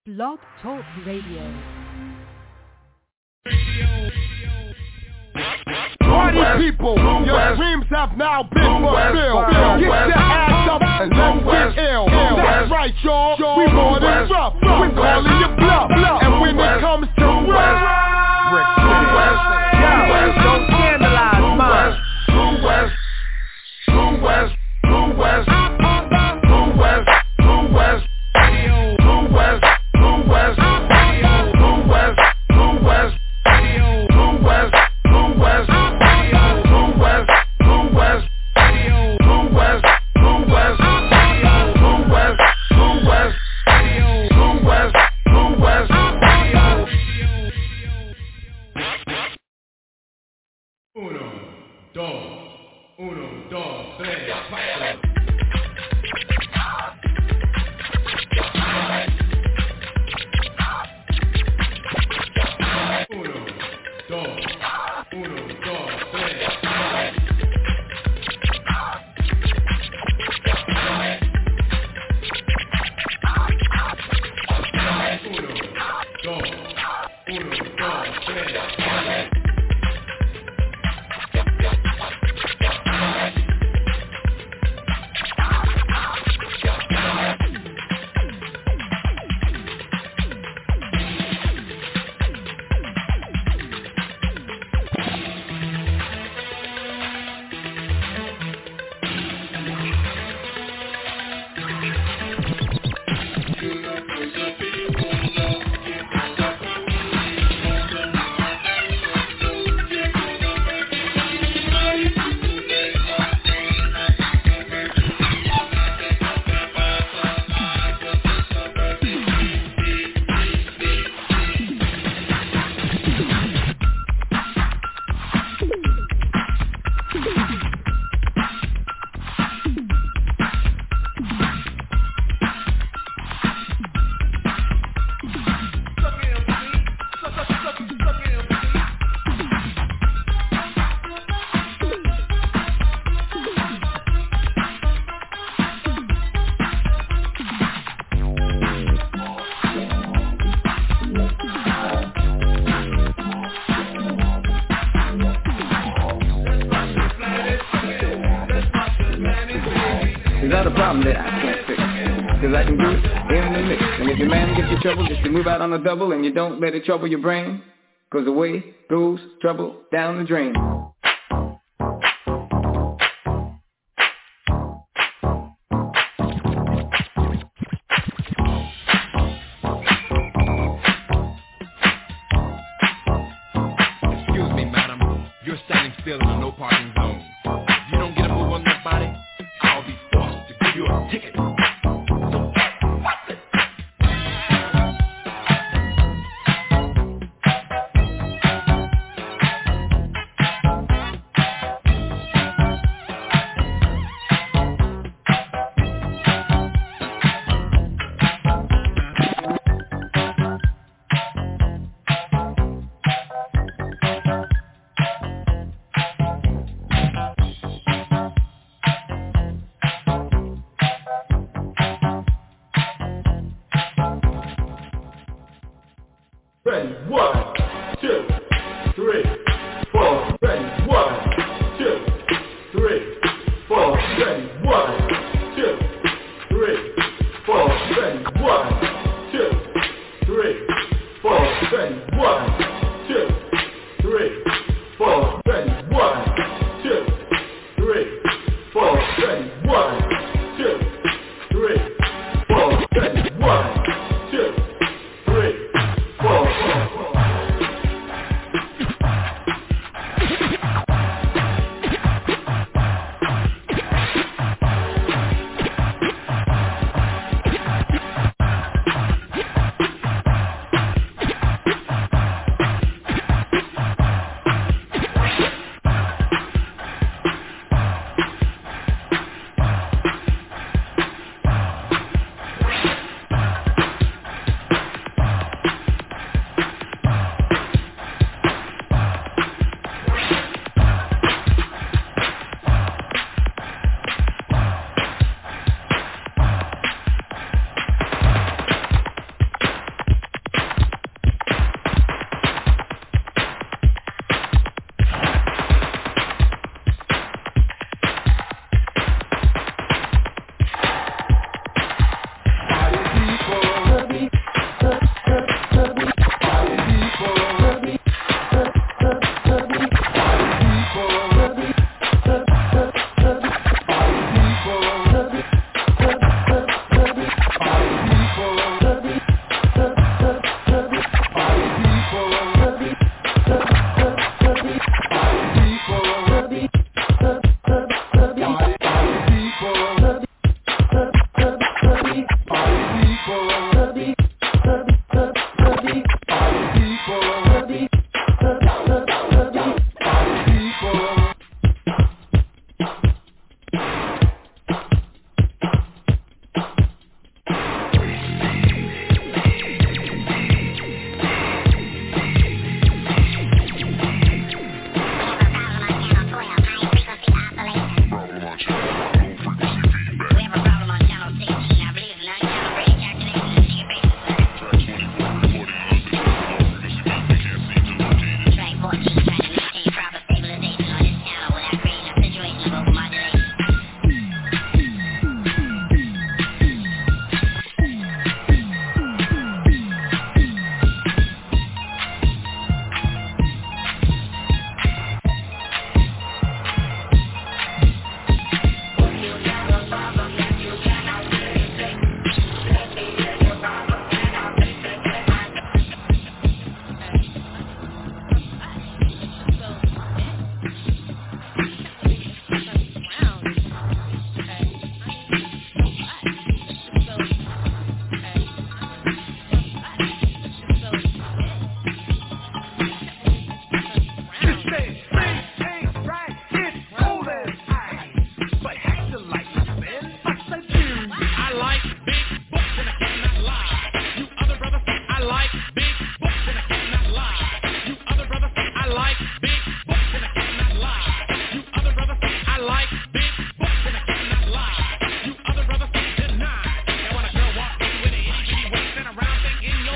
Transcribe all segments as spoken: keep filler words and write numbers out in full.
Blog Talk Radio. Party people, your dreams have now been fulfilled. Get your ass up and let's get ill. That's right, y'all. We more than rough. We're calling you bluff. And when it comes to rough, don't scandalize mine. True West, True West, True West, True West, True West, True West, True West, True West, True West, True West, True West. Uno, dos, uno, dos, tres, cuatro. Uno, dos, uno, dos, tres. Uno, dos, uno, dos, tres. Move out on a double and you don't let it trouble your brain, 'cause away goes trouble down the drain. Excuse me, madam, you're standing still in a no parking zone. If you don't get a move on that body, I'll be forced to give you a ticket.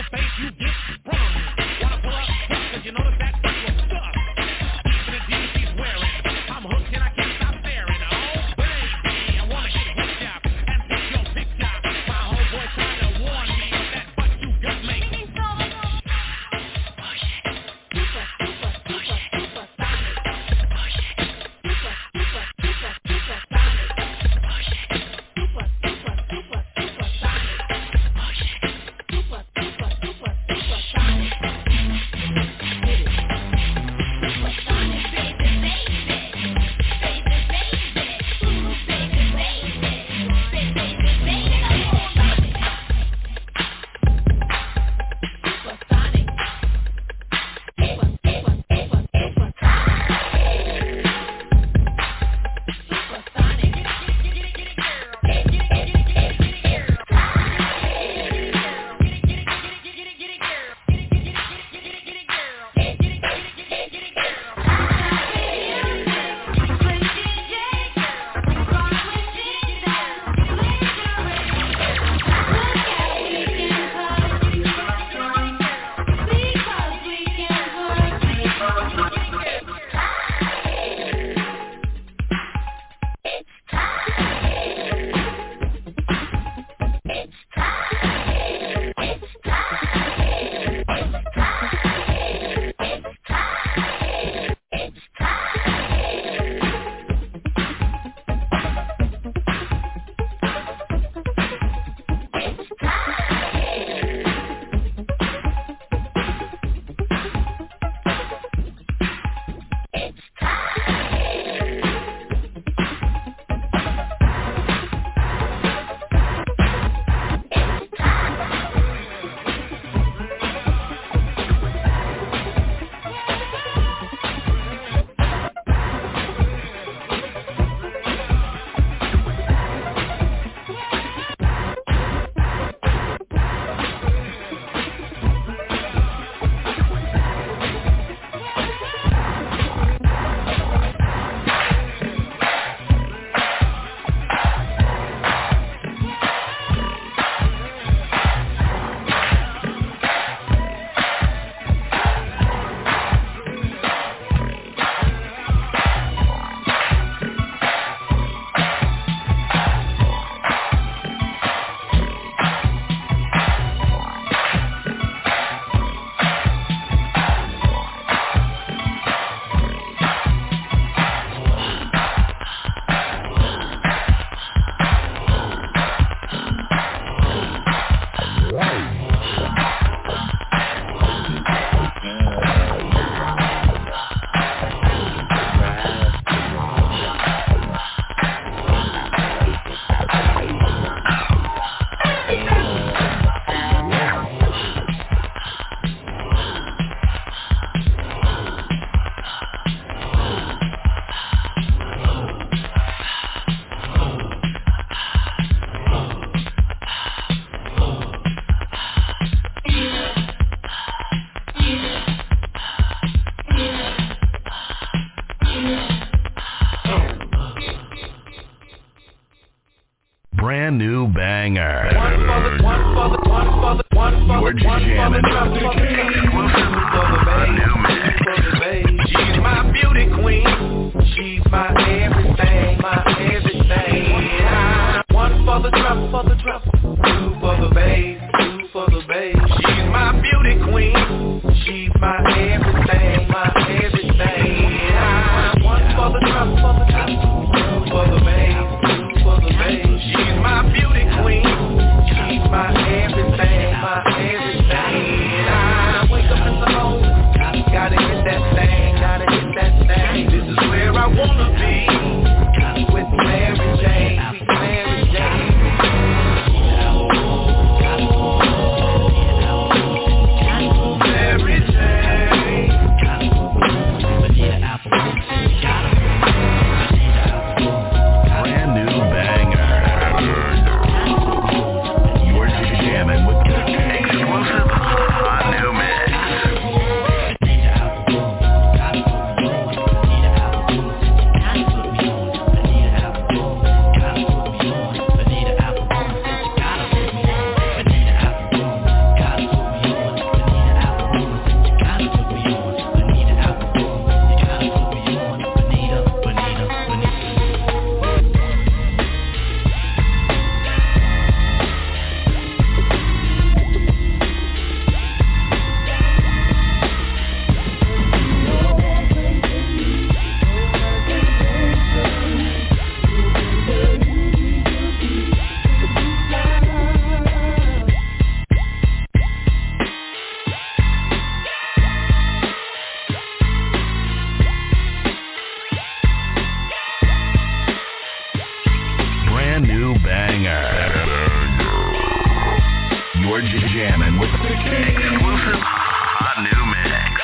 your face, you get sprung. Wanna pull up, cause you notice that stuff was stuck. Deep in the jeans she's wearing, I'm hooked and I can't stop staring. Oh baby, I wanna get hooked up and take your picture. My homeboy trying to warn me, but that butt you got makes me so super, super, super, super sonic. Super, super, super, super sonic. Super, super, super, super sonic. Super, super, super, super sonic. Hit it. Super sonic, baby, baby. Baby, baby. Ooh, baby, baby. Baby, baby, baby. Super sonic. Super, super, super, super sonic. Super sonic. Get it, get it, get it, get it, girl. Get it, get it, get it, get it, get it, girl. Get it, get it, get it, get it, get it, girl. Get it, get it, get it, get it, get it, girl. Get it, get it, get it, get it, get it, girl. Get it, get it, get it, get it, get it, girl. Brand new banger. One for the, one for the, one for the, one for You're the, one jamming for the, to one for the the, one for the babe, for the babe. She's my beauty queen. She's my everything, my everything. One for the trouble, for the trouble. Two for the babe, two for the babe. She's my beauty queen. She's my everything, my everything. One for the trouble, for the trouble. Two for the babe, two for the babe. She's my beauty queen. She's my everything, my everything. jamming with the exclusive hot new mix.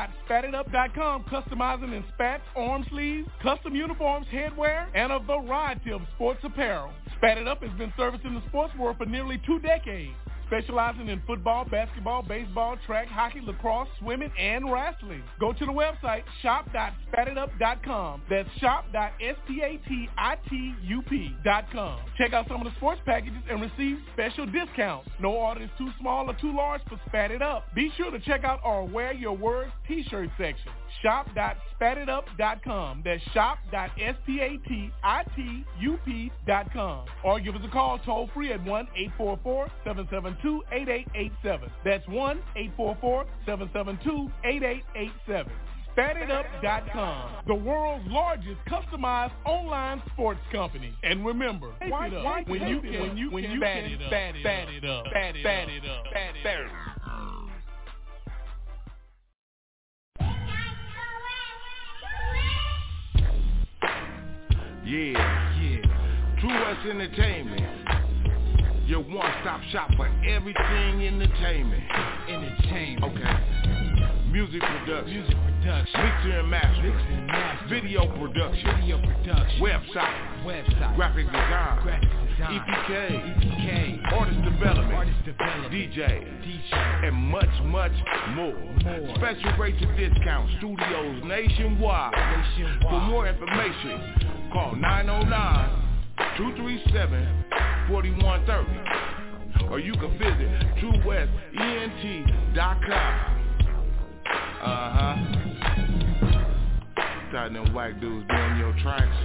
dot spat it up dot com, customizing in spats, arm sleeves, custom uniforms, headwear, and a variety of sports apparel. Spat It Up has been servicing the sports world for nearly two decades, specializing in football, basketball, baseball, track, hockey, lacrosse, swimming, and wrestling. Go to the website shop dot spat it up dot com. That's shop dot spatup dot com. Check out some of the sports packages and receive special discounts. No order is too small or too large for Spat It Up. Be sure to check out our Wear Your Words t-shirt section. shop dot spat it up dot com. That's shop dot spatup dot com. Or give us a call toll free at one eight four four, seven seven two, eight eight eight seven. That's one eight four four, seven seven two, eight eight eight seven. spat it up dot com, the world's largest customized online sports company. And remember, why, it up why when you can, when you when you spat it up, spat it up, spat it up, spat it up, spat it up. Yeah, yeah. True West Entertainment, your one-stop shop for everything entertainment. Entertainment. Okay. Music production. Music production. Mixer and mastering. Mixer and mastering. Video production. Video production. Website. Website. Graphic design. Graphic design. E P K. E P K. Artist development. Artist development. D J. D J. And much, much more. More. Special rates and discounts. Studios nationwide. Nationwide. For more information, call nine oh nine, two three seven, four one three zero. Or you can visit true west ent dot com. Uh-huh. Got them white dudes doing your tracks.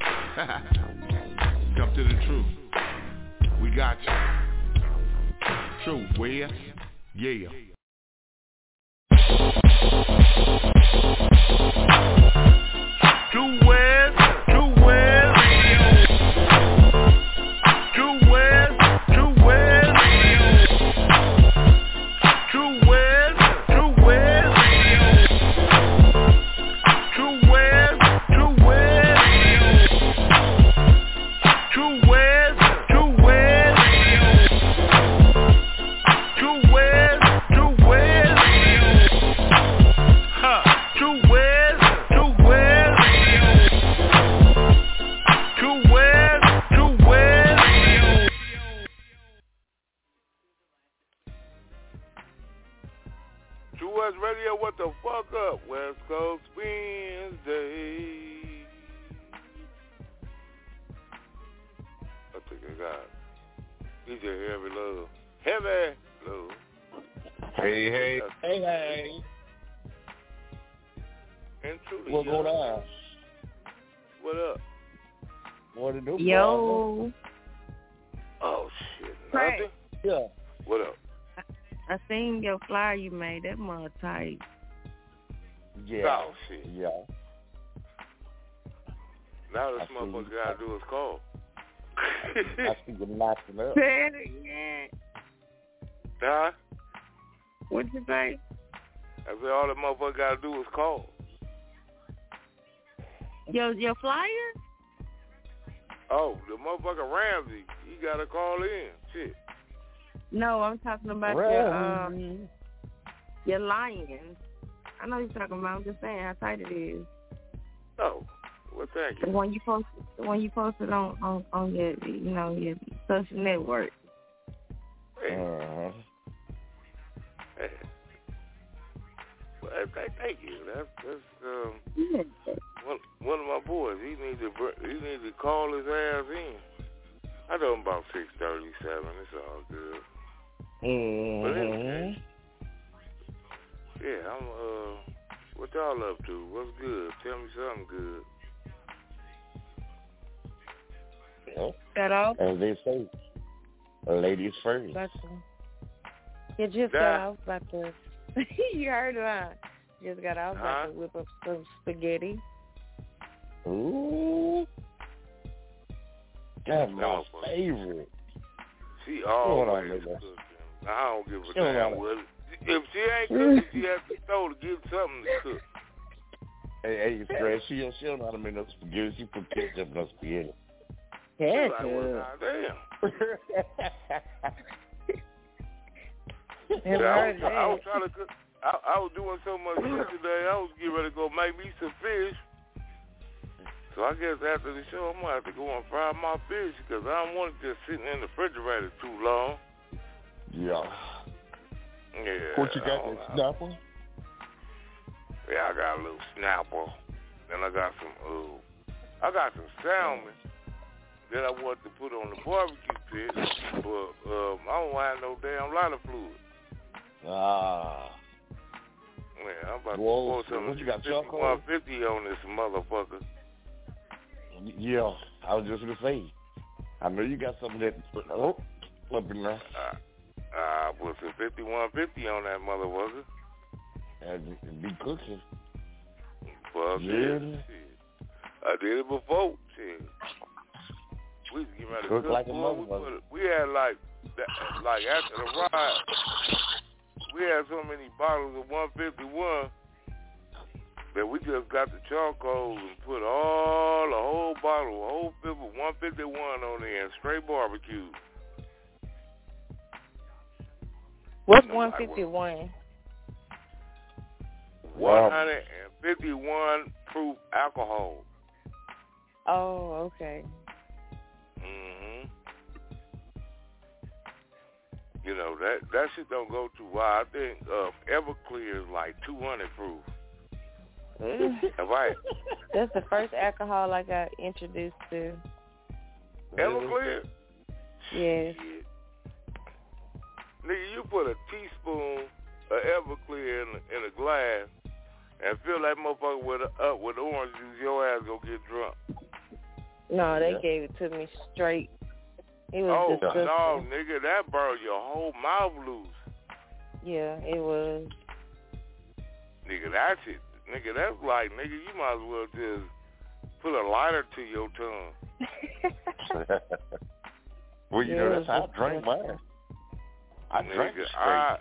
Come to the truth. We got you. True West. Yeah. True West. True West. True West. True West. True West. True West. True West. True West. True West. True West. True West. True West. Huh. True West. True West. True West. True West. True West Radio, what the fuck up? West Coast Wednesday. I think I got D J Heavy Love. Heavy Love. Hey, hey. Hey, hey. And truly, What's going on? What up? What to do? Yo. Oh, shit. Right. Nothing? Yeah. What up? I seen your flyer you made. That mother tight. Yeah. Oh, shit. Yeah. Now this I see motherfucker you. gotta do his call. I see you knocking up. Say it again. Huh? What'd you say? I said all that motherfucker gotta do is call. Your your flyer? Oh, the motherfucker Ramsey, he gotta call in. Shit. No, I'm talking about your um your lion. I know you're talking about. I'm just saying how tight it is. Oh, well, thank you. The one you posted, the one you posted on, on, on your you know your social network. Hey. Uh-huh. Hey. Well, thank, thank you. That's that's um Yeah. one one of my boys. He needs to br- he needs to call his ass in. I know him about six thirty seven. It's all good. Mm-hmm. But anyway, yeah, I'm uh, what y'all up to? What's good? Tell me something good. Yep. Got off? As they say, ladies first. About to, you just Nah. got off about to. You heard it, huh? Just got off about Huh? to whip up some spaghetti. Ooh. That's my No, favorite. She Hold on, always nigga. cooking. I don't give a She don't damn gotta- what. If she ain't cooking, she has to throw to give something to cook. Hey, hey, Fred, she, she don't know how to make no spaghetti. She put ketchup in no spaghetti. Yeah, Like, well, goddamn. Never Yeah, I, heard was, of I was that. trying to cook. I, I was doing so much yesterday, I was getting ready to go make me some fish. So I guess after the show, I'm going to have to go and fry my fish because I don't want it just sitting in the refrigerator too long. Yeah. Yeah. What you got, that snapper? Yeah, I got a little snapper. Then I got some, uh, I got some salmon that I want to put on the barbecue pit, but um, I don't want no damn lighter fluid. Ah. Man, I'm about Whoa, to so pour what you got, some charcoal? one fifty on this motherfucker. Yeah, I was just going to say. I know you got something that, oh, up in there. Uh, I put some fifty-one fifty on that motherfucker. And be cooking. Fuck yeah. Shit. I did it before. Shit. We was getting ready to cook cook. like a boy. we, motherfucker. put, we had like, that, like after the ride, we had so many bottles of one fifty-one that we just got the charcoal and put all the whole bottle, a whole fifth of one fifty-one on there and straight barbecue. What's one fifty-one? one fifty-one proof alcohol. Oh, okay. Mhm. You know that that shit don't go too wide. I think uh, Everclear is like two hundred proof. Right. That's the first alcohol I got introduced to. Everclear? Yes. Shit. Nigga, you put a teaspoon of Everclear in a, in a glass and fill that motherfucker with a, up with orange juice, your ass gonna get drunk. No, they yeah. gave it to me straight. It was oh, disgusting. no, nigga, that burned your whole mouth loose. Yeah, it was. Nigga, that shit, nigga, that's like, nigga, you might as well just put a lighter to your tongue. Well, you yeah, know, that's how I drink mine. I nigga, drink it straight. I,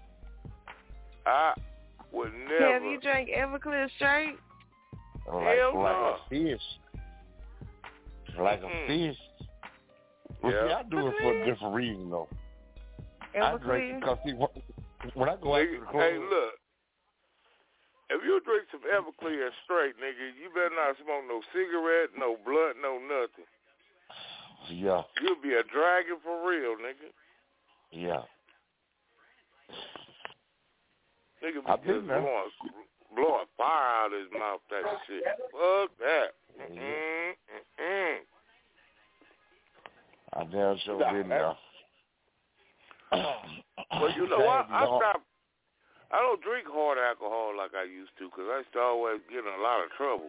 I would never. Have you drank Everclear straight? Like, Hell like no. a fish. Like mm-hmm. a fish. Well, yeah. see, I do it for a different reason, though. I drink it because, see, when I go out to the club. Hey, look. If you drink some Everclear straight, nigga, you better not smoke no cigarette, no blunt, no nothing. Yeah. You'll be a dragon for real, nigga. Yeah. Nigga be I've just been there. blowing, blowing fire out of his mouth, that shit. Fuck that. Mm-mm, mm-mm. I damn sure been there. Well, you know what? I, I stopped. I don't drink hard alcohol like I used to because I used to always get in a lot of trouble.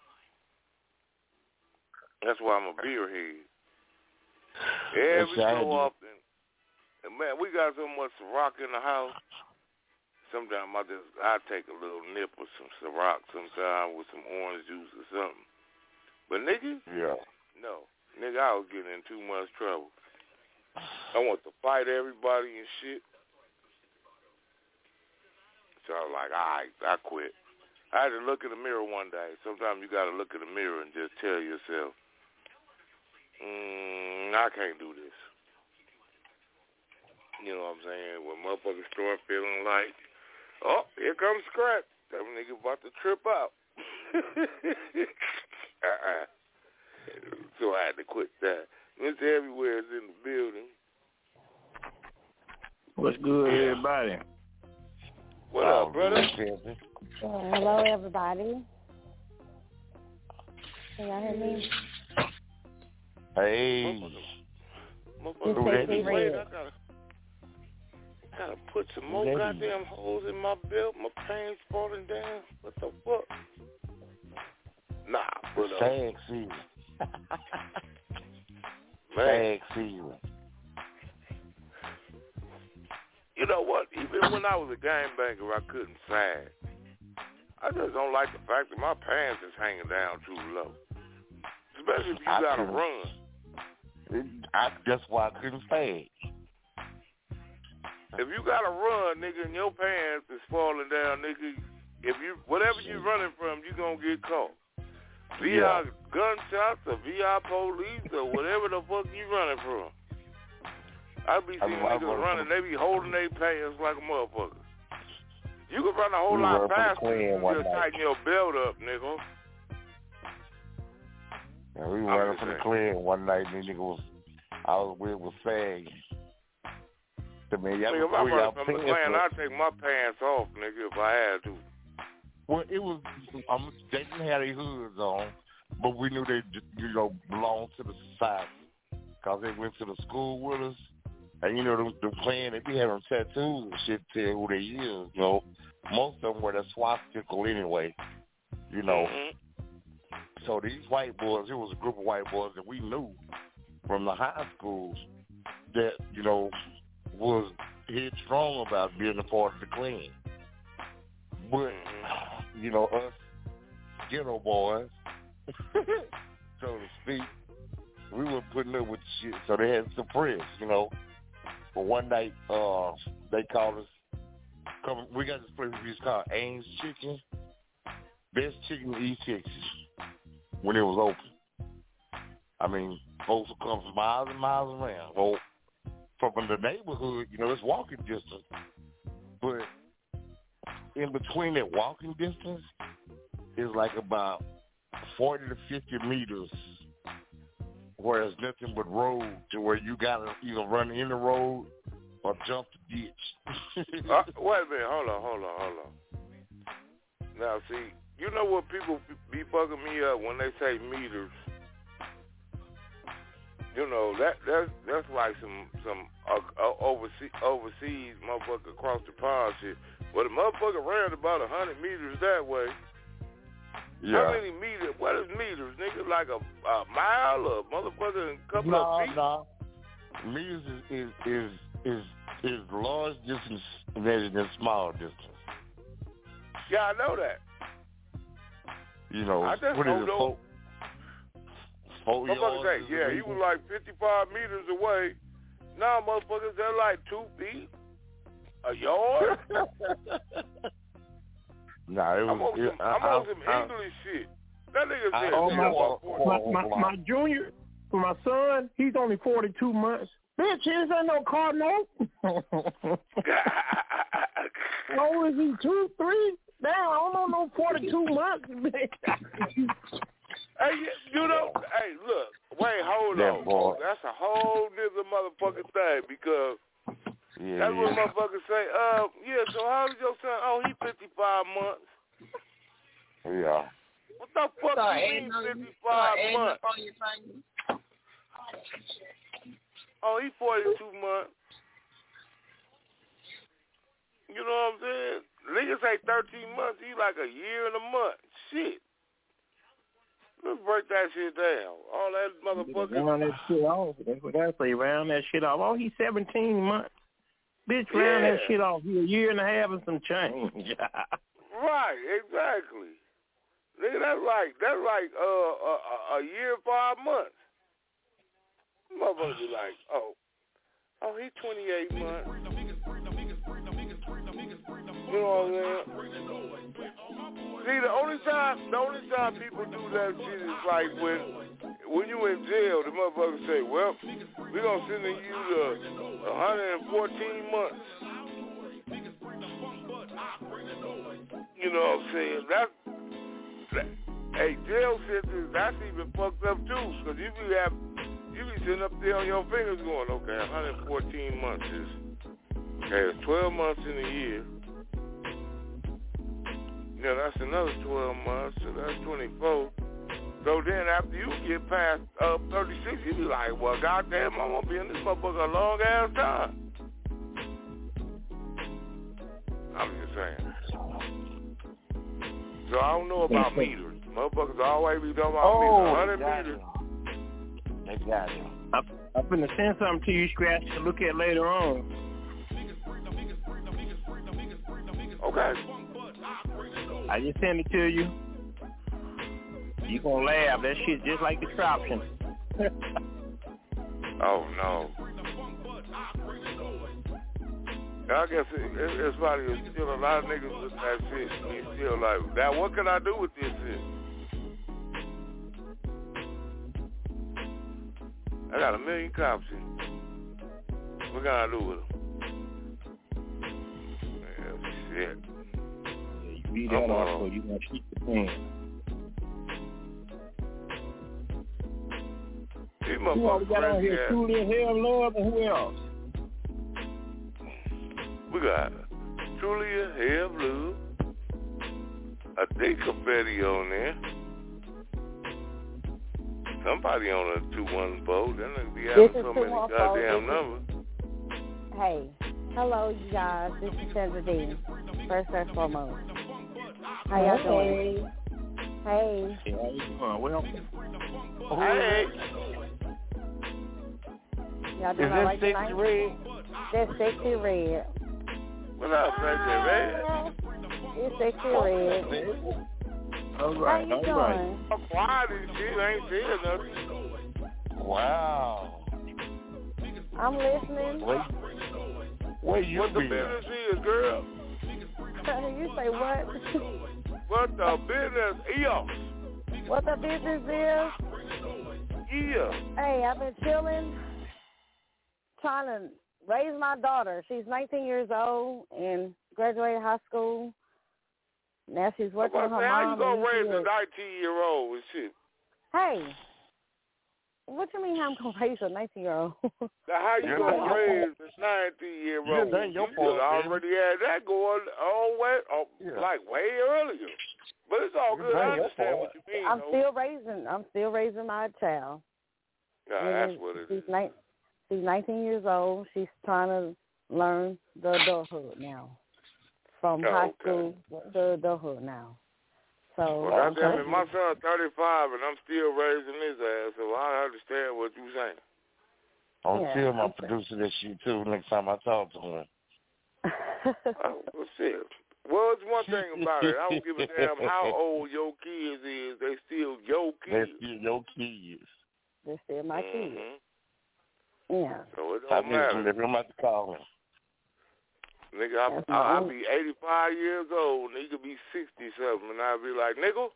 That's why I'm a beer head. Every so often, and man, we got so much Ciroc in the house. Sometimes I just I take a little nip of some Ciroc sometimes with some orange juice or something. But nigga, yeah, no, nigga, I was getting in too much trouble. I want to fight everybody and shit. So I was like, all right, I quit. I had to look in the mirror one day. Sometimes you got to look in the mirror and just tell yourself, mm, I can't do this. You know what I'm saying? When motherfuckers start feeling like, oh, here comes Scrap. That nigga about to trip out. uh-uh. So I had to quit that. Mister Everywhere is in the building. What's good, everybody? What up, brother? Uh, hello, everybody. Can y'all hear me? Hey. Motherfucker, wait, wait, I gotta, I gotta put some more Lady. goddamn holes in my belt. My pants falling down. What the fuck? Nah, brother. Tag season. Man. Tag season. You know what? Even when I was a gangbanger, I couldn't sag. I just don't like the fact that my pants is hanging down too low. Especially if you I gotta couldn't. run. I, that's why I couldn't sag. If you gotta run, nigga, and your pants is falling down, nigga, if you whatever you running from, you gonna get caught. V I Yeah. gunshots or V I police or whatever the fuck you running from. I be I seeing mean, I niggas run running, from- they be holding their pants like a motherfucker. You can run a whole we lot faster if you just tighten your belt up, nigga. Yeah, we were running for the clean one night, and the nigga was, I was with was saying to me, y'all nigga, if I run from the clan, I'd take my pants off, nigga, if I had to. Well, it was, um, they didn't have their hoods on, but we knew they, you know, belonged to the society because they went to the school with us. And, you know, the, the clan, they be having tattoos and shit to tell who they is, you know. Most of them were the swastika anyway, you know. Mm-hmm. So these white boys, it was a group of white boys that we knew from the high schools that, you know, was headstrong about being a part of the clan. But, you know, us ghetto boys, so to speak, we were putting up with shit, so they had to suppress, you know. But one night, uh, they called us, come, we got this place we used to call Ames Chicken, best chicken in East Texas, when it was open. I mean, folks would come from miles and miles around. Well, from the neighborhood, you know, it's walking distance. But in between that walking distance is like about forty to fifty meters where there's nothing but road to where you got to either run in the road or jump the ditch. uh, wait a minute. Hold on, hold on, hold on. Now, see, you know what people be bugging me up when they say meters? You know, that that's, that's like some some uh, overseas, overseas motherfucker across the pond shit. Well, the motherfucker ran about one hundred meters that way. Yeah. How many meters? What is meters, nigga? Like a, a mile or motherfucker a couple no, of feet? No, no. Meters is is is is, is large distance measured in small distance. Yeah, I know that. You know, I just what is it? Four, four motherfuckers say, yeah, he was like fifty-five meters away. Now, motherfuckers, they're like two feet, a yard. Nah, it was. I'm on it, some, I, I'm on I, some I, English shit. That nigga I, said, oh, my, my, my, my junior, for my son, he's only forty-two months. Bitch, he ain't no cardinal. How old is he? Two, three? Damn, I don't know no forty-two months. Hey, you know, hey, look, wait, hold yeah, on. Boy. That's a whole nigga motherfucking thing because yeah, that's yeah. what motherfuckers say. Uh, yeah, so how old is your son? Oh, he fifty-five months. Yeah. What the fuck Start you mean fifty-five months? Oh, he forty-two months. You know what I'm saying? Niggas say thirteen months. He like a year and a month. Shit. Let's break that shit down. All that motherfucker. Round that shit off. That's what I say. Round that shit off. Oh, he's seventeen months. Bitch, round yeah. that shit off. He a year and a half and some change. Right, exactly. Nigga, that's like that's like uh, a, a year and five months. Motherfuckers be like, oh, oh, he twenty-eight months. You know what I'm saying? See, the only time, the only time people do that shit is like when, when you in jail, the motherfuckers say, well, we gonna send you to one hundred fourteen months. You know what I'm saying? That, that hey, jail sentence, that's even fucked up too, because you be have, you be sitting up there on your fingers going, okay, one hundred fourteen months is, okay, it's twelve months in a year. Yeah, that's another twelve months, so that's twenty-four. So then after you get past uh, thirty-six, you be like, well, goddamn, I'm going to be in this motherfucker a long-ass time. I'm just saying. So I don't know about meters. Motherfuckers always be talking about oh, meters, one hundred meters. Exactly. I'm, I'm finna send something to you, Scratch, to look at later on. Okay. I just send it to you. You gonna laugh. That shit just like the option. Oh, no. I guess it, it, it's funny. There's still a lot of niggas with that shit. He's still like, now what can I do with this shit? I got a million cops in. What can I do with them? Yeah, shit. Leave that off so you gonna keep the pen. Who all we got on here? Truly Hell Love and who else? We got Trulia Hell Blue. I think Confetti on there. Somebody on a two one four. Then they be having so many goddamn numbers. Hey, hello you guys. This is Sandra D. First and foremost. How y'all doing? Hey. Hey, how you doing? Well, hey. Y'all doing all right tonight? Red? That's Sexy Red. What up, Sexy Red? It's Sexy Red. All right, How you all right. doing? I'm quiet and shit. I ain't saying nothing. Wow. I'm listening. Where, where you What the been? business is, girl? You say what? What the business is? What the business is? Yeah. Hey, I've been chilling, trying to raise my daughter. She's nineteen years old and graduated high school. Now she's working with her how mom. you gonna and raise she a is- nineteen-year-old and shit? Hey, what you mean how I'm gonna raise a nineteen-year-old? Now, how you You're gonna not- raise a nineteen-year-old? That ain't your You fault, just already had that going on way, oh, Yeah. like way earlier. But it's all good. I understand what you mean. I'm though. still raising. I'm still raising my child. Nah, And that's what it she's is. ni- She's nineteen years old. She's trying to learn the adulthood now, from Oh, high okay. school to adulthood now. So, Well, goddamn it, my son's thirty-five, and I'm still raising his ass, so I understand what you're saying. I'm Yeah, still my okay. producer that shit too next time I talk to him. Oh, well, shit. Well, it's one thing about it. I don't give a damn how old your kids is. They still your They're kids. still your kids. They're still my kids. Mm-hmm. Yeah. So it I don't miss matter. them. They're about to call him. Nigga, I, That's I, my I'll own- be eighty-five years old, and he could be sixty-something, and I'll be like, nigga,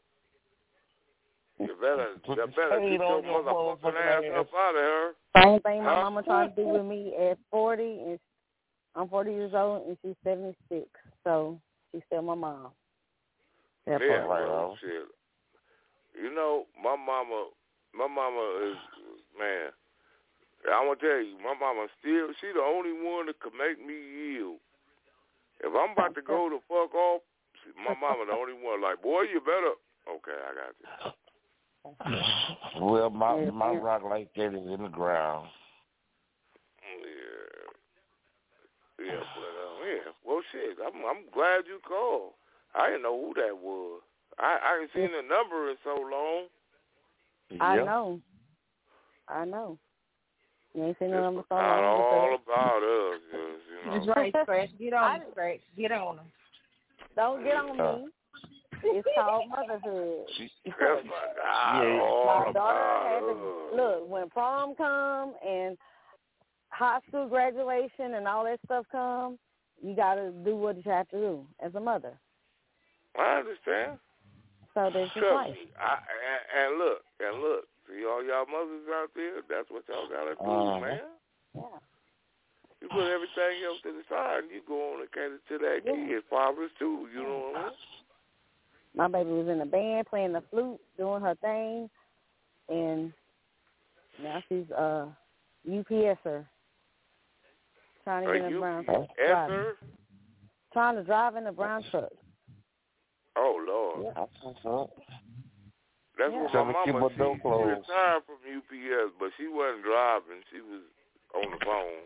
you better, you better Hey, get your don't go motherfucking motherfucking ass up out of her. Same thing my Huh? mama tried to do with me at forty, and I'm forty years old, and she's seventy-six. So she's still my mom. That Yeah, part. well, shit. You know, my mama, my mama is, man, I'm going to tell you, my mama still, she the only one that could make me yield. If I'm about to go the fuck off, my mama the only one. Like, boy, you better. Okay, I got you. Well, my my rock like that is in the ground. Yeah. Yeah, but, uh, yeah. Well, shit, I'm I'm glad you called. I didn't know who that was. I, I ain't seen the number in so long. I Yep. know. I know. You ain't seen the number so Not long. all about us, yes, you know. That's right, Scratch. Get on them, Scratch. Get on them. Don't get on me. It's called motherhood. That's my God. Yeah. All My daughter had about to us. look when prom come and high school graduation and all that stuff come. You got to do what you have to do as a mother. I understand. So there's your Trust life. me. I, and, and look, and look. See all y'all mothers out there? That's what y'all gotta do, Uh-huh. man. Yeah. You put everything else to the side and you go on and cater to that Yeah. kid. Fathers too, you know what I mean? My baby was in the band playing the flute, doing her thing, and now she's uh U P S er, trying to Are get in a you brown truck. F her? Trying to drive in a brown truck. Oh Lord. Yeah. That's what's up. That's Yeah. what Tell my her to keep mama her she, door she closed. retired from U P S, but she wasn't driving. She was on the phone.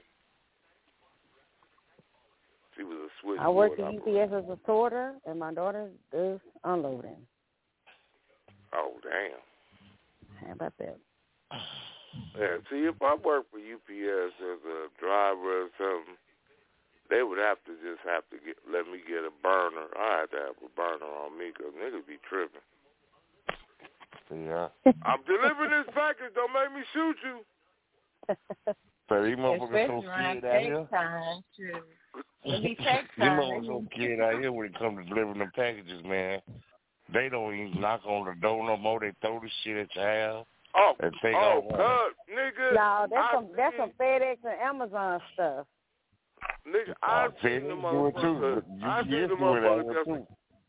She was a switchboard I work at U operator. P S as a sorter, and my daughter does unloading. Oh damn. How about that? Yeah, see, if I worked for U P S as a driver or something, they would have to just have to get let me get a burner. I had to have a burner on me because niggas be tripping. Yeah. I'm delivering this package. Don't make me shoot you. So these motherfuckers so Especially around scared out tax here. time, too. It be tax These time. motherfuckers so scared out here when it comes to delivering them packages, man. They don't even knock on the door no more. They throw the shit at your house Oh, and take oh, off. God, nigga. Y'all, that's I some that's seen- some FedEx and Amazon stuff. Nigga, I Oh, seen the FedEx do it too, motherfucker. but I U P S seen the do it out motherfucker here just too.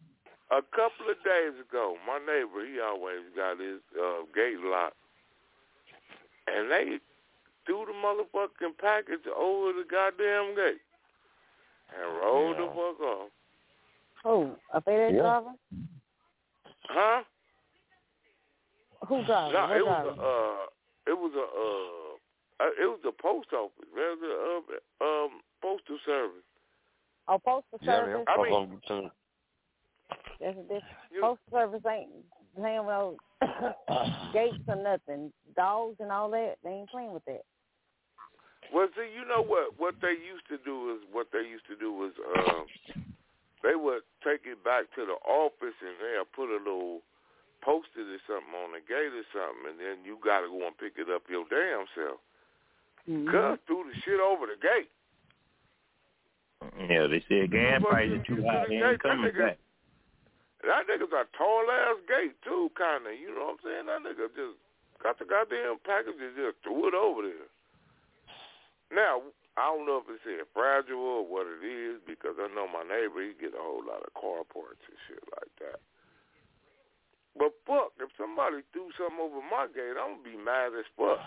A couple of days ago, my neighbor, he always got his uh, gate locked, and they threw the motherfucking package over the goddamn gate and rolled yeah. the fuck off. Who? A FedEx yeah. driver? Huh? Who driver? No, what it driver? was a, uh, it was a, uh, it was the post office. There's a uh, um, postal service. Oh, postal yeah, service. I mean, That's a different. Postal service ain't playing with those gates or nothing. Dogs and all that, they ain't playing with that. Well, see, you know what? What they used to do is what they used to do was um, they would take it back to the office and they'll put a little post-it or something on the gate or something, and then you got to go and pick it up your damn self. Mm-hmm. Cuz threw the shit over the gate. Yeah, they said gas prices too high. They ain't coming back. That nigga's a tall-ass gate, too, kind of. You know what I'm saying? That nigga just got the goddamn package and just threw it over there. Now, I don't know if it's here fragile or what it is, because I know my neighbor, he get a whole lot of car parts and shit like that. But fuck, if somebody threw something over my gate, I'm going to be mad as fuck.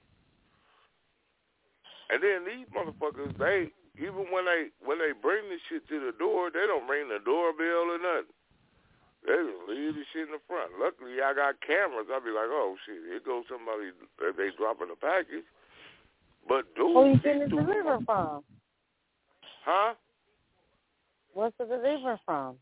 And then these motherfuckers, they, even when they when they bring this shit to the door, they don't ring the doorbell or nothing. They just leave the shit in the front. Luckily, I got cameras. I'll be like, oh, shit, here goes somebody, they dropping a package. But, dude. Who you getting the delivery from? Huh? What's the delivery from?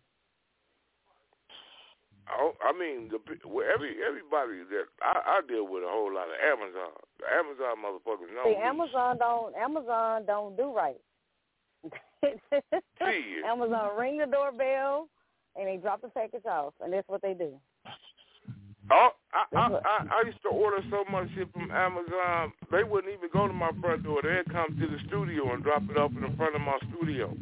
Oh, I mean, the, every everybody that I, I deal with a whole lot of Amazon. The Amazon motherfuckers know. See, Amazon don't Amazon don't do right. Amazon ring the doorbell and they drop the package off, and that's what they do. Oh, I I, I I used to order so much shit from Amazon, they wouldn't even go to my front door. They'd come to the studio and drop it off in the front of my studio.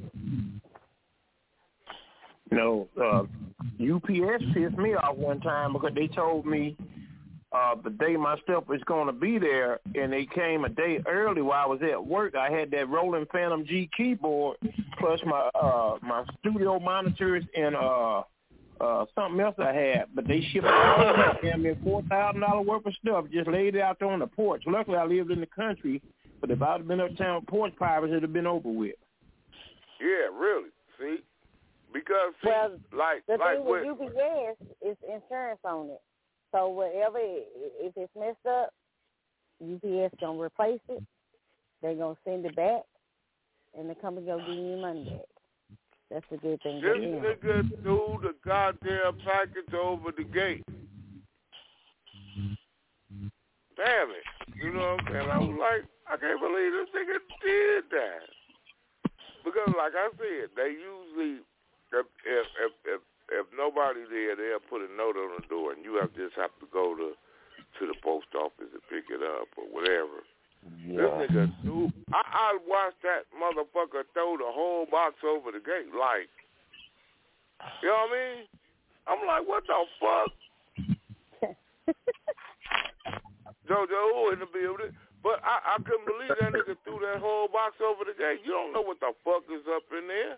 No, uh, U P S pissed me off one time because they told me uh, the day my stuff was going to be there, and they came a day early while I was at work. I had that Roland Phantom G keyboard plus my uh, my studio monitors and uh, uh, something else I had, but they shipped all that damn near four thousand dollars worth of stuff, just laid it out there on the porch. Luckily, I lived in the country, but if I'd have been uptown porch pirates, it would have been over with. Yeah, really. See? Because, see, well, like, the like thing with U P S is insurance on it. So whatever, if it's messed up, U P S gonna replace it. They're gonna send it back, and the company gonna give you your money back. That's a good thing. This nigga threw the goddamn package over the gate. Damn it! You know what I'm saying? I was like, I can't believe this nigga did that. Because, like I said, they usually. If if if if, if nobody there, they'll put a note on the door, and you have just have to go to to the post office and pick it up or whatever. Yeah. This nigga, dude, I, I watched that motherfucker throw the whole box over the gate, like, you know what I mean? I'm like, what the fuck? JoJo in the building, but I, I couldn't believe that nigga threw that whole box over the gate. You don't know what the fuck is up in there.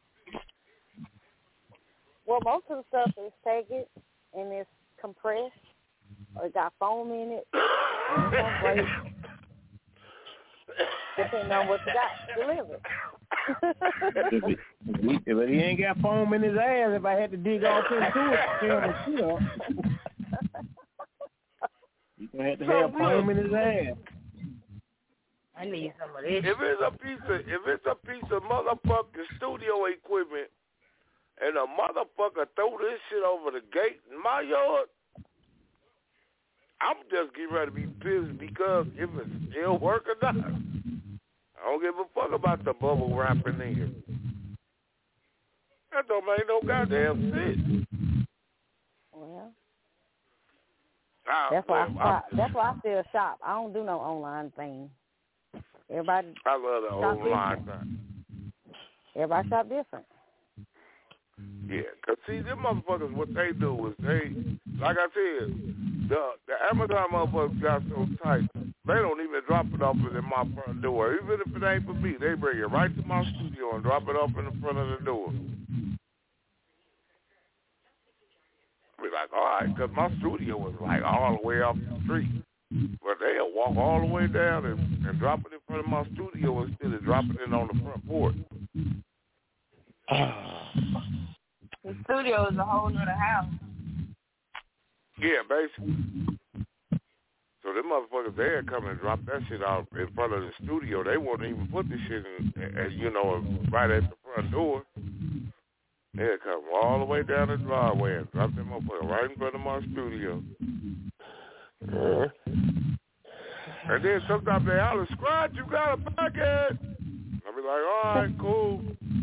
Well, most of the stuff is taken and it's compressed, or it got foam in it. Break, depending on what you got delivered. if, it, if he ain't got foam in his ass, if I had to dig off into it, you know, he's gonna have to have foam in his ass. I need some of this. If it's a piece of, if it's a piece of motherfucking studio equipment, and a motherfucker throw this shit over the gate in my yard, I'm just getting ready to be pissed because if it's still working or not. I don't give a fuck about the bubble wrap in there. That don't make no goddamn sense. Well, I, that's why well, I shop. That's why I still shop. I don't do no online thing. Everybody. I love the online thing. Everybody shop different. Yeah, because see, them motherfuckers, what they do is they, like I said, the the Amazon motherfuckers got so tight, they don't even drop it off in my front door. Even if it ain't for me, they bring it right to my studio and drop it off in the front of the door. like, all right, because my studio was like all the way up the street. But they'll walk all the way down and, and drop it in front of my studio instead of dropping it on the front porch. The studio is a whole nother house. Yeah, basically. So them motherfuckers, they'd come and drop that shit out in front of the studio. They wouldn't even put the shit in, uh, you know, right at the front door. They'd come all the way down the driveway and drop them motherfuckers right in front of my studio. Yeah. And then sometimes they holler, Scratch, you got a packet. I'll be like, all right, cool.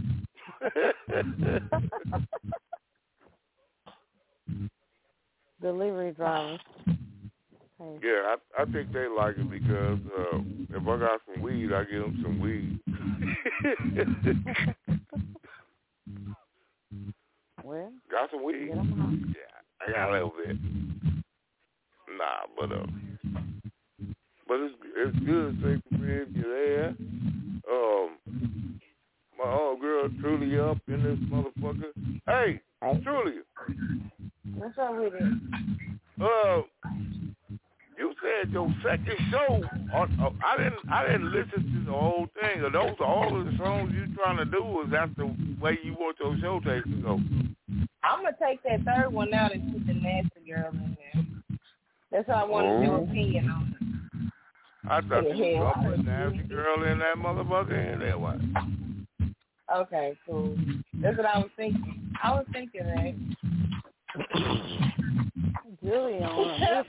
Delivery drivers. Hey. Yeah, I, I think they like it because uh, if I got some weed, I give them some weed. Well, got some weed? Yeah, I got a little bit. Nah, but uh, but it's it's good. Thank you, man. You're there. Um, my old girl Trulia up in this motherfucker. Hey, Trulia. What's up with it? Uh, you said your second show. On, uh, I didn't I didn't listen to the whole thing. Are those all of the songs you trying to do? Or is that the way you want your show tape to go? I'm gonna take that third one out and put the nasty girl in there. That's what I wanted your opinion on. I thought you were going to put nasty girl in that motherfucker in there. What? Okay, cool. That's what I was thinking. I was thinking that. Julie on.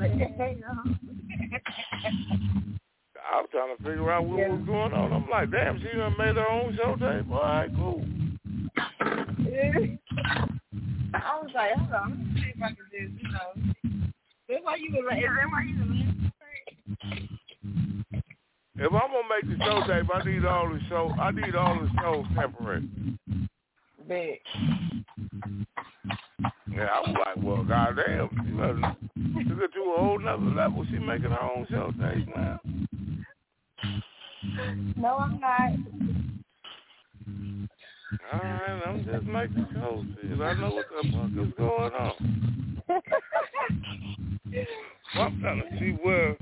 I was trying to figure out what yeah. was going on. I'm like, damn, she done made her own show tape. All right, cool. I was like, hold on, let me see if I can just, you know. That's why you were like, is that why you were like? If I'm gonna make the show tape, I need all the show. I need all the shows separate. Big. Yeah, I was like, well, goddamn, she done took it to a whole nother level. She making her own show tape now. No, I'm not. All right, I'm just making shows. I know what the fuck is going on. Well, I'm trying to see where.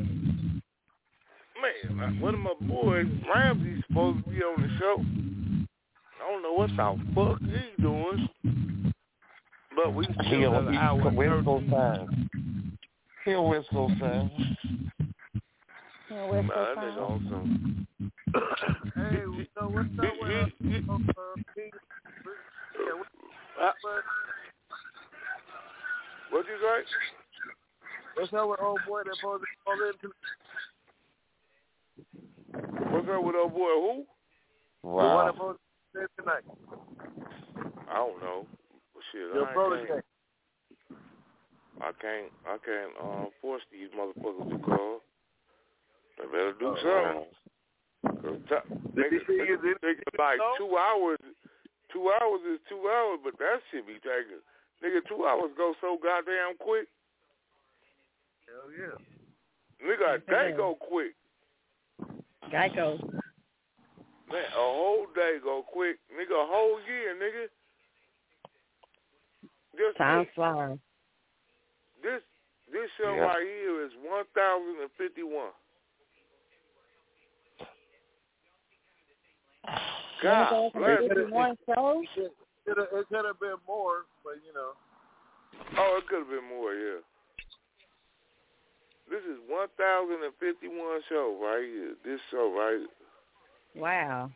Man, one of my boys, Ramsey's supposed to be on the show. I don't know what the fuck he's doing. But we still got an hour and West Coast time. Here, West Coast time. Here, West Coast time. time. Awesome. Hey, so what's up with us? What you say? What's up with old boy that supposed to call in to? What's up with old boy who? Wow. The one that supposed to tonight. I don't know. Shit, Your I protege. can't. I can't. I can't uh, force these motherfuckers to call. They better do oh, something. T- nigga, nigga, nigga, like two hours. Two hours is two hours, but that shit be taking. Nigga, two hours go so goddamn quick. Hell yeah. Nigga, a day go quick. Geico. Man, a whole day go quick. Nigga, a whole year, nigga. This, Time flies. This this show yeah. right here is one thousand and fifty-one. God bless it. One show? It could have been more, but you know. Oh, it could have been more, yeah. This is one thousand and fifty-one show right here. This show right here. Wow.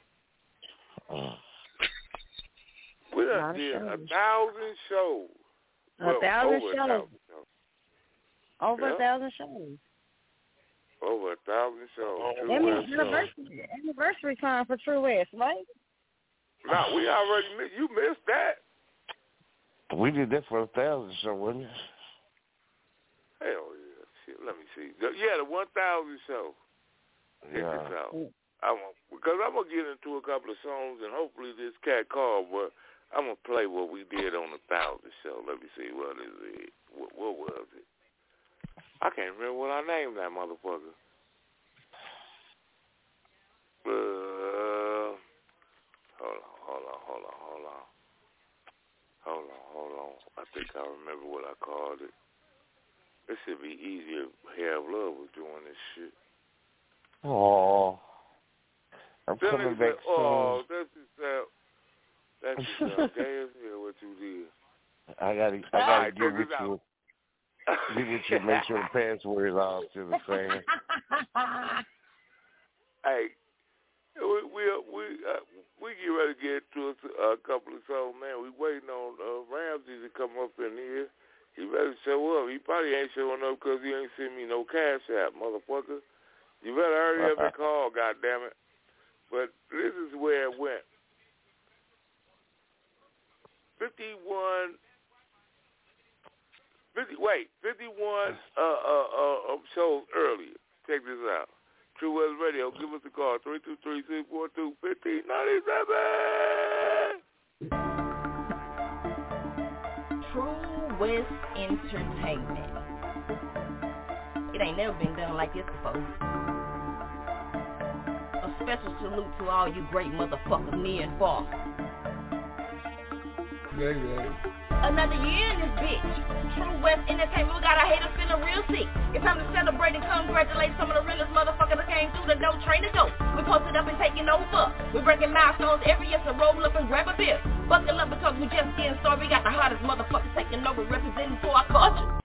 We done did a thousand shows. A well, thousand over shows. A thousand shows. Over yeah. a thousand shows. Over a thousand shows. That means anniversary, anniversary time for True West, right? No, we already missed. You missed that. We did that for a thousand show, wasn't it? Hell yeah. Shit, let me see. Yeah, the one thousand show. Check yeah. this out. I'm a, because I'm going to get into a couple of songs, and hopefully this cat called, but I'm going to play what we did on the thousand show. Let me see. What is it? What, what was it? I can't remember what I named that motherfucker. Uh, hold on, hold on, hold on, hold on. Hold on, hold on. I think I remember what I called it. It should be easier if Have Love was doing this shit. Oh, I'm Tell coming me back that, soon. Oh, that's just that. That's just uh, gay as hell what you did. I gotta, I gotta right, get with you. Get with you. Make sure the password is all to the same. Hey, we we we uh, we get ready to get to a, a couple of songs, man. We waiting on uh, Ramsey to come up in here. He better show up. He probably ain't showing up because he ain't sent me no cash app, motherfucker. You better hurry up and call, goddammit. But this is where it went. fifty-one, fifty, wait, fifty-one uh, uh, uh, shows earlier. Check this out. True West Radio, give us a call, three two three, six four two, one five nine seven. True West Entertainment. It ain't never been done like this before. A special salute to all you great motherfuckers near and far. Yeah, yeah. Another year in this bitch. True West Entertainment, we got our haters feeling real sick. It's time to celebrate and congratulate some of the realest motherfuckers that came through the No Train to Dope. We posted up and taking over. We're breaking milestones every year, so roll up and grab a beer. Buckle up because we just getting started. We got the hottest motherfuckers taking over, representing for our culture.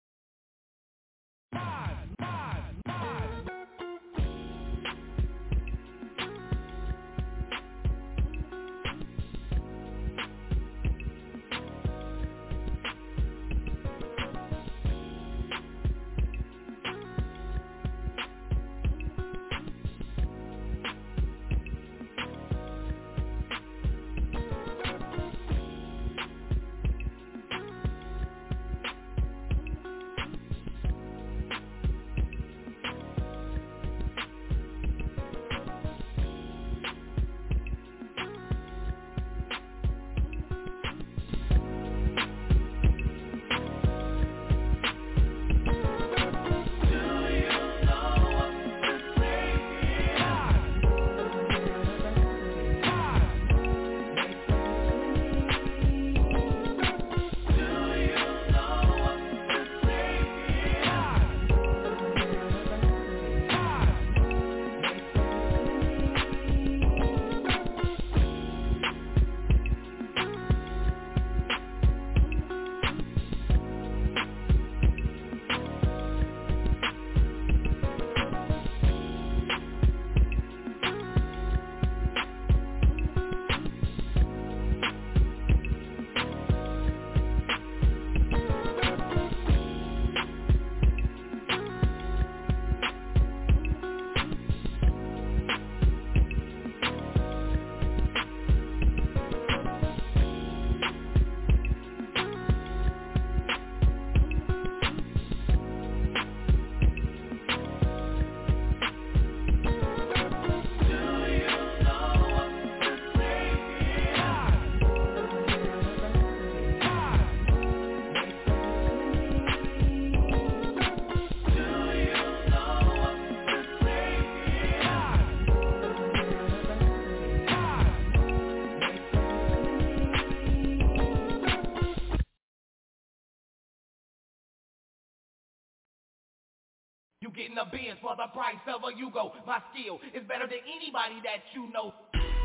You getting a Benz for the price of a Yugo. My skill is better than anybody that you know.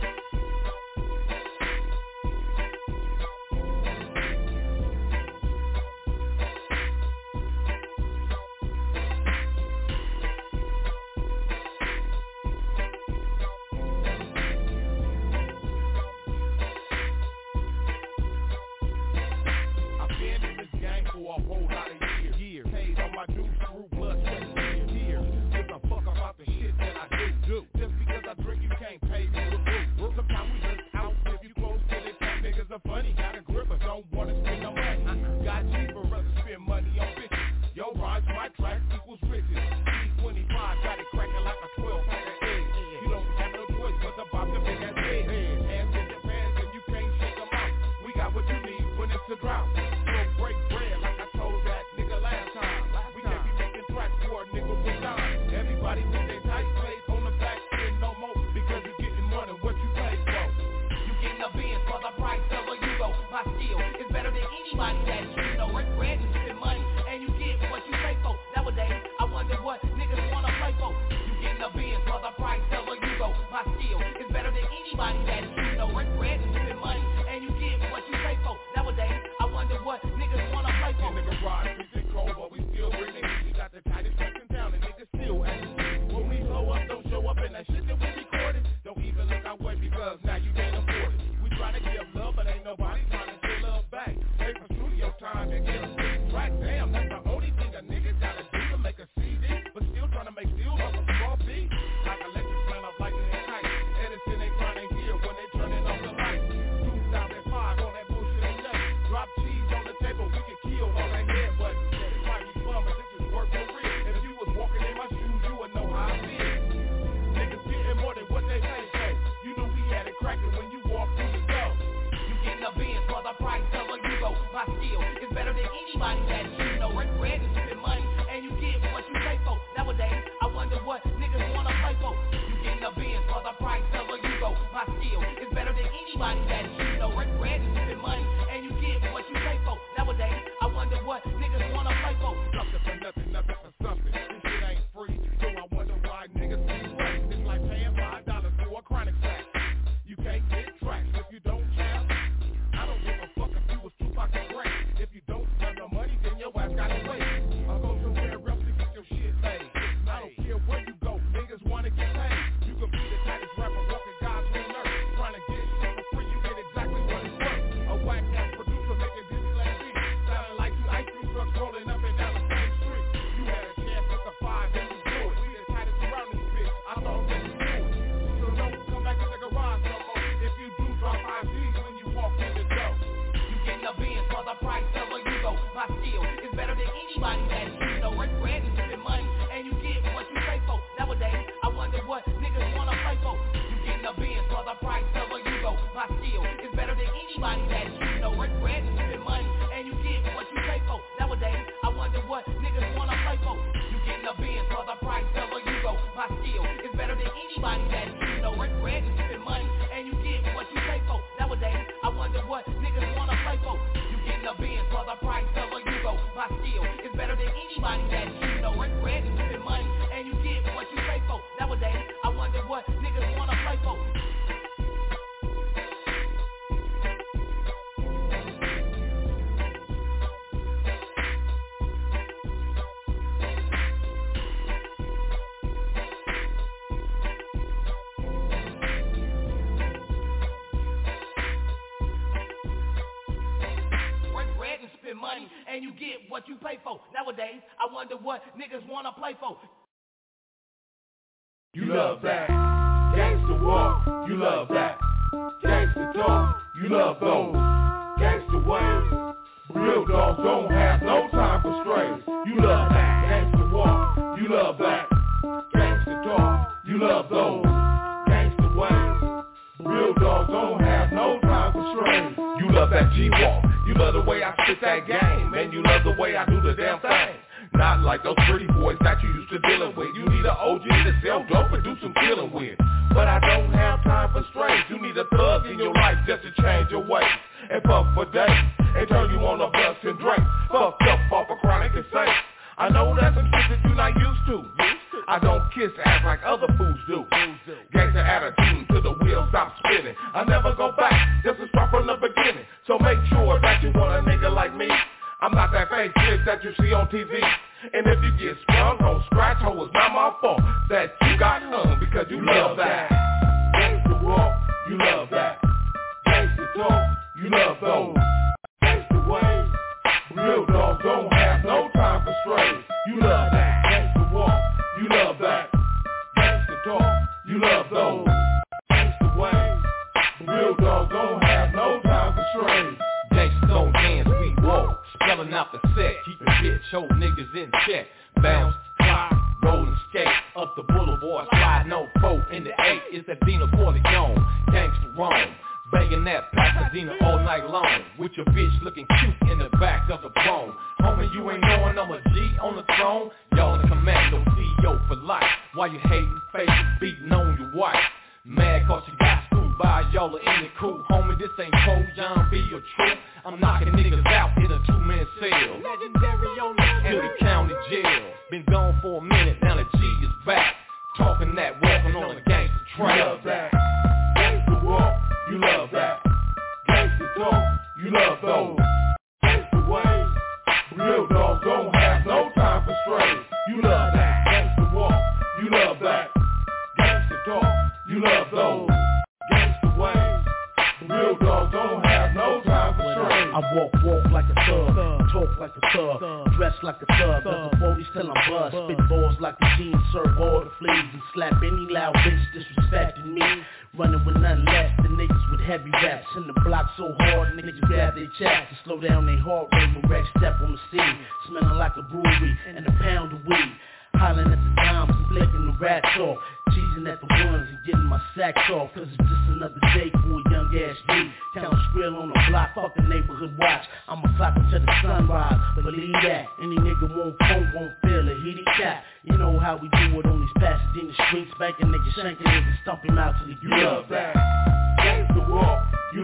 I've been in this game for a whole lot of years. Years. Paid on my dues, through blood, sweat, and tears. Give a fuck about the shit that I do. do. Just because I drink, you can't pay me with anybody that you know. Bread, bread is spend money, and you get what you pay for. Nowadays, I wonder what niggas wanna play for. Something for nothing, nothing for something. This shit ain't free, so I wonder why niggas be raised. It's like paying five dollars for a chronic sack. You can't get tracks if you don't jam. I don't give a fuck if you was two fucking grand. If you don't have no money, then your ass gotta wait. I'll go somewhere else to get your shit made. I don't care where you go, niggas wanna get paid. You can be the tightest rapper walking God's green earth. Trying to get shit for free, you get exactly what it's worth. A whack ass producer making Disneyland beats. Sounding like two ice cream trucks rolling up and down the same street. You had a chance with the five and you blew it. We the tightest around this bitch. I thought that you knew it. So don't come back to the garage no more. If you do, drop five G's when you walk in the door. You getting a Benz for the price of a Yugo. My skill is better than anybody that you know. Bread, bread is spend money, and you get what you pay for. Nowadays, I wonder what niggas wanna play for. You getting a Benz for the price of a Yugo. My skill is better than anybody that you know. Bread, bread is spend money, and you get what you pay for. Nowadays, I wonder what niggas wanna play for. You getting a Benz for the price of a Yugo. My skill is better than anybody that you know. Bread, bread is spend money, and you get what you pay for. Nowadays, I wonder what niggas wanna play for. You getting a Benz for the price of a Yugo. My skill is better than anybody that you know. Bread, bread is spend money, and you get what you pay for. Nowadays, I wonder what niggas wanna play for. Bread and spend money, and you get what you pay for. Nowadays, I wonder what niggas wanna play for. You love that. Gangsta walk, you love that. Gangsta talk, you love those. Gangsta ways, real dogs don't have no time for strays. You love that. Gangsta walk, you love that. Gangsta talk, you love those. Gangsta ways, real dogs don't have no time for strays. You love that G-walk, you love the way I spit that game, and you love the way I do the damn thing. Not like those pretty boys that you used to dealing with. You need an O G to sell dope and do some killing with. But I don't have time for strays. You need a thug in your life just to change your ways. And fuck for days, and turn you on a bus and drink. Fucked up off a chronic and safe. I know that's some shit that you not used to. I don't kiss ass like other fools do. Gangsta attitude till the wheel stops spinning. I never go back, just to start from the beginning. So make sure that you want a nigga like me. I'm not that fake shit that you see on T V. And if you get sprung on scratch, ho, it's not my fault that you got hung because you love that. Gangsta walk, you love that. Gangsta talk, you love those. Gangsta ways, real dogs don't have no time for strays. You love that. Gangsta walk, you love that. Gangsta talk, you love those. Gangsta ways, real dogs don't have no time for strays. Gangsta don't dance, we walk, spelling out the set, keep the bitch, hold niggas in check, bounce, clock, roll and skate, up the boulevard, slide no four in the eight, it's that Dina Corleone, gangsta Rome, banging that Pasadena all night long, with your bitch looking cute in the back of the bone, homie you ain't knowing I'm a G on the throne, y'all in the commando C E O for life, why you hating, fake, beating on your wife, mad cause you got screwed by y'all are in the crew, homie this ain't Pro John B or True, I'm knocking niggas out in a two-man cell. Legendary on the Henry County Jail. Been gone for a minute, now the G is back. Talking that, walking on a gangster trail. You love that. Gangsta walk, you love that. Gangsta talk, you love those. Gangsta ways, real dogs don't have no time for strays. You love that. Gangsta walk, you love that. Gangsta talk, you love those. Gangsta ways, real dogs don't have no time for strays. I walk, walk like a thug, talk like a thug, dress like a thug, got the forties till I'm buzz, spit balls like a jeans, serve all the fleas and slap any loud bitch disrespecting me. Running with nothing less than niggas with heavy raps in the block so hard niggas grab their chaps to slow down their heart rate when Rex step on the scene, smelling like a brewery and a pound of weed. Hollering at the dimes and flicking the rats off, cheesing at the ones and getting my sacks off, cause it's just another day for a young ass G. Count skrill on the block, fuck the neighborhood watch, I'ma clock until the sunrise, believe that. Any nigga won't phone, won't feel it, he the cat. You know how we do it on these Pasadena streets, spanking niggas, shanking niggas, stomp him out till he You love that. Gangsta walk, you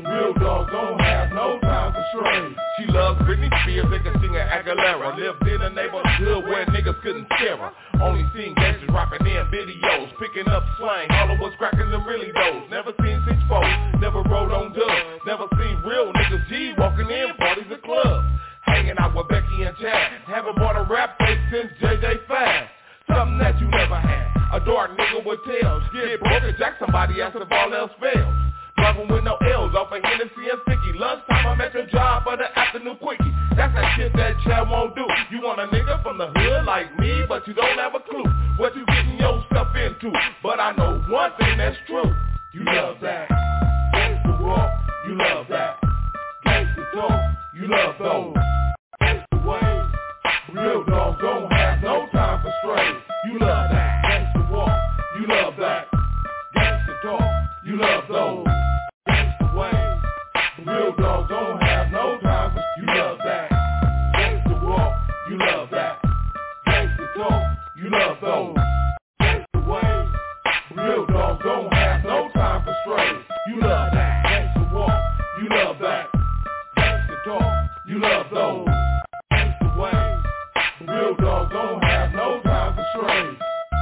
Real dogs don't have no time for strays. She loves Britney Spears, they can sing Aguilera. Lived in a neighborhood where niggas couldn't scare her. Only seen gangsters rapping in videos, picking up slang, all of us cracking them really doors. Never seen six four, never rode on dubs. Never seen real niggas G walking in parties and clubs. Hanging out with Becky and Chad, haven't bought a rap tape since J J Fast. Something that you never had, a dark nigga with tails. Get broke and jack somebody else if all else fails. Driving with no L's off of Hennessy and Sticky. Lunchtime I'm at your job for the afternoon quickie. That's that shit that Chad won't do. You want a nigga from the hood like me, but you don't have a clue what you getting yourself into. But I know one thing that's true. You love that gangsta walk, you love that gangsta talk, you love those gangsta ways. Real dogs don't have no time for strays. You love that gangsta walk, you love that gangsta talk, you love those gangsta ways. Real dogs don't have no time for. You love that gangsta walk, you love that gangsta talk, you love those gangsta ways. Real dogs don't have no time for strays. You love that gangsta walk, you love that gangsta talk, you love those gangsta ways. Real dogs don't have no time for strays.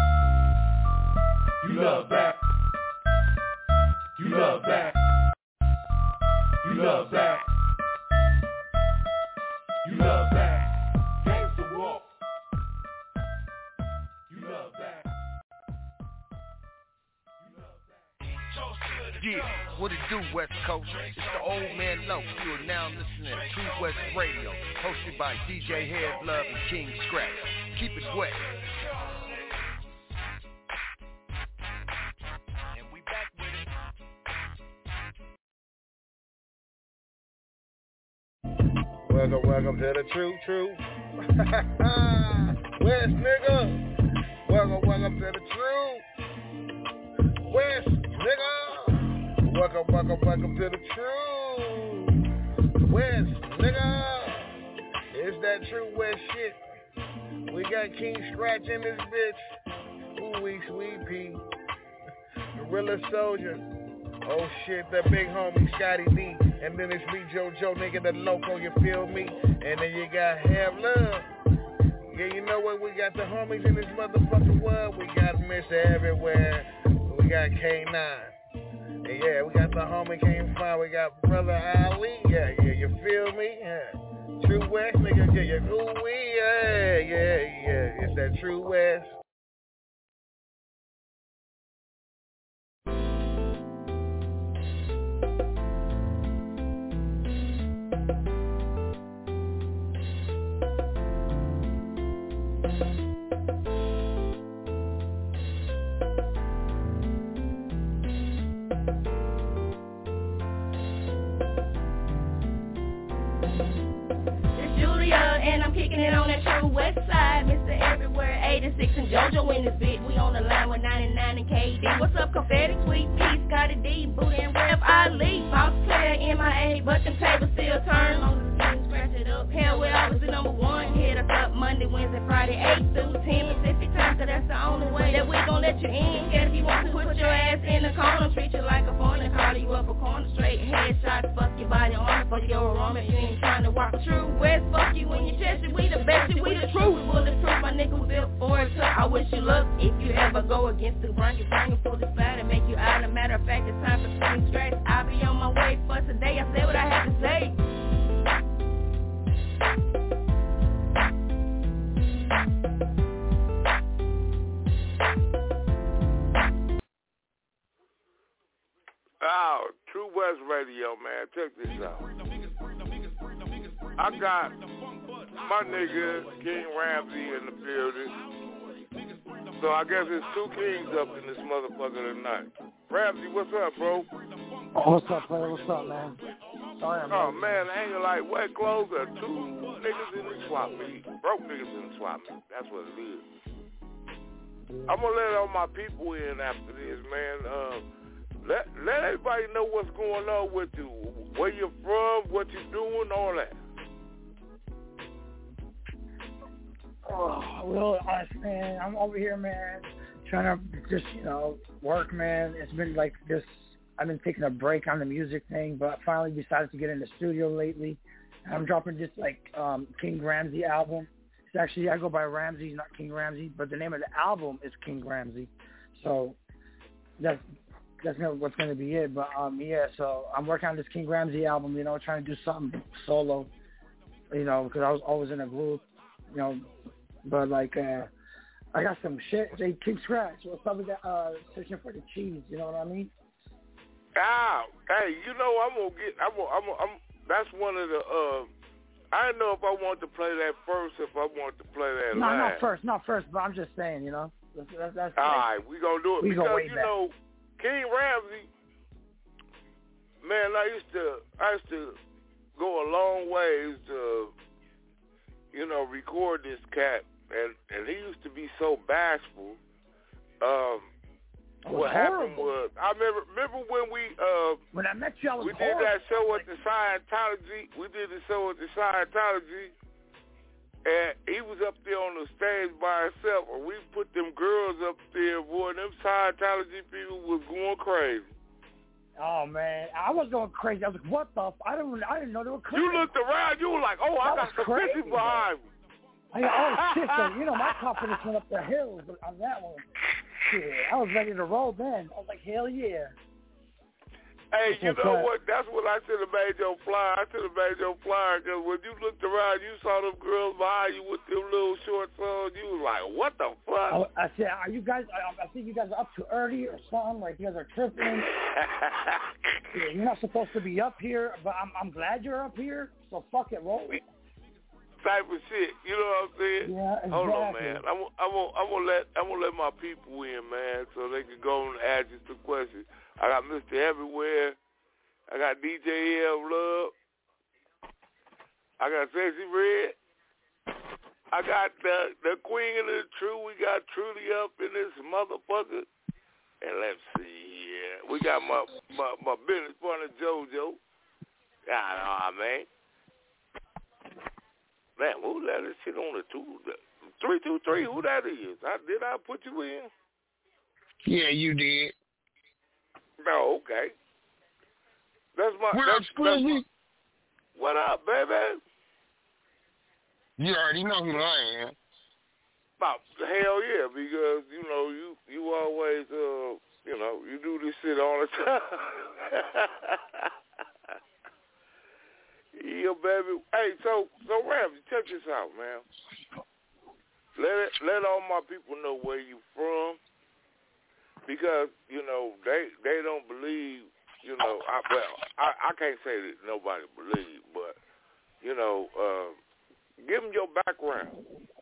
You love that. You love that. You love that. You love that. Gangsta walk. You love that. Yeah, what it do, West Coast? It's the old man Low. You are now listening to True West Radio, hosted by D J Head Love and King Scratch. Keep it wet. And we back with it. Welcome, welcome to the True True West, nigga. Welcome, welcome to the True West, nigga. Welcome, welcome, welcome to the True West, nigga. It's that True West shit. We got King Scratch in this bitch. Ooh, we sweet pea. Gorilla Soldier. Oh shit, the big homie Scotty D. And then it's me, JoJo, nigga, the loco, you feel me? And then you got Have Love. Yeah, you know what? We got the homies in this motherfucking world. We got Mister Everywhere. We got K nine. And yeah, we got the homie King Fine. We got Brother Ali. Yeah, yeah, you feel me? Yeah. True West, nigga, yeah, yeah, ooh, we, yeah, yeah, yeah. It's that True West. And I'm kicking it on that True West Side. Mister Everywhere, eighty-six and JoJo in this bitch. We on the line with ninety-nine and K D. What's up, Confetti, Sweet Pea, Scotty D, Booty and Rev, Ali, Boss Player, M I A, but them tables still turn. Long as the team scratch it up. Hell, we always the number one. Hit us up Monday, Wednesday, Friday, eight through ten Pacific time, cause that's the only way that we gon' let you in. Scared if you want to put your ass in the corner, treat you like a foreigner, call you up a corner straight. Headshots, fuck your body on, fuck your aroma. You ain't trying to walk True West, fuck you when you chest it. We the best, we the truth. Bulletproof, my nigga built for it. I wish you luck if you ever go against the bring it, bring it for the splat and make you out. A matter of fact, it's time for King Scratch. I'll be on my way for today. I said what I had to say. Oh, True West Radio, man. Check this out. I got my nigga King Ramsey in the building. So I guess it's two kings up in this motherfucker tonight. Ramsey, what's up, bro? Oh, what's up, player? What's up, man? Sorry, I'm oh, man, hanging like wet clothes or two niggas in the swap meet. Broke niggas in the swap meet. That's what it is. I'm going to let all my people in after this, man. Uh, let, let everybody know what's going on with you. Where you're from, what you're doing, all that. Oh, really honest, man. I'm over here, man, trying to just, you know, work, man. It's been like this. I've been taking a break on the music thing, but I finally decided to get in the studio lately. I'm dropping this like um, King Ramsey album. It's actually I go by Ramsey, not King Ramsey, but the name of the album is King Ramsey. So that's that's gonna, what's going to be it. But um, yeah, so I'm working on this King Ramsey album. You know, trying to do something solo. You know, because I was always in a group. You know, but like uh, I got some shit. Say King Scratch. What's up with that? Uh, searching for the cheese. You know what I mean? Ah, hey, you know I'm gonna get. I'm. Gonna, I'm. Gonna, I'm. That's one of the. Uh, I didn't know if I wanted to play that first, if I wanted to play that no, last. No, not first, not first. But I'm just saying, you know. That's, that's, that's All like, right, we gonna do it we because you back. know King Ramsey. Man, I used to. I used to go a long ways to, you know, record this cat, and and he used to be so bashful. Um. What happened was, I remember remember when we uh when I met you, I was we did horrible. that show at the Scientology. We did the show at the Scientology, and he was up there on the stage by himself, and we put them girls up there. Boy, them Scientology people was going crazy. Oh man, I was going crazy. I was like, "What the? F-? I didn't. I didn't know they were crazy." You looked around. You were like, "Oh, I that got some bitches behind me." I got, oh shit! So you know, my confidence went up the hills on that one. Shit, I was ready to roll then. I was like, hell yeah. Hey, That's you what's know up. what? That's what I should have made your flyer. I should have made your flyer because when you looked around, you saw them girls behind you with them little shorts on. You was like, what the fuck? I, I said, are you guys, I, I think you guys are up too early or something. Like, you guys are tripping. Yeah, you're not supposed to be up here, but I'm I'm glad you're up here. So fuck it, roll it. Type of shit, you know what I'm saying? Yeah, exactly. Hold on, man. I'm I'm gonna I'm gonna let I'm gonna let my people in, man, so they can go and ask you some questions. I got Mister Everywhere. I got D J L Love. I got Sexy Red. I got the the Queen of the True. We got Truly up in this motherfucker. And let's see here. We got my my, my business partner JoJo. Ah, man. Man, who let us shit on the two, three two three? Who that is? I, did I put you in? Yeah, you did. No, okay. That's my. What that's, up, Squizzy? What up, baby? You already know who I am. Oh, hell yeah, because you know you you always uh you know you do this shit all the time. Yeah, baby. Hey, so so Ramsey, check this out, man. Let it, let all my people know where you from, because you know they they don't believe. You know, I, well, I, I can't say that nobody believes, but you know, uh, give them your background.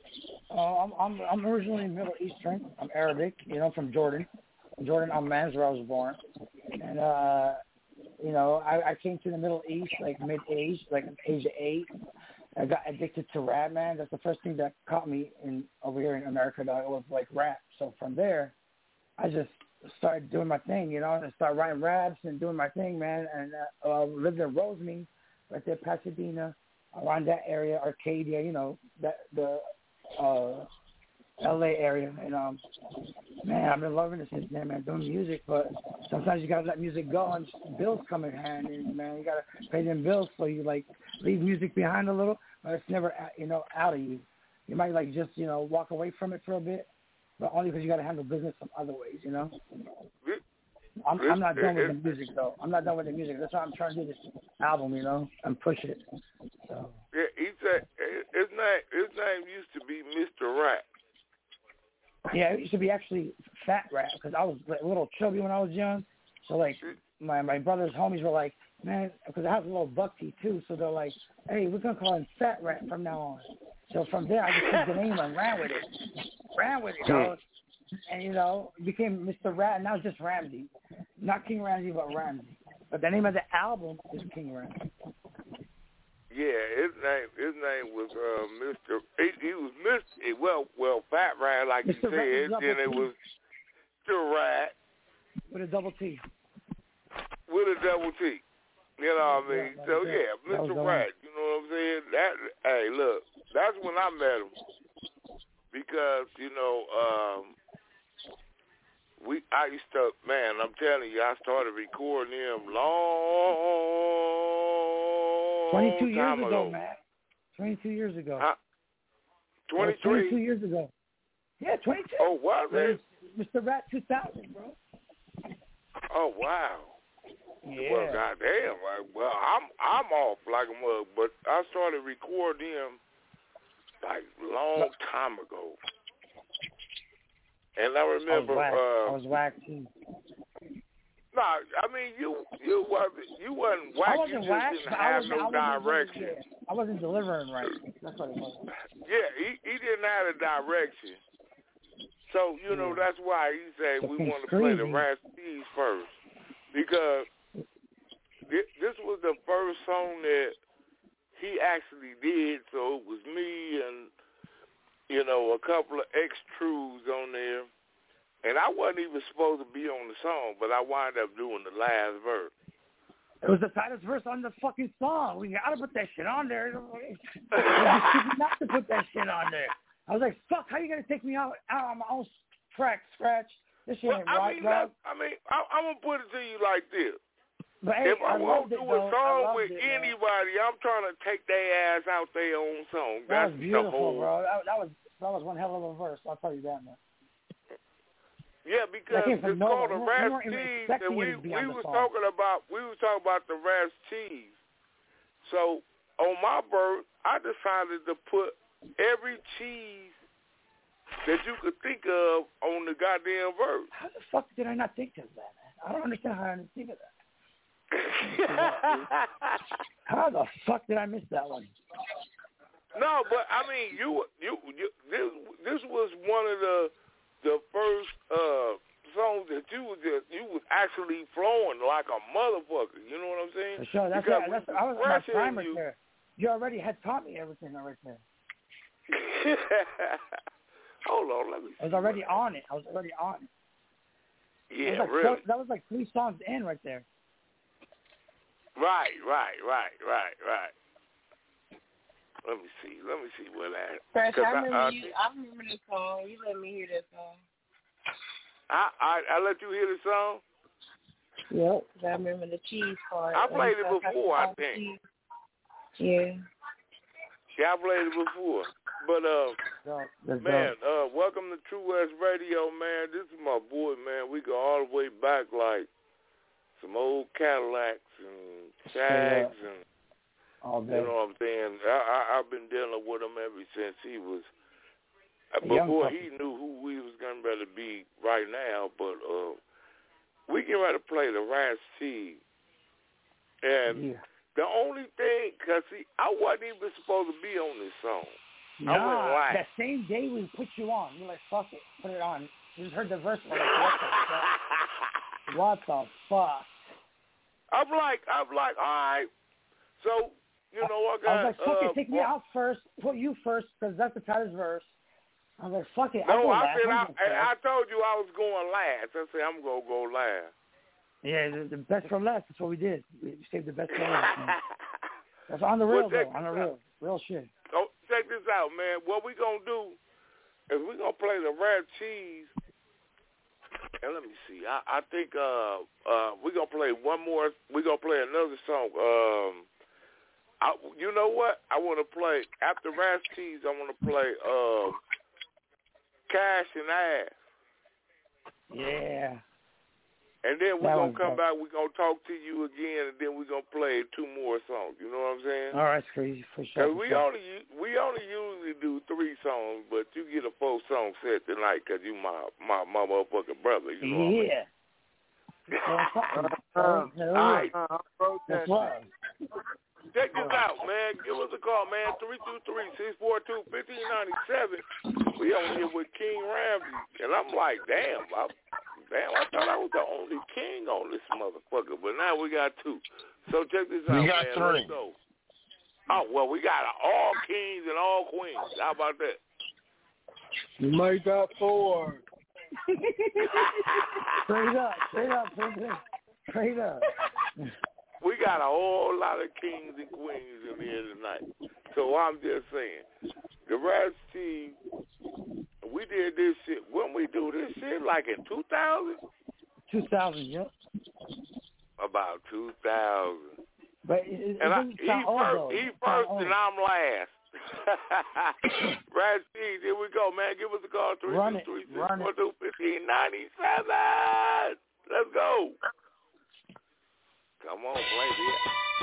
Uh, I'm I'm I'm originally Middle Eastern. I'm Arabic. You know, from Jordan. Jordan, Amman, where I was born, and uh. You know, I, I came to the Middle East like mid-age, like age of eight. I got addicted to rap, man. That's the first thing that caught me in over here in America. That was like rap. So from there, I just started doing my thing, you know, and I started writing raps and doing my thing, man. And uh, uh, lived in Rosemead, right there, Pasadena, around that area, Arcadia, you know, that the uh, L A area. And um, man, I've been loving it since then, man. Doing music, but sometimes you gotta let music go, and bills come in hand, and man, you gotta pay them bills. So you like leave music behind a little, but it's never, you know, out of you. You might like just, you know, walk away from it for a bit, but only because you gotta handle business some other ways, you know. I'm, I'm not done with the music though. I'm not done with the music. That's why I'm trying to do this album, you know, and push it. So. Yeah, he said his name. His name used to be Mister Rat. Yeah, it used to be actually Fat Rat because I was like, a little chubby when I was young. So like my my brother's homies were like, man, because I have a little buck teeth too. So they're like, hey, we're gonna call him Fat Rat from now on. So from there, I just took the name and ran with it. Ran with it, dog. And you know, became Mister Rat. And now it's just Ramsey, not King Ramsey, but Ramsey. But the name of the album is King Ramsey. Yeah, his name his name was uh, Mister He, he was Mister Well, well, Fat Rat, like Mister you said. Then it was Mister Rat with a double T. With a double T. You know what I mean? Yeah, so yeah, Mister Rat. You know what I'm saying? That hey, look, that's when I met him because you know um, we I used to, man, I'm telling you, I started recording them long twenty-two years time ago, ago. man. twenty-two years ago. Huh? twenty-three? twenty-two years ago. Yeah, twenty-two. Oh, was it? Mister Rat two thousand, bro. Oh, wow. Yeah. Well, goddamn. Well, I'm I'm off like a mug, but I started recording them like long time ago. And I remember. I was whack. Uh, I was whack too. Nah, I mean you you wasn't you wasn't whack. I wasn't you just whack, didn't but I have wasn't, no I wasn't, direction. Yeah, I wasn't delivering right. That's what it was. Yeah, he he didn't have a direction. So you know Yeah. that's why he said we Fucking want to play the crazy. Rasties first because this, this was the first song that he actually did. So it was me and you know a couple of extrudes on there. And I wasn't even supposed to be on the song, but I wound up doing the last verse. It was the tightest verse on the fucking song. We gotta put that shit on there. It was stupid not to put that shit on there. I was like, fuck, how you gonna take me out, out on my own track, scratch? This shit Well, ain't I right, mean, bro. that, I mean, I, I'm gonna put it to you like this. But hey, if I, I won't loved do it, a though. song I with it, anybody, I'm trying to take their ass out their own song. That That's was beautiful, the whole... bro. That, that was that was one hell of a verse. I'll tell you that, man. Yeah, because it's from called nowhere. the We weren't even Rasties, expecting and we it to be we on the was song. talking about we was talking about the Rasties. So on my birth, I decided to put every cheese that you could think of on the goddamn verse. How the fuck did I not think of that, man? I don't understand how I didn't think of that. How the fuck did I miss that one? No, but I mean, you, you, you this, this was one of the the first uh, songs that you was just, you was actually flowing like a motherfucker. You know what I'm saying? For sure. That's because right. That's, I was on my prime right there. You already had taught me everything right there. Hold on, let me. I was already on it. I was already on it. Yeah, that was like, really. That was like three songs in right there. Right, right, right, right, right. Let me see. Let me see where that. Fresh, I remember I, I, you. I remember this song. You let me hear that song. I, I I let you hear the song. Yep, I remember the cheese part. I played it before, I think. Cheese. Yeah. Yeah, I played it before. But uh, That's man, dope. uh, welcome to True West Radio, man. This is my boy, man. We go all the way back like some old Cadillacs and Shags and. All you know what I'm saying? I, I, I've been dealing with him ever since he was, A before young he knew who we was going to be right now. But uh, we get ready to play the Rasties. And yeah. the only thing, because see, I wasn't even supposed to be on this song. I went Nah, live. that same day we put you on. You're like, fuck it, put it on. You just heard the verse. Like, what the fuck? What the fuck? I'm like, I'm like, all right. So, you know, I got. I was like, fuck uh, it, take me uh, out first, put you first, because that's the tightest verse. I was like, fuck it, No, I'll go I last. said, I, I'm gonna I told you I was going last. I said, I'm going to go last. Yeah, the, the best for last. That's what we did. We saved the best for last. Man. That's on the real, Well, check though. On the this real. Real shit. Oh, check this out, man. What we going to do is we going to play the Rasties. And let me see. I, I think uh, uh, we're going to play one more. We're going to play another song. Um, I, you know what? I want to play, after Rasties, I want to play uh, Cash and Ass. Yeah. And then we're That going to one's come dope. back, we're going to talk to you again, and then we're going to play two more songs. You know what I'm saying? All right, it's crazy, for sure. Cause for we sure. only we only usually do three songs, but you get a four song set tonight because you my my my motherfucking brother. You know Yeah. what I mean? Uh, All right. That's love. Check this out, man. Give us a call, man. three two three, six four two, one five nine seven. We on here with King Ramsey. And I'm like, damn, I, damn, I thought I was the only king on this motherfucker. But now we got two. So check this out, We got man. three. Let's go. Oh, well, we got all kings and all queens. How about that? You might got four. Straight up, straight up, straight up. Straight up. We got a whole lot of kings and queens in here tonight. So I'm just saying, the Rasties, we did this shit. When we do this shit, like in two thousand? two thousand, yep. About two thousand. But it, it and I, doesn't he sound old, first, though. he It first sound and I'm last. Right, Steve, here we go, man. Give us a call, three six three six four two fifteen ninety-seven. Let's go. Come on, play this.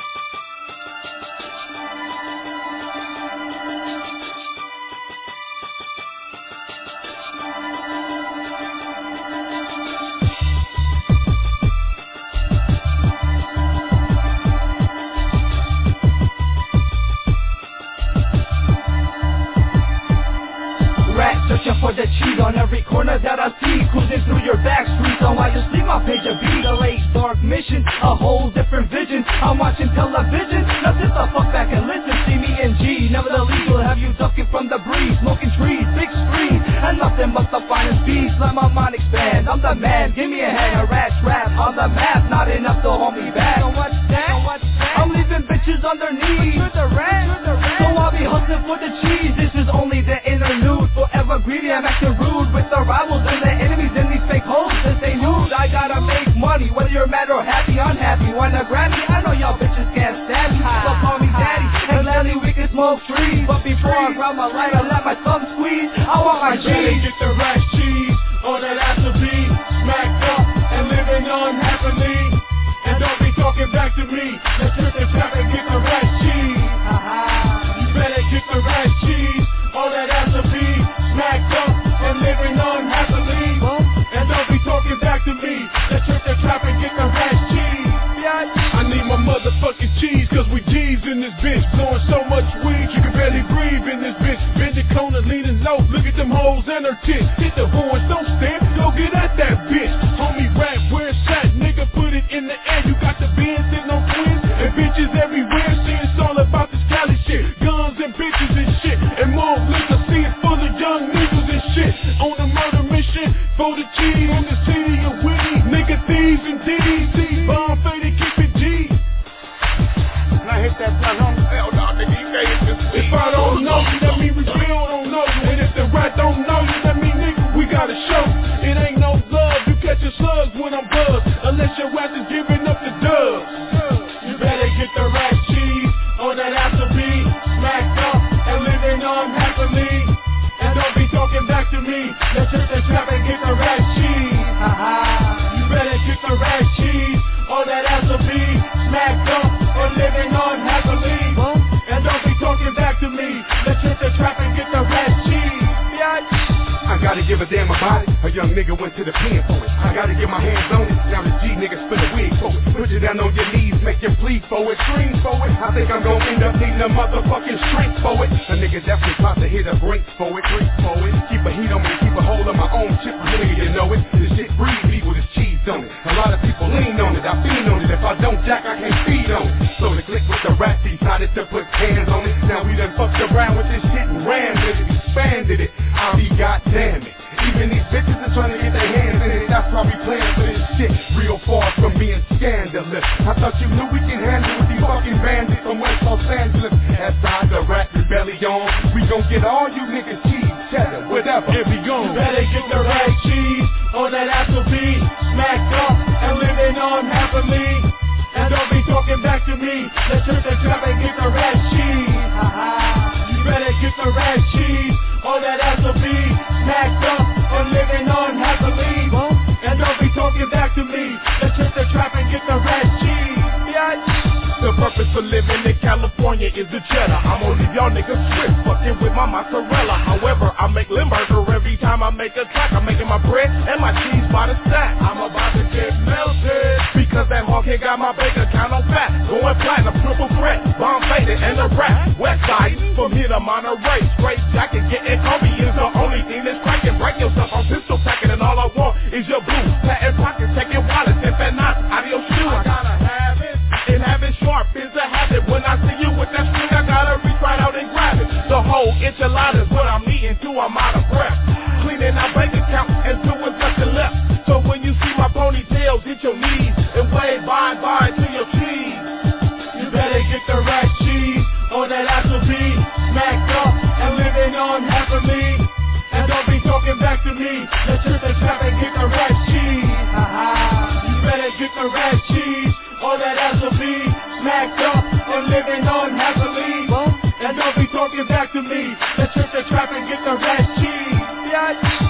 Searching for the cheat on every corner that I see. Cruising through your back streets on while you sleep. My page of beat, a late dark mission, a whole different vision. I'm watching television, now sit the fuck back and listen. See me in G, never the legal. Have you ducking from the breeze, smoking trees, big screen, and nothing but the finest beats. Let my mind expand, I'm the man. Give me a hand, a rat trap on the map. Not enough to hold me back. So what's that? I'm leaving bitches on their knees. So I'll be hustling for the cheese. This is only the interlude. Forever greedy, I'm acting rude with the rivals and the enemies in these fake hoes that say nude. I gotta make money, whether you're mad or happy, unhappy. Wanna grab me? I know y'all bitches can't stand me. So call me daddy, and gladly we can smoke trees. But before I grab my lighter, let my thumb squeeze. I want my cheese. Get the right cheese, all that has to be smacked up and living unhappily. And don't be talking back to me. Let's trip the trap and get the right cheese. You better get the right cheese, all that has to be smacked up and living unhappily. And don't be talking back to me. Let's trip the trap and get the right cheese. I need my motherfucking cheese, cause we G's in this bitch. Blowing so much weed, you can barely breathe in this bitch. Bend the corner, leaning low, look at them hoes and her tits. Hit the horns, don't stand, go get at that bitch. Homie rap, where it's at, nigga put it in the air. You got the bins sitting on twins, and bitches everywhere. See, it's all about this Cali shit. Guns and bitches and shit, and more liquor. See, it's full of young niggas and shit. On a murder mission, for the cheese in the city of Whitney. Nigga thieves and D D C, bomb faded, keep it G. Now hit that blunt on the hell, dog, nigga, you can't hit this. If I don't know you, that mean we still don't know you. And if the rat don't know you, that mean nigga, we gotta show. It ain't no love, you catching slugs when I'm buzzed. Unless your ass is giving up the dubs. You better get the right cheese, or that has to be smacked up and living unhappily. And don't be talking back to me. Let's hit the trap and get the right cheese. You better get the right cheese, or that has to be smacked up and living unhappily. And don't be talking back to me. Let's hit the trap and get the right cheese. I gotta give a damn about it. A young nigga went to the pen for it. I gotta get my hands on it. Now the G nigga spin a wig for it. Put you down on your knees, make you plead for it. Scream for it. I think I'm gonna end up needing a motherfucking strength for it. A nigga definitely about to hit a break for it. Drink for it. Keep a heat on me, keep a hold on my own chip. Nigga, you know it. This shit breathe me with his cheese on it. A lot of people lean on it. I feed on it. If I don't jack, I can't feed on it. So the click with the rat decided to put hands on it. Now we done fucked around with this shit and ran with it. Expanded it. I'll be goddamn it. Even these bitches are trying to get their hands in it. That's why we playing for this shit. Real far from being scandalous. I thought you knew we can handle with these fucking bandits from West Los Angeles. Outside the rap rebellion, we gon' get all you niggas cheese, cheddar, whatever. Here we go. You better get the right cheese, or that has to be smacked up and living unhappily. And don't be talking back to me. Let's hit the trap and get the right cheese. You better get the right cheese, or that has to be smacked up and living unhappily. And don't be talking back to me. Let's hit the trap and get the right cheese. The purpose for living in California is the cheddar. I'm on these y'all niggas strict, fucking with my mozzarella. However, I make Limburger every time I make a track. I'm making my bread and my cheese by the stack. I'm about to get melted, because that hawkhead got my bank account on fat. Going platinum, triple threat, bomb faded and a rap. West side, from here to Monterey. Straight jacket, getting comfy is the only thing that's cracking. Break yourself on pistol packing, and all I want is your blue patent pockets, taking wallets and fat knots out of your shoes. I gotta have it, and have it sharp is a habit. When I see you with that string, I gotta reach right out and grab it. The whole enchilada's what I'm eating too, I'm out of breath. Cleaning our bank account and doing nothing left. So when you see my ponytails, hit your knees and wave bye-bye to your cheese. You better get the right cheese, or that has to be smacked up and living unhappily. And don't be talking Let's trip the trap and get the red cheese. Haha, you better get the red cheese. All that S will be smacked up and living unhappily. And don't be talking back to me. Let's trip the trap and get the red cheese. Yeah.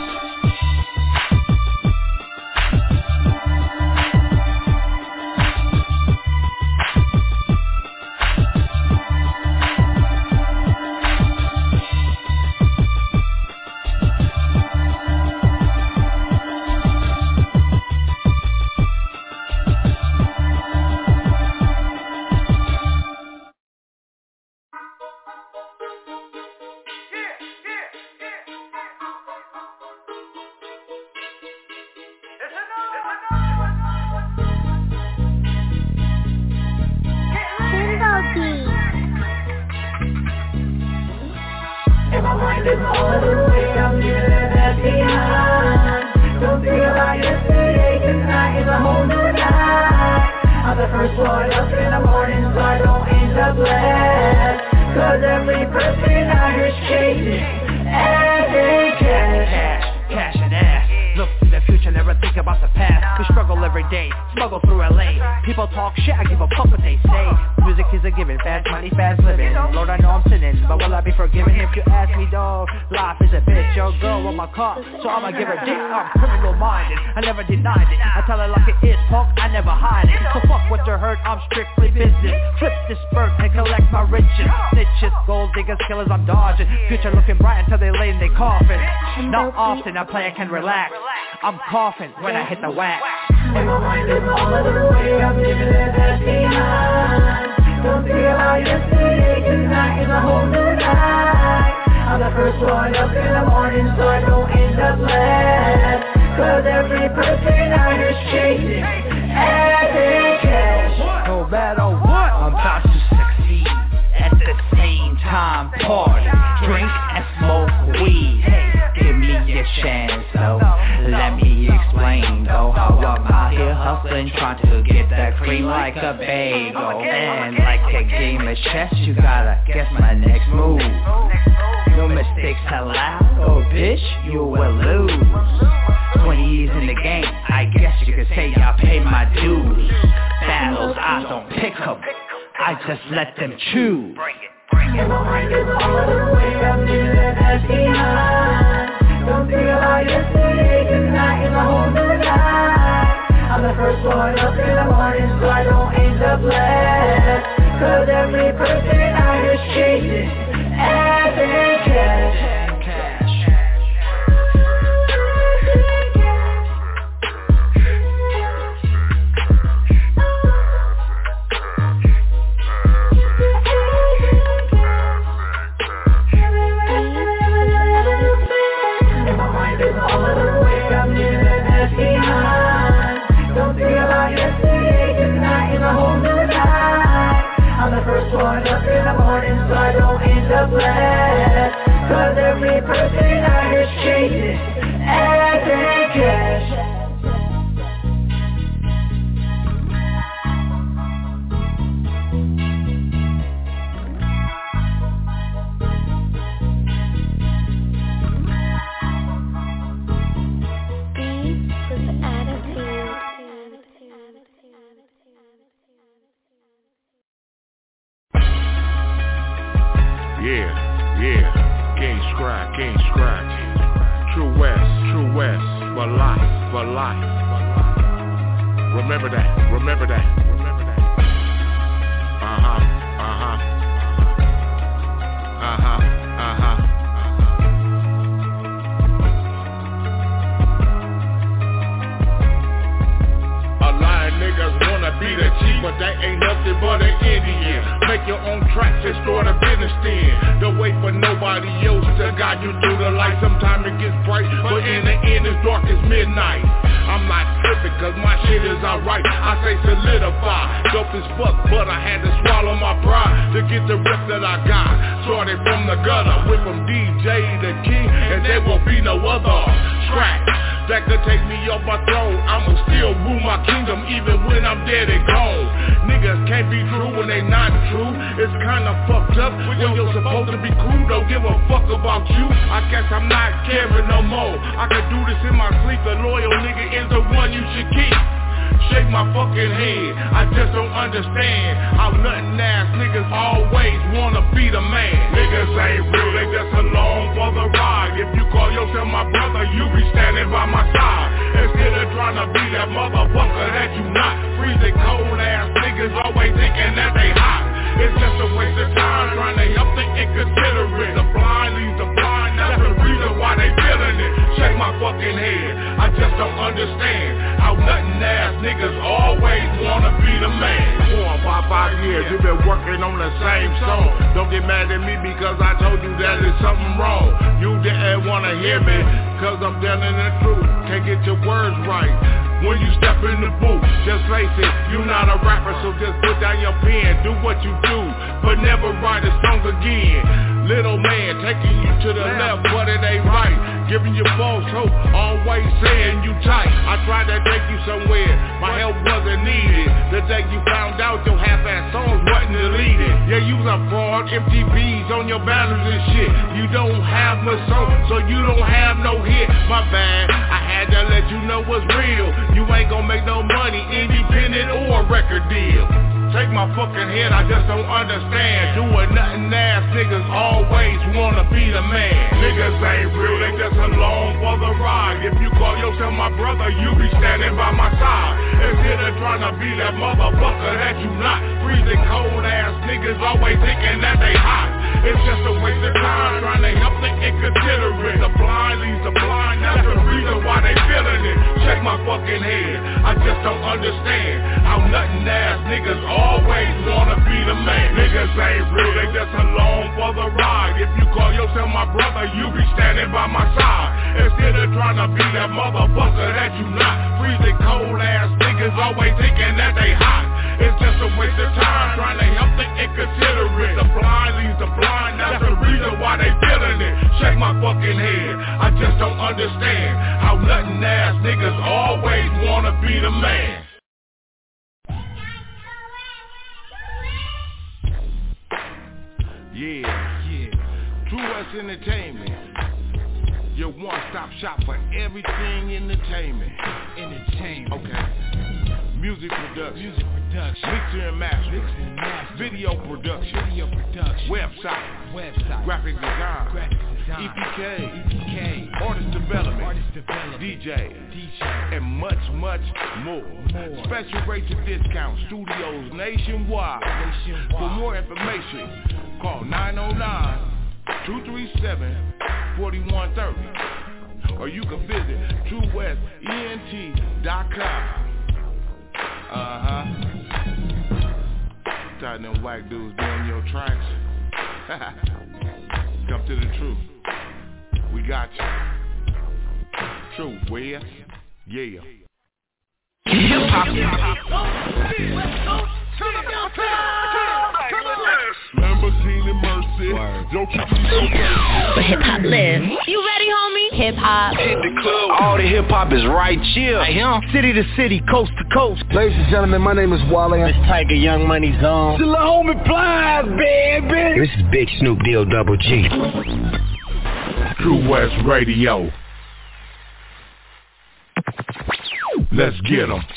So I'ma give her dick, I'm criminal-minded, I never denied it, I tell her like it is, punk, I never hide it. So fuck what you heard, I'm strictly business. Flip this bird and collect my riches. Snitches, gold diggers, killers, I'm dodging. Future looking bright until they lay in their coffin. Not often a player can relax, I'm coughing when I hit the wax. And my mind is all of the way, I'm leaving that behind. Don't think about yesterday, tonight is a whole new night. I'm the first one up in the morning, so I don't end up last. Cause every person out here's chasing every cash. No matter what, I'm about to succeed. At the same time, party, drink and smoke weed. Hey, give me a chance though, let me explain though how I'm out here hustling, trying to get that cream like a bagel. And like a game of chess, you gotta guess my next move. No mistakes allowed, oh bitch, you will lose. Twenty years in the game, I guess you could say I paid my dues. Battles, I don't pick up, I just let them choose. And my mind is all of the way, I'm leaving that behind. Don't think about yesterday, tonight is a whole new night. I'm the first one up in the morning, so I don't end up last. Cause every person out here's chasing every cash. And my mind is all of the way, I'm leaving that behind. Don't think about yesterday, tonight is a whole new night. I'm the first one up in the morning, so I don't end up last. Cause every person out here's chasing every cash. Yeah, yeah, King Scratch, King Scratch. True West, True West, for life, for life. Remember that, remember that. Uh-huh, uh-huh. Uh-huh, uh-huh. A lot of niggas wanna be the chief, but they ain't nothing but an Indian. Make your own tracks and start a business then. Don't wait for nobody else to guide you through the light. Sometimes it gets bright, but in the end it's dark as midnight. I'm not tripping cause my shit is alright. I say solidify, dope as fuck, but I had to swallow my pride to get the rest that I got. Started from the gutter, went from D J to king, and there won't be no other. Scratch, that could take me off my throne. I'ma still rule my kingdom even when I'm dead and gone. Niggas can't be true when they not true. It's kinda fucked up when you're supposed to be cool. Don't give a fuck about you. I guess I'm not caring no more. I could do this in my sleep. A loyal nigga is the one you should keep. Shake my fucking head, I just don't understand how nothing ass niggas always wanna be the man. Niggas ain't real, they just along for the ride. If you call yourself my brother, you be standing by my side. Instead of trying to be that motherfucker that you not. Freezing cold ass niggas always thinking that they hot. It's just a waste of time trying to help the inconsiderate. The blind leads the blind, that's the reason why they feeling it. Shake my fucking head, I just don't understand how nothing ass niggas always wanna be the man. Four or five, five years, you've been working on the same song. Don't get mad at me because I told you that is something wrong. You didn't wanna hear me, cause I'm telling the truth. Can't get your words right when you step in the booth. Just face it, you not a rapper, so just put down your pen. Do what you do, but never write a song again. Little man taking you to the left, but it ain't right. Giving you false hope, always saying you tight. I tried to take you somewhere, my help wasn't needed. The day you found out your half-ass songs wasn't deleted. Yeah, you was a fraud, M T Vs on your banners and shit. You don't have much song, so you don't have no hit. My bad, I had to let you know what's real. You ain't gonna make no money, independent or record deal. Take my fucking head, I just don't understand. Doing nothing ass niggas always wanna be the man. Niggas ain't real, they just along for the ride. If you call yourself my brother, you be standing by my side. Instead of trying to be that motherfucker that you not. Freezing cold ass niggas always thinking that they hot. It's just a waste of time trying to help the inconsiderate. The blind leads the blind, that's the reason why they feeling it. Check my fucking head, I just don't understand how nothing ass niggas always wanna be the man. Niggas ain't real, they just along for the ride. If you call yourself my brother, you be standing by my side. Instead of trying to be that motherfucker that you not. Freezing cold ass niggas always thinking that they hot. It's just a waste of time trying to help the inconsiderate. The blind leads the blind, that's the reason why they feeling it. Shake my fucking head, I just don't understand how nothing ass niggas always wanna be the man. Yeah, yeah. True West Entertainment, your one-stop shop for everything entertainment. Entertainment. Okay. Music production. Music production. Mixer and master. Mixer and master. Video production. Video production. Website. Website. Graphic design. Graphic design. E P K. E P K. Artist development. Artist development. D J. D J. And much, much more. more. Special rates and discounts. Studios nationwide. nationwide. For more information, call nine oh nine, two three seven, four one three zero. Or you can visit true west E N T dot com. Uh-huh. Tired them white dudes doing your tracks. Come to the truth. We got you. True, where? Yeah. Lamborghini Mercy. Yo, keep me so Where hip hop lives. You ready, homie? Hip hop. Hit the club. All the hip hop is right chill. I am. City to city, coast to coast. Ladies and gentlemen, my name is Wally. It's Tiger Young Money Zone. Still a homie Plies, baby. This is Big Snoop Deal Double G. True West Radio. Let's get 'em.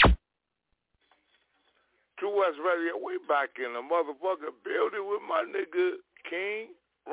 True West Radio, we back in the motherfucking building with my nigga King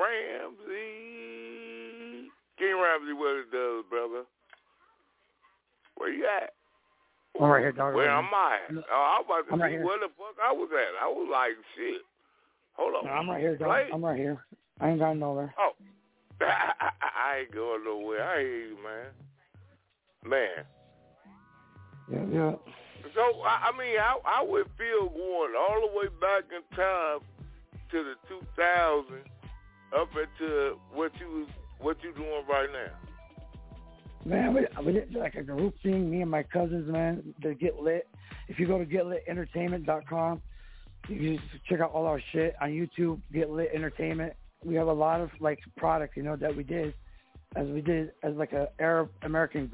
Ramsey. King Ramsey, what it does, brother? Where you at? I'm right here, dog. Where am I at? Oh, I was about to I'm right see here. where the fuck I was at. I was like, shit. Hold on. No, I'm right here, dog. Play. I'm right here. I ain't going nowhere. Oh. I ain't going nowhere. I hear you, man. Man. Yeah, yeah. So, I, I mean, how, how would it feel going all the way back in time to the two thousands up into what you what you doing right now? Man, we, we did like a group thing, me and my cousins, man, to Get Lit. If you go to get lit entertainment dot com, you can just check out all our shit on YouTube, Get Lit Entertainment. We have a lot of, like, products, you know, that we did as we did as, like, a Arab American group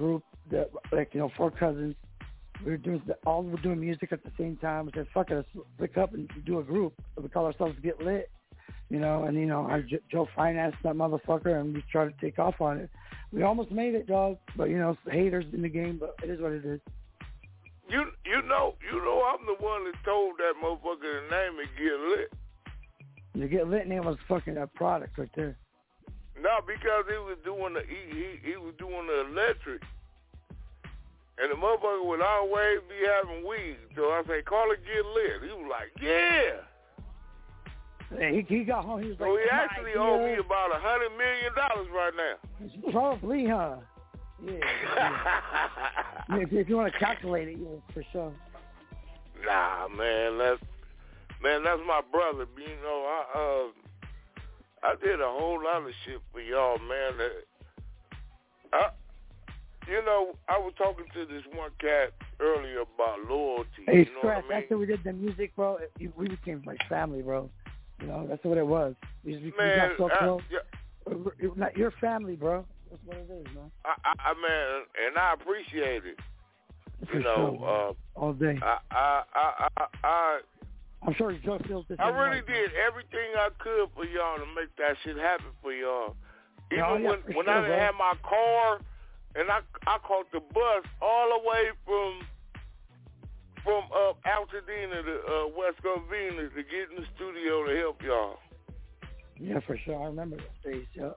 the, like, you know, four cousins. We were doing the, all we were doing music at the same time. We said, "Fuck it, let's pick up and do a group." We call ourselves Get Lit, you know. And you know, I, Joe financed that motherfucker, and we tried to take off on it. We almost made it, dog. But you know, haters in the game. But it is what it is. You you know you know I'm the one that told that motherfucker to name it Get Lit. The Get Lit name was fucking a product right there. No, because he was doing the he he, he was doing the electric. And the motherfucker would always be having weed. So I say, call it Get Lit. He was like, yeah. Yeah, he, he got home. He was so like, he actually owed me about a hundred million dollars right now. Probably, huh? Yeah. yeah. if, if you want to calculate it, yeah, for sure. Nah, man, that's man, that's my brother. You know, I uh, I did a whole lot of shit for y'all, man. That, I, You know, I was talking to this one cat earlier about loyalty. Hey, you know Scratch, what I mean? after we did the music, bro, it, we became like family, bro. You know, that's what it was. We, we, man, we got so close. I, yeah. It, not your family, bro. That's what it is, man. I, I, I man, and I appreciate it. For you know, sure, uh, all day. I, I, I, I, I, I'm sure Joe feels this. I really way. did everything I could for y'all to make that shit happen for y'all. Even no, yeah, when, when sure, I didn't bro. have my car. And I I caught the bus all the way from from uh, Altadena to uh, West Covina to get in the studio to help y'all. Yeah, for sure. I remember those days, yeah.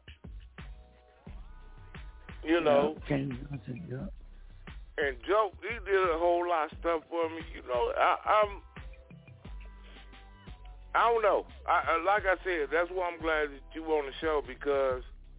You know. Yeah, okay. yeah. And Joe, he did a whole lot of stuff for me. You know, I, I'm. I don't know. I, I, like I said, that's why I'm glad that you on the show because.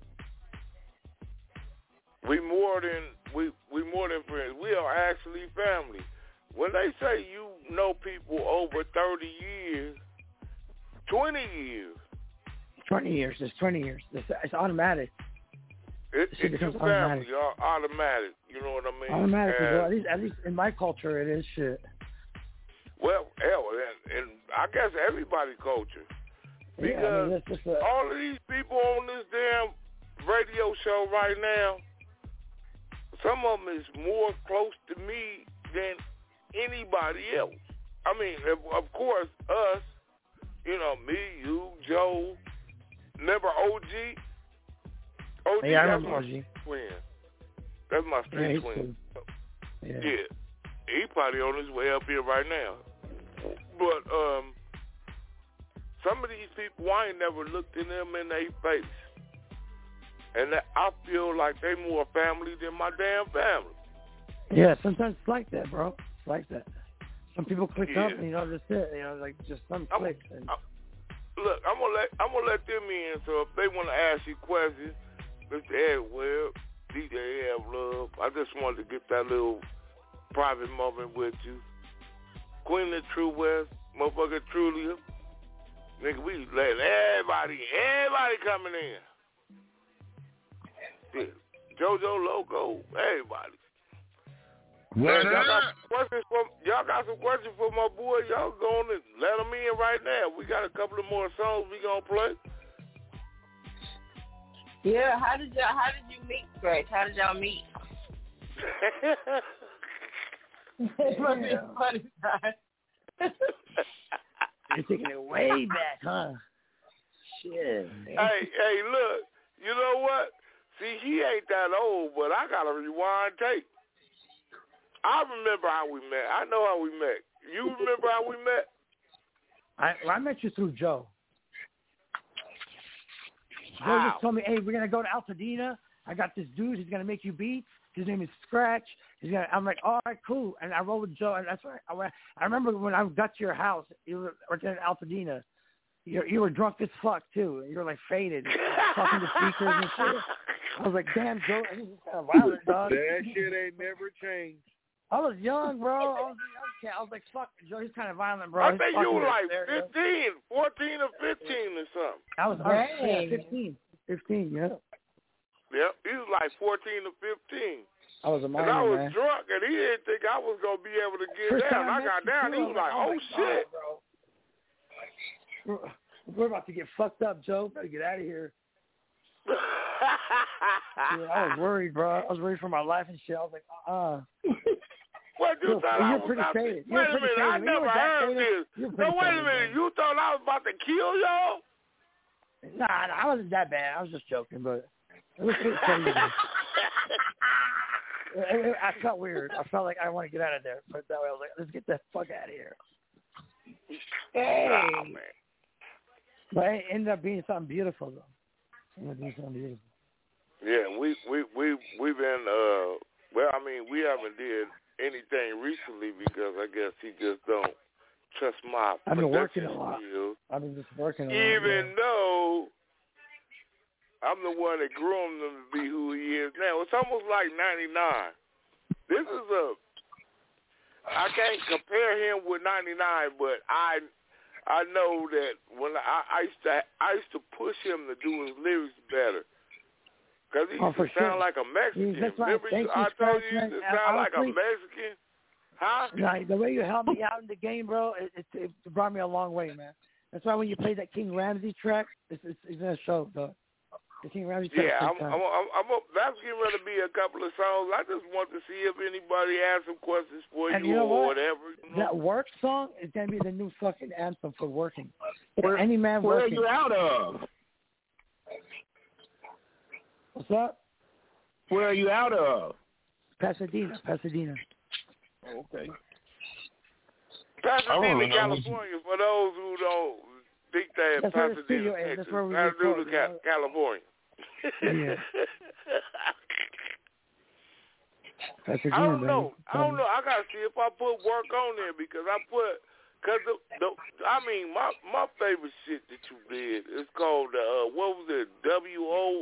We more than we we more than friends. We are actually family. When they say you know people over thirty years, twenty years. Twenty years. It's twenty years. It's, it's automatic. It, it it's your family. automatic. Y'all automatic. You know what I mean? Automatic. And, Well, at least at least in my culture, it is shit. Well, hell, and, and I guess everybody culture because yeah, I mean, that's just a, all of these people on this damn radio show right now. Some of them is more close to me than anybody else. I mean, of course, us, you know, me, you, Joe, remember O G? O G, yeah, I that's remember my O G. twin. That's my street yeah, twin. Yeah. yeah. He probably on his way up here right now. But um, some of these people, I ain't never looked in them in their face. And I feel like they more family than my damn family. Yeah, sometimes it's like that, bro. It's like that. Some people click yeah. up, and you know, that's it. You know, like just some I'm, clicks. And... I'm, look, I'm gonna let I'm gonna let them in. So if they want to ask you questions, Mister Edwell, D J Have Love, I just wanted to get that little private moment with you. Queen of True West, motherfucker Trulia, nigga, we let everybody, everybody coming in. JoJo Loco, everybody. What Man, y'all, got some questions for, y'all got some questions for my boy. Y'all go on and let them in right now. We got a couple of more songs we gonna play. Yeah, how did y'all? How did you meet, Scratch? How did y'all meet? It must be a funny time. You're taking it way back, huh? Shit. Man. Hey, hey, look. You know what? See, he ain't that old, but I got to rewind tape. I remember how we met. I know how we met. You remember how we met? I well, I met you through Joe. Joe How? just told me, hey, we're going to go to Altadena. I got this dude. He's going to make you beats. His name is Scratch. He's gonna. I'm like, all right, cool. And I rolled with Joe, and that's why I went. I remember when I got to your house, you were working in Altadena. You you were drunk as fuck too. You were like faded, talking to speakers and shit. I was like, damn, Joe, this is kind of violent, dog. That shit ain't never changed. I was young, bro. I was, I was, I was like, fuck, Joe, he's kind of violent, bro. I He's think you were like there, fifteen, fourteen or fifteen or something. I was, I was yeah, fifteen. fifteen, yeah. Yep, he was like fourteen or fifteen. I was a minor, and I was man. drunk, and he didn't think I was going to be able to get First down. time I got down, he was like, oh, oh shit. God, bro. We're about to get fucked up, Joe. Better get out of here. I was worried, bro. I was worried for my life and shit. I was like, uh. What you you're, thought you're I was pretty about faded. to... Wait a minute, I never heard faded, this. No, wait a minute. You thought I was about to kill y'all? Nah, nah, I wasn't that bad. I was just joking, but it was pretty crazy. it, it, I felt weird. I felt like I want to get out of there. But that way I was like, let's get the fuck out of here. Hey. Nah, man. But it ended up being something beautiful, though. It ended up being something beautiful. Yeah, we, we, we, we've been, uh, well, I mean, we haven't did anything recently because I guess he just don't trust my I've been working a production lot. skills. I've been just working a lot. Even yeah. though I'm the one that groomed him to be who he is now. It's almost like ninety-nine. This is a, I can't compare him with ninety-nine, but I I know that when I, I used to I used to push him to do his lyrics better. Because he oh, used to sound sure. like a Mexican. That's right. Remember Thank you, you, I told you he man. used to sound Honestly, like a Mexican? Huh? Like, the way you helped me out in the game, bro, it, it, it brought me a long way, man. That's why when you play that King Ramsey track, it's, it's, it's going to show, though. The King Ramsey track. Yeah, I'm, I'm, I'm, I'm, that's getting ready to be a couple of songs. I just want to see if anybody has some questions for and you, you know or what? whatever. You know? That work song is going to be the new fucking anthem for working. Where, Any man where working. are you out of? What's up? Where are you out of? Pasadena, Pasadena. Okay. Pasadena, California, for those who don't think that That's where the Pasadena, studio is. Texas. That's where we Pasadena, record, Ca- you know? California. Yeah. Pasadena, I don't baby. know. I don't know. I gotta see if I put work on there because I put, cause the, the I mean my my favorite shit that you did is called uh what was it W O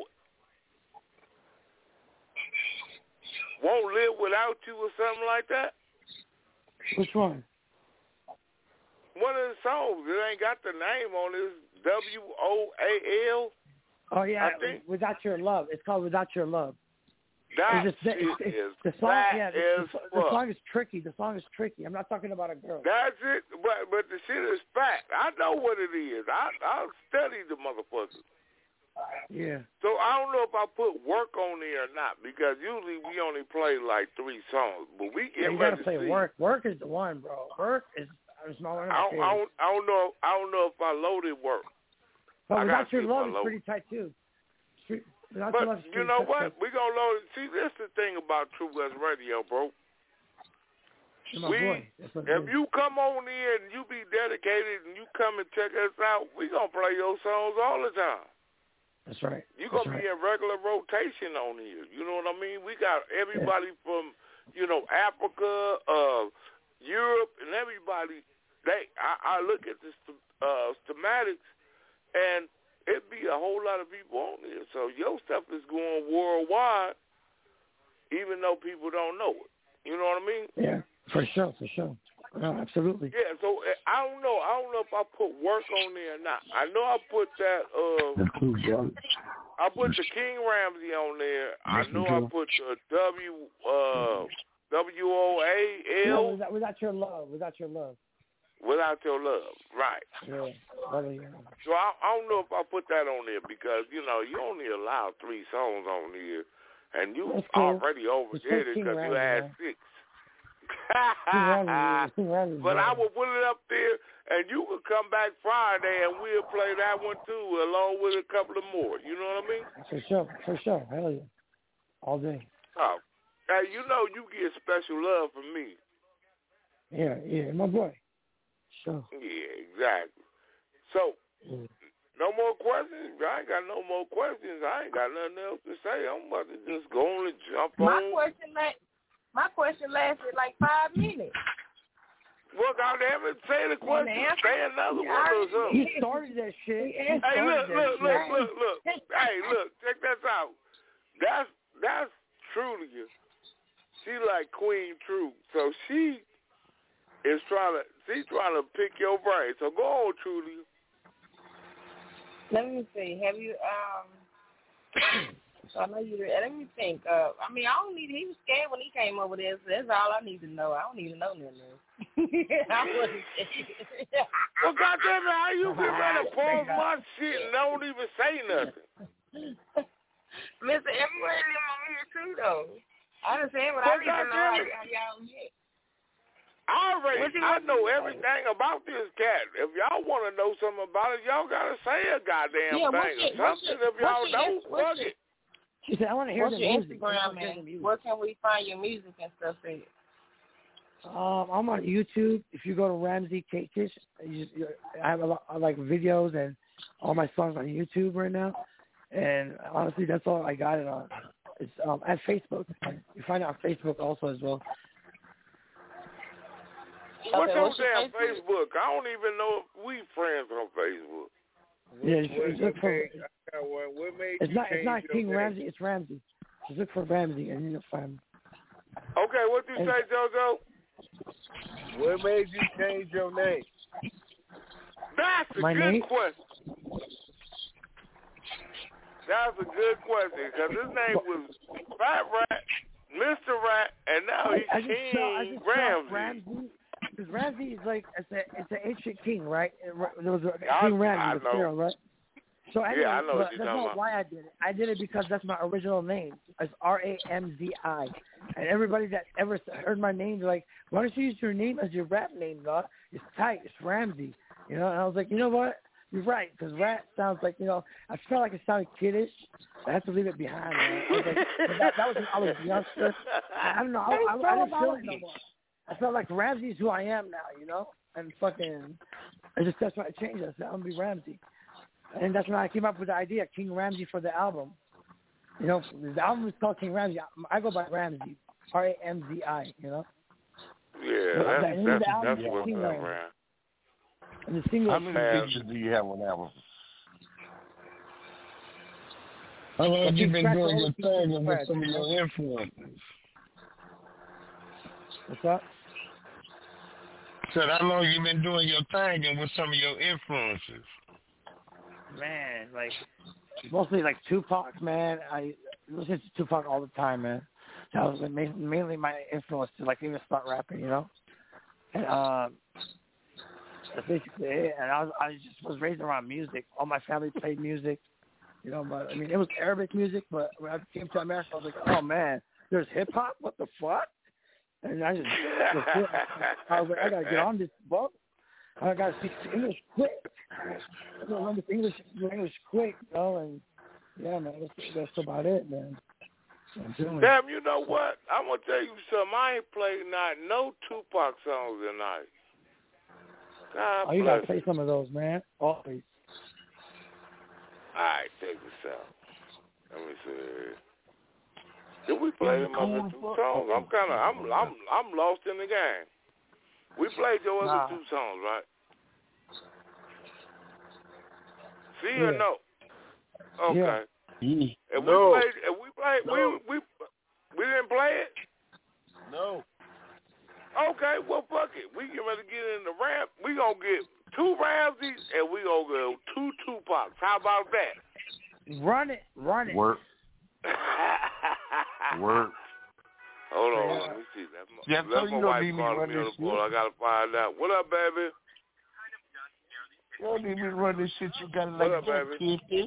Won't Live Without You or something like that. Which one? One of the songs. It ain't got the name on it. It's W O A L. Oh yeah, I think. Without Your Love. It's called Without Your Love. That it's just, shit it's, it's, is the song. flat Yeah, the, as the, fuck. the song is tricky. The song is tricky. I'm not talking about a girl. That's it. But but the shit is fat. I know what it is. I I studied the motherfucker. Yeah. So I don't know if I put work on there or not because usually we only play like three songs, but we get yeah, you ready gotta play to see. work. Work is the one, bro. Work is it's my one of my I don't, I favorites. don't I don't know I don't know if I loaded work. But I Without gotta Your see if I Love is load. pretty tight too. Street, Without But Your Love is you pretty know tight, what? tight. We gonna load it. See, this the thing about True West Radio, bro. You're my we, boy. That's what it if is. you come on in and you be dedicated and you come and check us out, we gonna play your songs all the time. That's right. You're That's going to right. be in regular rotation on here. You know what I mean? We got everybody yeah. from, you know, Africa, uh, Europe, and everybody. They, I, I look at the uh, schematics, and it'd be a whole lot of people on here. So your stuff is going worldwide, even though people don't know it. You know what I mean? Yeah, for sure, for sure. No, absolutely. Yeah, so uh, I don't know. I don't know if I put work on there or not. I know I put that. Uh, I put the King Ramsey on there. I know I put the W uh, W O A L. Yeah, without, without Your Love. Without Your Love. Without Your Love, right. Yeah. So I, I don't know if I put that on there because, you know, you only allow three songs on here, and you cool. already overdid it because you had six. King Ramsey, but I will put it up there, and you can come back Friday, and we'll play that one too, along with a couple of more. You know what I mean? For sure, for sure. Hell yeah. All day. Oh, hey, you know you get special love from me. Yeah, yeah, my boy. Sure. Yeah, exactly. So, yeah. No more questions? I ain't got no more questions. I ain't got nothing else to say. I'm about to just go on and jump my on. Question la- my question lasted like five minutes. Well, goddamn it, say the question. Say another one or something. He started that shit. He Hey, look, look, look, shit. look, look. Hey, look, check this out. That's that's Trulia. She like Queen True. So she is trying to, she's trying to pick your brain. So go on, Trulia. Let me see. Have you, um, I know you, let me think. Uh, I mean, I don't need, he was scared when he came over there, so that's all I need to know. I don't need to know nothing else. I wasn't Well, goddamn it, how you get ready to pause my shit and don't even say nothing? Mister Everywhere live over here too, though. I understand, but I need to know how, how y'all get. I already, I know everything about this cat. If y'all want to know something about it, y'all gotta say a goddamn yeah, thing your, or something. If y'all don't, fuck your, it. She said, "I want to hear what's the your music." Instagram, man? Where can we find your music and stuff at? Um, I'm on YouTube. If you go to Ramsey K-Kish, you, you, I have a lot of, like videos and all my songs on YouTube right now. And honestly, that's all I got it on. It's um, at Facebook. You find it on Facebook also as well. What's Okay, on what's your damn Facebook? I don't even know if we friends on Facebook. Yeah, you should look for. Made, what made It's you not. It's change not your King name? Ramsey. It's Ramsey. Just look for Ramsey and you'll find me. Okay, what you Hey. say, JoJo? What made you change your name? That's a My good name? question. That's a good question because his name was Fat Rat, Mister Rat, and now he's I, I just King spell, I just Ramsey. spell Ramsey. Because Ramsey is like it's a it's an ancient king, right? It, there was a I- King Ramsey, I the know. pharaoh, right? So anyway, Yeah, I know what but you're that's talking not about. why I did it. I did it because that's my original name. It's R A M Z I. And everybody that ever heard my name, they're like, why don't you use your name as your rap name, dog? It's tight. It's Ramsey. You know, and I was like, you know what? You're right, because rat sounds like, you know, I felt like it sounded kiddish. I have to leave it behind, man. I was like, but that, that was when I was a youngster. I, I don't know. I, I, I didn't feel it no more. I felt like Ramsey is who I am now, you know? And fucking, I just, that's why I changed it. I said, I'm going to be Ramsey. And that's when I came up with the idea, King Ramsey for the album. You know, the album is called King Ramsey. I go by Ramsey, R A M Z I, you know? Yeah, that's, that's, that's, that's, that's what's up, man. And the single How many pictures do you have on that one? How long have you been Scratch doing all your the pieces thing and with scratch, some of you know? your influences? What's that? Said, how long you been doing your thing and with some of your influences? Man, like, mostly like Tupac, man. I listen to Tupac all the time, man. That was like, ma- mainly my influence to like even start rapping, you know? And um, that's basically it. And I was, I just was raised around music. All my family played music, you know. But I mean, it was Arabic music. But when I came to America, I was like, oh man, there's hip hop. What the fuck? And I just, I was like, I gotta get on this boat. I gotta speak English quick. I gotta learn this English, English quick, you know. And yeah, man, that's, that's about it, man. Damn, you know what? I'm gonna tell you something. I ain't played not no Tupac songs tonight. God Oh, you bless gotta play some of those, man. Always. All right, check this out. Let me see. Did we play them other two songs? I'm kind of, I'm, I'm, I'm lost in the game. We played your other Nah. two songs, right? See Yeah. or no? Okay. Yeah. If No. we played, if we played, No. we we we didn't play it. No. Okay, well fuck it. We get ready to get in the ramp. We gonna get two Ramseys and we gonna go two Tupacs. How about that? Run it, run it. Work. Work. Hold on, let me see. That's my, Yeah, that's so my you don't wife need me to calling run me on this the phone. shit. I gotta find out. What up, baby? You don't need me to run this shit. You got it What like up, that, baby? kid.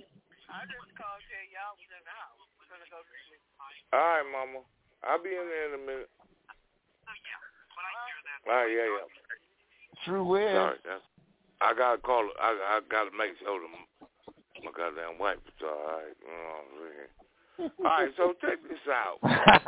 All right, mama. I'll be in there in a minute. All right, yeah, yeah. True well. Sorry, that's, I gotta call. I I gotta make sure the, my goddamn wife is all right. You know what I'm saying? All right, so check this out.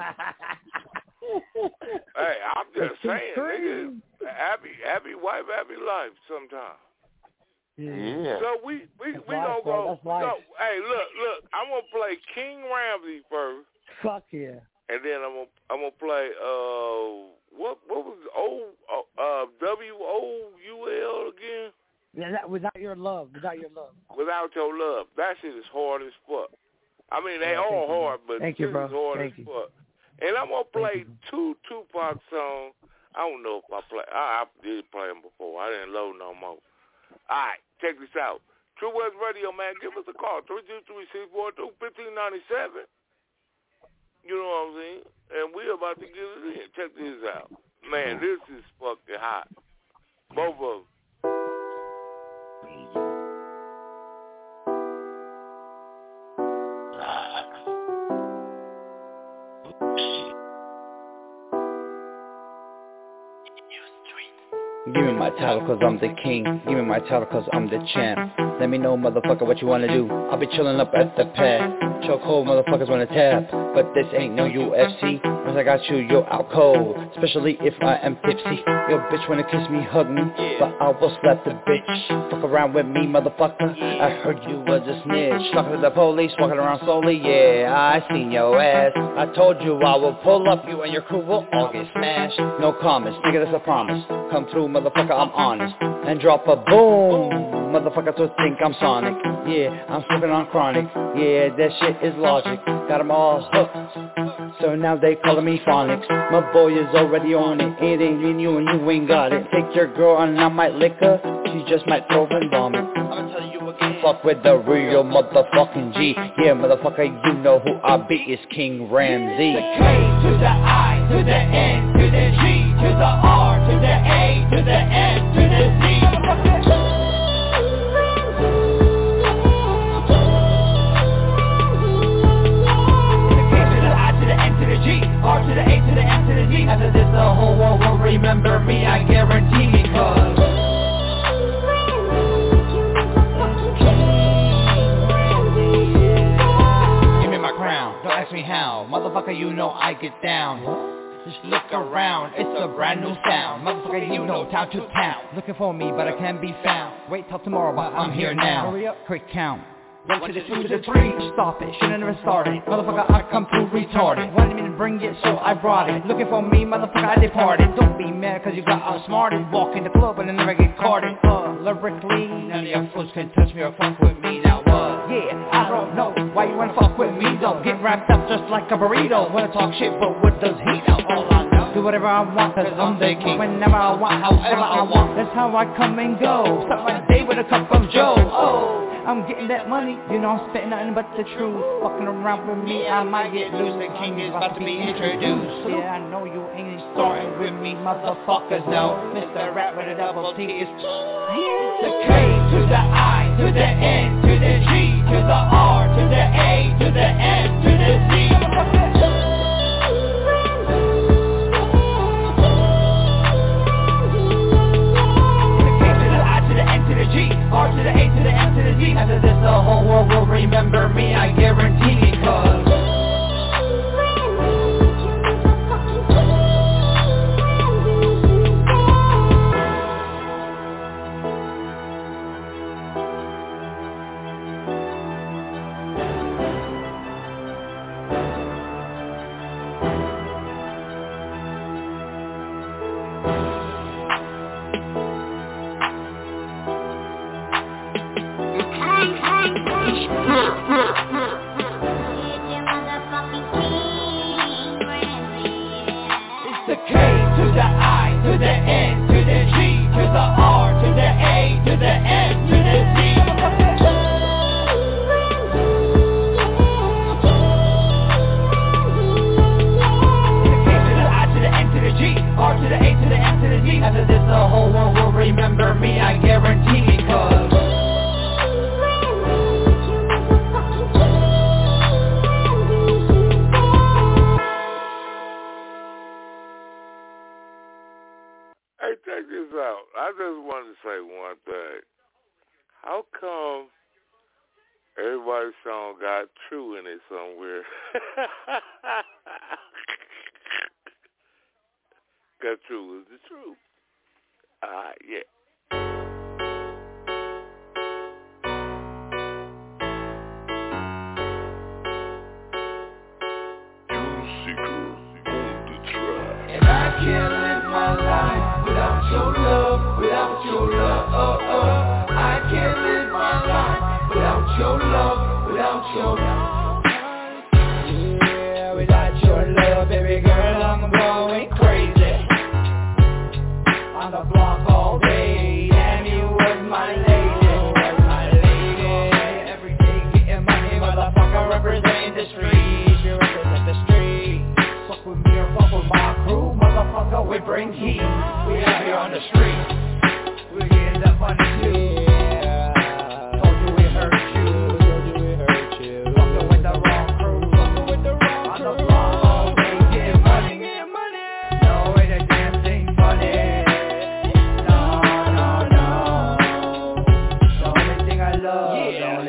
Hey, I'm just saying, nigga. Happy, happy wife, happy life. Sometimes. Yeah. So we we That's we life, gonna bro. go. That's life. go. Hey, look, look. I'm gonna play King Ramsey first, Fuck yeah. and then I'm gonna I'm gonna play uh what what was O uh W O U L again? Yeah, that, without your love, without your love. Without Your Love. That shit is hard as fuck. I mean, they Yeah, all thank you, hard, bro. but Thank this you, bro. is hard Thank as you. fuck. And I'm gonna play you, two Tupac songs. I don't know if I play. I, I did play them before. I didn't load no more. All right, check this out. True West Radio, man. Give us a call. three two three, six four two, one five nine seven. You know what I'm saying? And we're about to get it in. Check this out. Man, this is fucking hot. Both of them. Give me my title cause I'm the king. Give me my title cause I'm the champ. Let me know, motherfucker, what you wanna do. I'll be chillin' up at the pad. Choke hold, motherfuckers wanna tap. But this ain't no U F C. Once I got you, you're out cold. Especially if I am tipsy. Your bitch wanna kiss me, hug me. But I will slap the bitch. Fuck around with me, motherfucker. I heard you was a snitch. Talking to the police, walking around slowly. Yeah, I seen your ass. I told you I will pull up. You and your crew will all get smashed. No comments, nigga, that's a promise. Come through, motherfucker, I'm honest. And drop a boom. Motherfucker to think I'm Sonic. Yeah, I'm smoking on chronic. Yeah, that shit is logic. Got them all hooked. So now they calling me phonics. My boy is already on it. It ain't in you and you ain't got it. Take your girl and I might lick her. She just might throw and vomit. I'ma tell you again. Fuck with the real motherfucking G. Yeah, motherfucker, you know who I be. It's King Ramsey. The K to the I to the N to the G to the R to the A to the N to the Z. G, R to the A to the M to the D. After this the whole world will remember me, I guarantee me, cause give me my crown, don't ask me how. Motherfucker, you know I get down. Just look around, it's a brand new sound. Motherfucker, you know, town to town. Looking for me, but I can't be found. Wait till tomorrow, but I'm here now. Hurry up, quick count. One to the two to the three, stop it, should've never started. Motherfucker, I come through retarded. Wanted me to bring it, so I brought it. Looking for me, motherfucker, I departed. Don't be mad cause you got outsmarted. Walk in the club and I never get carded. Uh, lyrically, none of your fools can touch me or fuck with me. Now what? Yeah, I don't know why you wanna fuck with me though. Get wrapped up just like a burrito. Wanna talk shit, but what does he know? All I know, do whatever I want cause I'm the king. Whenever I want, however I want. That's how I come and go. Start my day with a cup of Joe. Oh, I'm getting that money, you know I'm spitting nothing but the truth. Fucking around with me, I might get loose. The king is about to be introduced. Yeah, I know you ain't starting with me, motherfuckers know. Mister Rap with a double T is the K to the I to the N to the G to the R to the A to the N to the Z. G, R to the A to the M to the Z. After this the whole world will remember me, I guarantee me, cause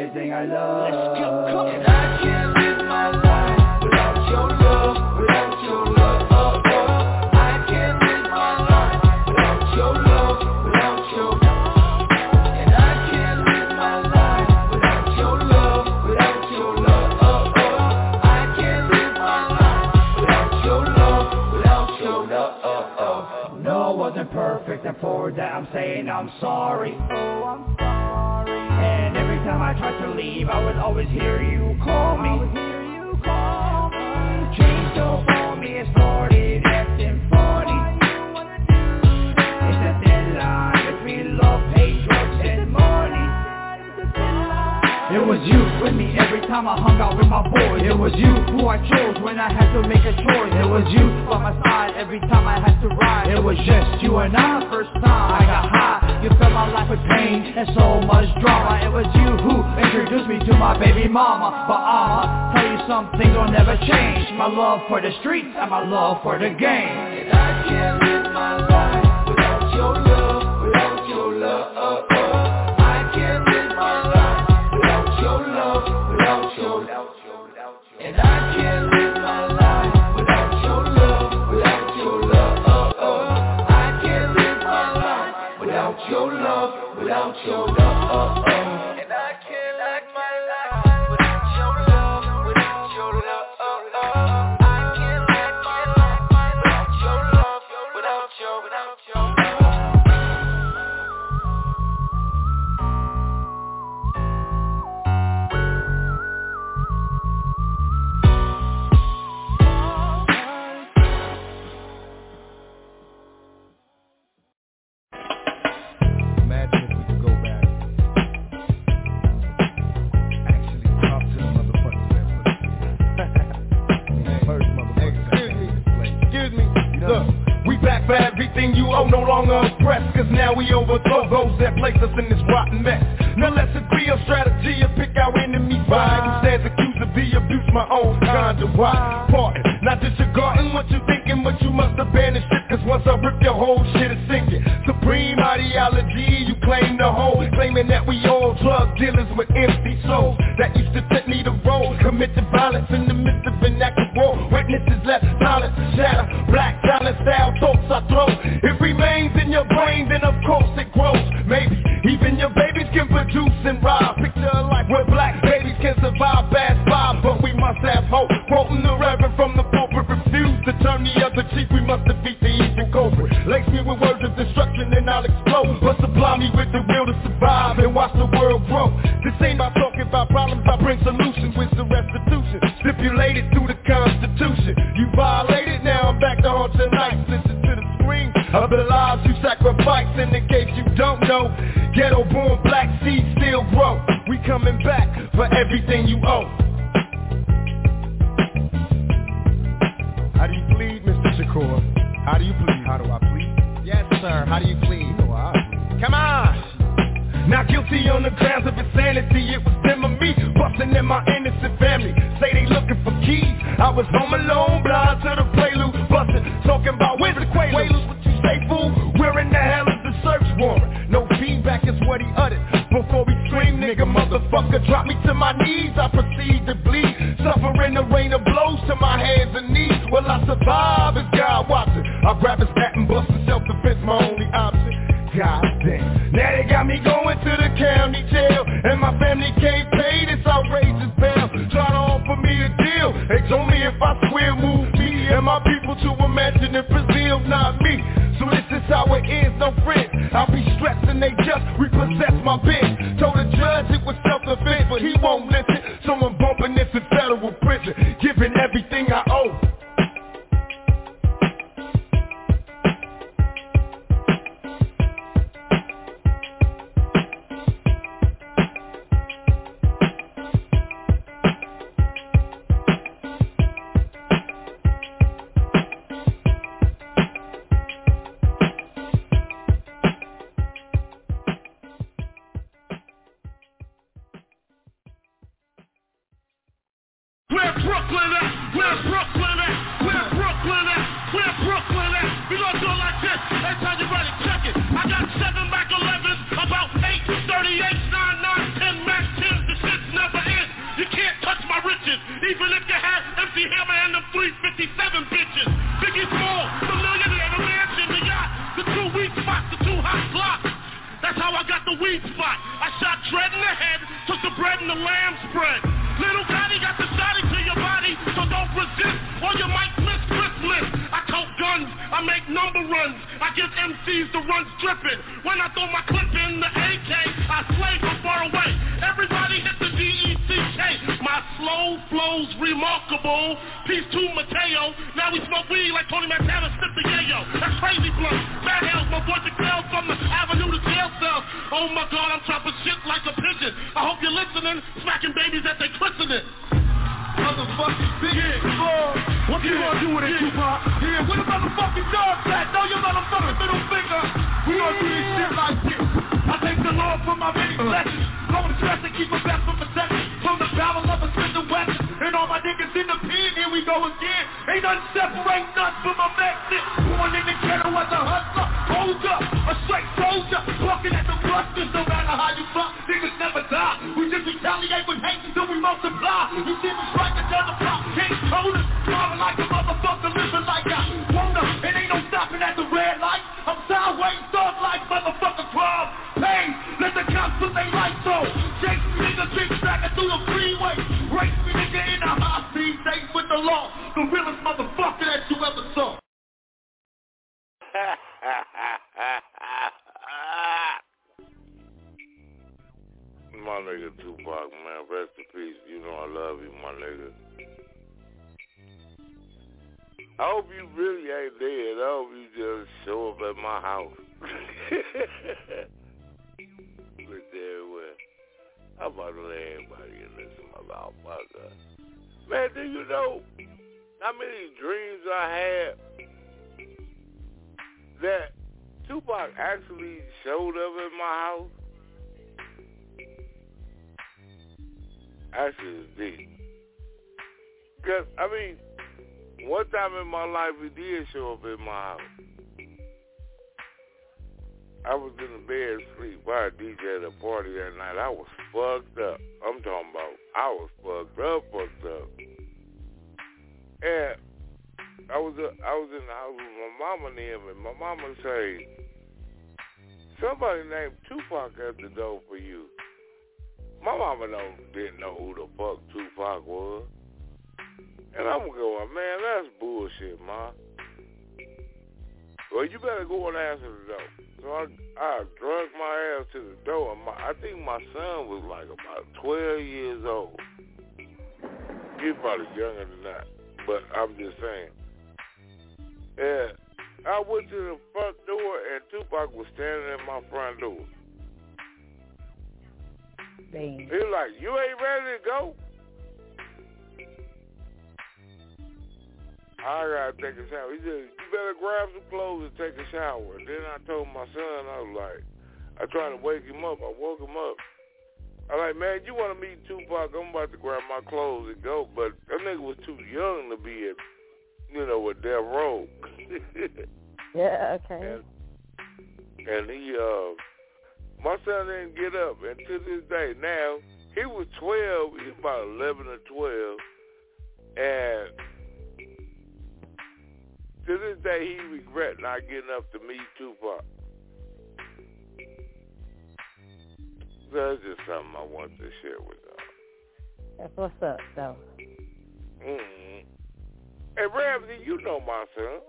everything I love. Let's go, come on. And I can't live my life without your love, without your love. Oh, oh. I can't live my life without your love, without your love. And I can't live my life without your love, without your love. Oh, oh. I can't live my life without your love, without your love. Oh, oh. No, I wasn't perfect, and for that I'm saying I'm sorry. Oh, I'm sorry. And every time I tried to leave, I would always hear you call me. I would hear you call me. Change so for me, it started acting funny. It's a thin line between love, hate, drugs, and money. It was you with me every time I hung out with my boys. It was you who I chose when I had to make a choice. It was you by my side every time I had to ride. It was just you and I first time I got high. You filled my life with pain and so much drama. It was you who introduced me to my baby mama. But I'ma tell you some things will never change. My love for the streets and my love for the game. And I can't live my life without your love, without your love. Oh, oh. I can't live my life without your love, without your love. And I can't live my life without your love, without your love. Oh, oh. I can't live my life without your love, without your love. Oh, oh. And I can't live my life without your love, without your love. Oh, oh. I can't live my life without your love, without your, without your love. Imagine if we could go back. Actually talk to the motherfuckers that put first motherfuckers that came to this place. Excuse me. Look, we back for everything you owe, no longer oppressed. Cause now we overthrow those that place us in this rotten mess. Now let's agree on strategy and pick our enemies right. Who stands accused of the abuse, my own kind of why. Pardon, not disregarding what you thinking, but you must abandon shit. Cause once I rip your whole shit is sinking. Supreme ideology, you claim the whole. Claiming that we all drug dealers with empty souls. That used to fit me the role. Committed violence in the midst of an active war. Witnesses left silent to shatter. Black silent style thoughts I throw. It remains in your brain, then of course it grows. Maybe even your babies can produce and rise. Picture a life where black babies can survive bad vibe. But we must have hope. Quoting the reverend from the pulpit, refuse to turn the other cheek. We must defeat the evil culprit. Lace me with words of destruction and I'll explode. But supply me with the will to survive and watch the world grow. This ain't about talking about problems, I bring solutions with the restitution stipulated through the Constitution. You violated, now I'm back to haunt your nights. Listen to the screams of the lives you sacrifice. And in case you don't know, ghetto born black seeds still grow. We coming back for everything you owe. How do you plead, Mister Shakur? How do you plead? How do I plead? Yes, sir. How do you plead? You know how I plead. Come on! Not guilty on the grounds of insanity. It was them or me, busting in my innocent family. Say they looking for keys. I was home alone, blind to the prelude. Busting, talking about where's the Quaaludes? What you say, fool? Where in the hell is the search warrant? No feedback is what he uttered. Before we scream, nigga, motherfucker, drop me to my knees. I proceed to bleed, suffering the rain of blows to my hands and knees. Will I survive? Is God watching? I grab his bat and bust in self-defense, my only option. God damn. Now they got me going to the county jail, and my family can't pay this outrageous bail. Try to offer me a deal. They told me if I swear, move me and my people to a mansion in Brazil, not me. So this is how it is, no friends. I'll be stressed and they just repossess my bitch. Told the judge it was self-defense, but he won't listen. So I'm bumping this in federal prison, giving everything I owe. Where Brooklyn at? Where Brooklyn at? Where Brooklyn at? Where Brooklyn at? We gonna do it like this. Every time you ready, check it. I got seven Mac elevens, about eight thirty-eight, nine, nine, ten Mac tens, the shit spread. Little Gotti got the shotty to your body, so don't resist, or you might miss Christmas. I tote guns, I make number runs, I give M Cs the runs dripping. When I throw my clip in the A K, I slay from far away. Everybody hit the D E C K. My slow flow's remarkable. Peace to Mateo. Now we smoke weed like Tony Montana, sip the yayo. That's crazy blunt. Bad hell, my boy Jaquel from the avenue to jail cell. Oh my God, I'm chopping shit like a pigeon. I hope you're listening, smacking babies at they christening. Motherfucking big yeah. Oh, what you yeah. gonna do with it, yeah. Tupac? Yeah, what the motherfucking dog at? Throw your motherfucking middle finger. We gonna do this shit like this. I thank the Lord for my many blessings. Blow the stress and keep my best from protection. From the barrel of a Smith and Wesson. And all my niggas in the pen, here we go again. Ain't nothing separate nuts from my message. Born in the ghetto as a hustler. Hold up, a straight soldier. Walking at the busters, no matter how you fuck. Niggas never die. We just retaliate with hate until we multiply. You see me strike another block. Can't hold us. Driving like a motherfucker, living like I wanna. It ain't no stopping at the red light. I'm sideways, thug like motherfucker crime. Pain, let the cops put their lights on. Chase me nigga, drink tracking through the freeway. Race me nigga in a high speed, safe with the law. The realest motherfucker that you ever saw. My nigga Tupac, man, rest in peace. You know I love you, my nigga. I hope you really ain't dead. I hope you just show up at my house. But there, well, I'm about to let everybody in this motherfucker. Man, do you know how many dreams I had that Tupac actually showed up at my house? Actually, it's deep. Because, I mean, one time in my life, he did show up at my house. I was in the bed asleep. I had D J at a party that night. I was fucked up. I'm talking about I was fucked up, fucked up. And I was uh, I was in the house with my mama and him, and my mama say, somebody named Tupac at the door for you. My mama don't, didn't know who the fuck Tupac was. And I'm going, man, that's bullshit, Ma. Well, you better go and answer the door. So I, I drug my ass to the door. And my, I think my son was like about twelve years old. He's probably younger than that. But I'm just saying. And I went to the front door, and Tupac was standing at my front door. Damn. He was like, you ain't ready to go? I gotta take a shower. He said, you better grab some clothes and take a shower. And then I told my son, I was like, I tried to wake him up. I woke him up. I was like, man, you want to meet Tupac? I'm about to grab my clothes and go. But that nigga was too young to be at, you know, with Death Row. Yeah, okay. And, and he, uh, my son didn't get up. And to this day, now, he was twelve. He was about eleven or twelve. And to this day, he regret not getting up to meet Tupac. That's just something I want to share with y'all. That's what's up, though. Mm-hmm. Hey, Ramsey, you know my son.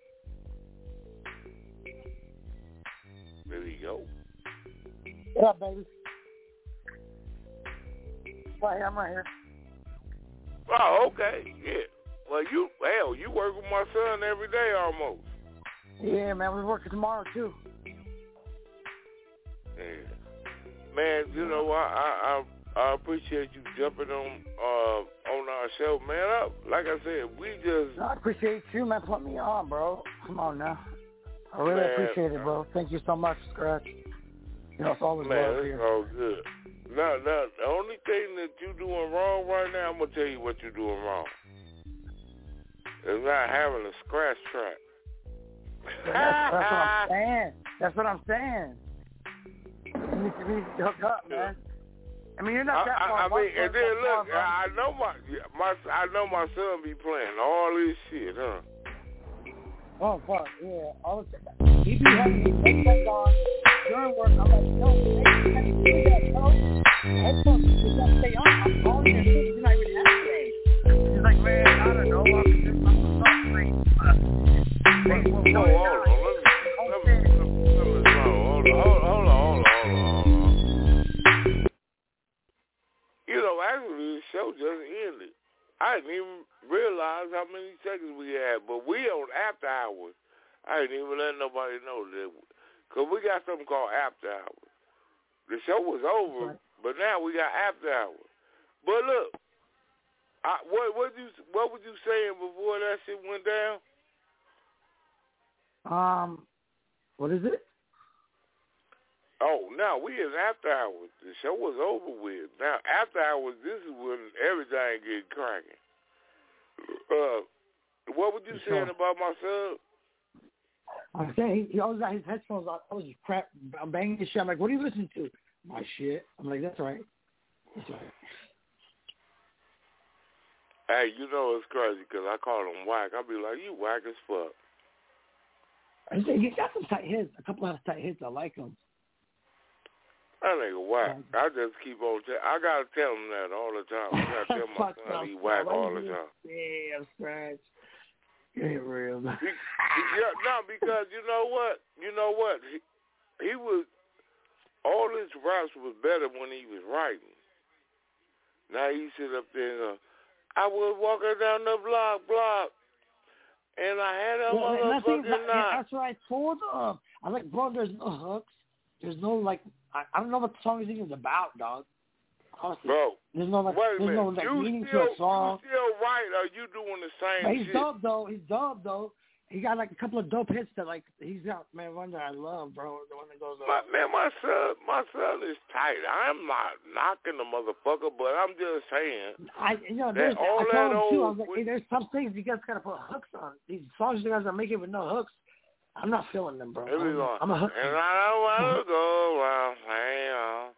There you go. What up, baby? Right here, I'm right here. Oh, okay, yeah. Well, you, hell, you work with my son every day almost. Yeah, man, we're working tomorrow, too. Yeah. Man, you know, I I, I appreciate you jumping on uh, on our show, man. I, like I said, we just... I appreciate you, man, putting me on, bro. Come on now. I really man, appreciate it, bro. Thank you so much, Scratch. You know, it's always man, love it's here. all good. Now, now, the only thing that you're doing wrong right now, I'm going to tell you what you're doing wrong. It's not having a scratch track. Yeah, that's, that's what I'm saying. That's what I'm saying. You need to be hooked up, man. I mean, you're not that I, far. I, I mean, and then look, far, I know my, my, I know my son be playing all this shit, huh? Oh fuck, yeah. All the time. He be having his headphones on during work. I'm like, no, they can't do that, bro. Headphones, you gotta stay on. You know, actually, the show just ended. I didn't even realize how many seconds we had, but we on after hours. I didn't even let nobody know that, because we got something called after hours. The show was over, right. But now we got after hours. But look, I, what what you what were you saying before that shit went down? Um, what is it? Oh, now we in after hours. The show was over with. Now after hours, this is when everything get cracking. Uh, what were you saying about my son? I'm saying he, he always got his headphones on. I was just crap. I'm banging his shit. I'm like, what are you listening to? My shit. I'm like, that's right. That's right. Hey, you know it's crazy because I call him whack. I'll be like, you whack as fuck. I say, you got some tight hits. A couple of tight hits. I like them. That nigga whack. I just keep on telling. I gotta tell him that all the time. I gotta tell my son he whack all the time. Damn, Scratch. Ain't real. He, yeah, no, because you know what? You know what? He, he was, all his raps was better when he was writing. Now he sit up there and go, I was walking down the block, block, and I had a well, motherfucking that, knot. That's what I told him. I'm like, bro, there's no hooks. There's no, like, I, I don't know what the song is even about, dog. Honestly, bro, there's no, like, wait a there's minute. no, like, you meaning still, to a song. You still right, or you doing the same but he's shit? dope, though. He's dope, though. He got, like, a couple of dope hits that, like, he's got, man, one that I love, bro. The one that goes on. My, man, my son, my son is tight. I'm not knocking the motherfucker, but I'm just saying. I, you know, there's, I told him, too, I was like, hey, there's some things you guys got to put hooks on. These songs you guys are making with no hooks, I'm not feeling them, bro. I'm, I'm a hook. And I don't want to go around, hang on.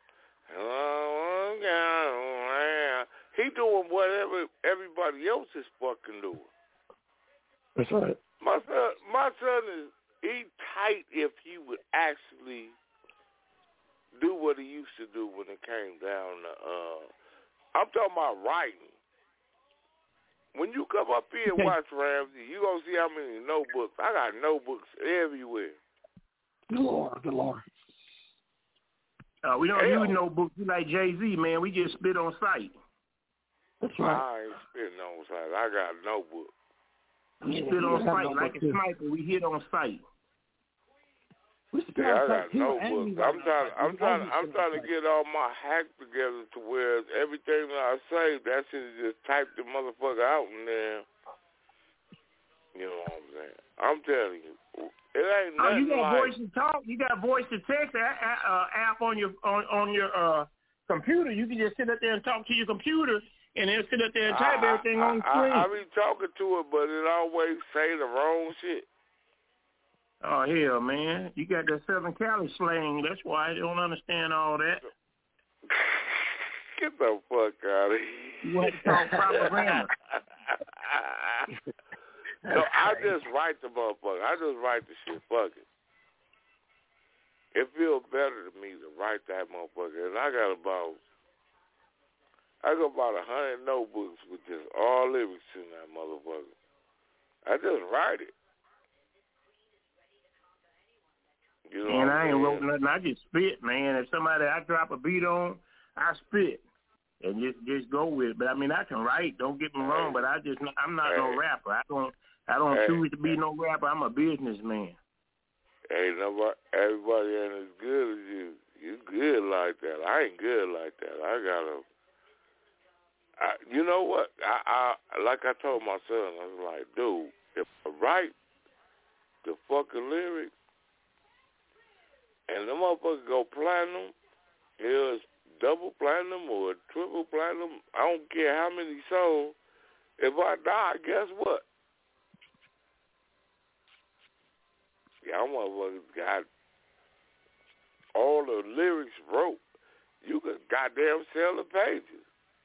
He doing whatever everybody else is fucking doing. That's right. My son, my son is he tight if he would actually do what he used to do when it came down to. Uh, I'm talking about writing. When you come up here and watch Ramsey, you gonna see how many notebooks. I got notebooks everywhere. Good Lord, good Lord. Uh, we don't Hell. use notebooks. We like Jay-Z, man. We just spit on sight. That's right. I ain't spitting on sight. I got a notebook. We spit on sight like a sniper. We hit on sight. We spit Yeah, I on got sight too. notebooks. I'm trying. I'm trying. I'm trying to get all my hack together to where everything that I say, that shit is just type the motherfucker out and then. You know what I'm saying? I'm telling you, it ain't nothing. Oh, you got like, voice to talk. You got voice to text uh, app on your on, on your uh, computer. You can just sit up there and talk to your computer, and then sit up there and type I, everything I, on the screen. I, I be talking to it, but it always say the wrong shit. Oh hell, man! You got that Southern Cali slang. That's why I don't understand all that. Get the fuck out of here! You have to talk proper grammar. So I just write the motherfucker. I just write the shit. Fuck it. It feels better to me to write that motherfucker. And I got about, I got about a hundred notebooks with just all lyrics in that motherfucker. I just write it. You know And what I I'm ain't saying? wrote nothing. I just spit, man. If somebody I drop a beat on, I spit. And just just go with it. But I mean, I can write. Don't get me wrong. But I just I'm not no rapper. I don't I don't Hey. choose to be no rapper. I'm a businessman. Ain't nobody, everybody ain't as good as you. You good like that. I ain't good like that. I gotta. I, you know what? I, I like I told my son. I was like, dude, if I write the fucking lyrics and the motherfucker go platinum, it's double platinum or triple platinum. I don't care how many sold. If I die, guess what? Y'all motherfuckers got all the lyrics wrote. You could goddamn sell the pages.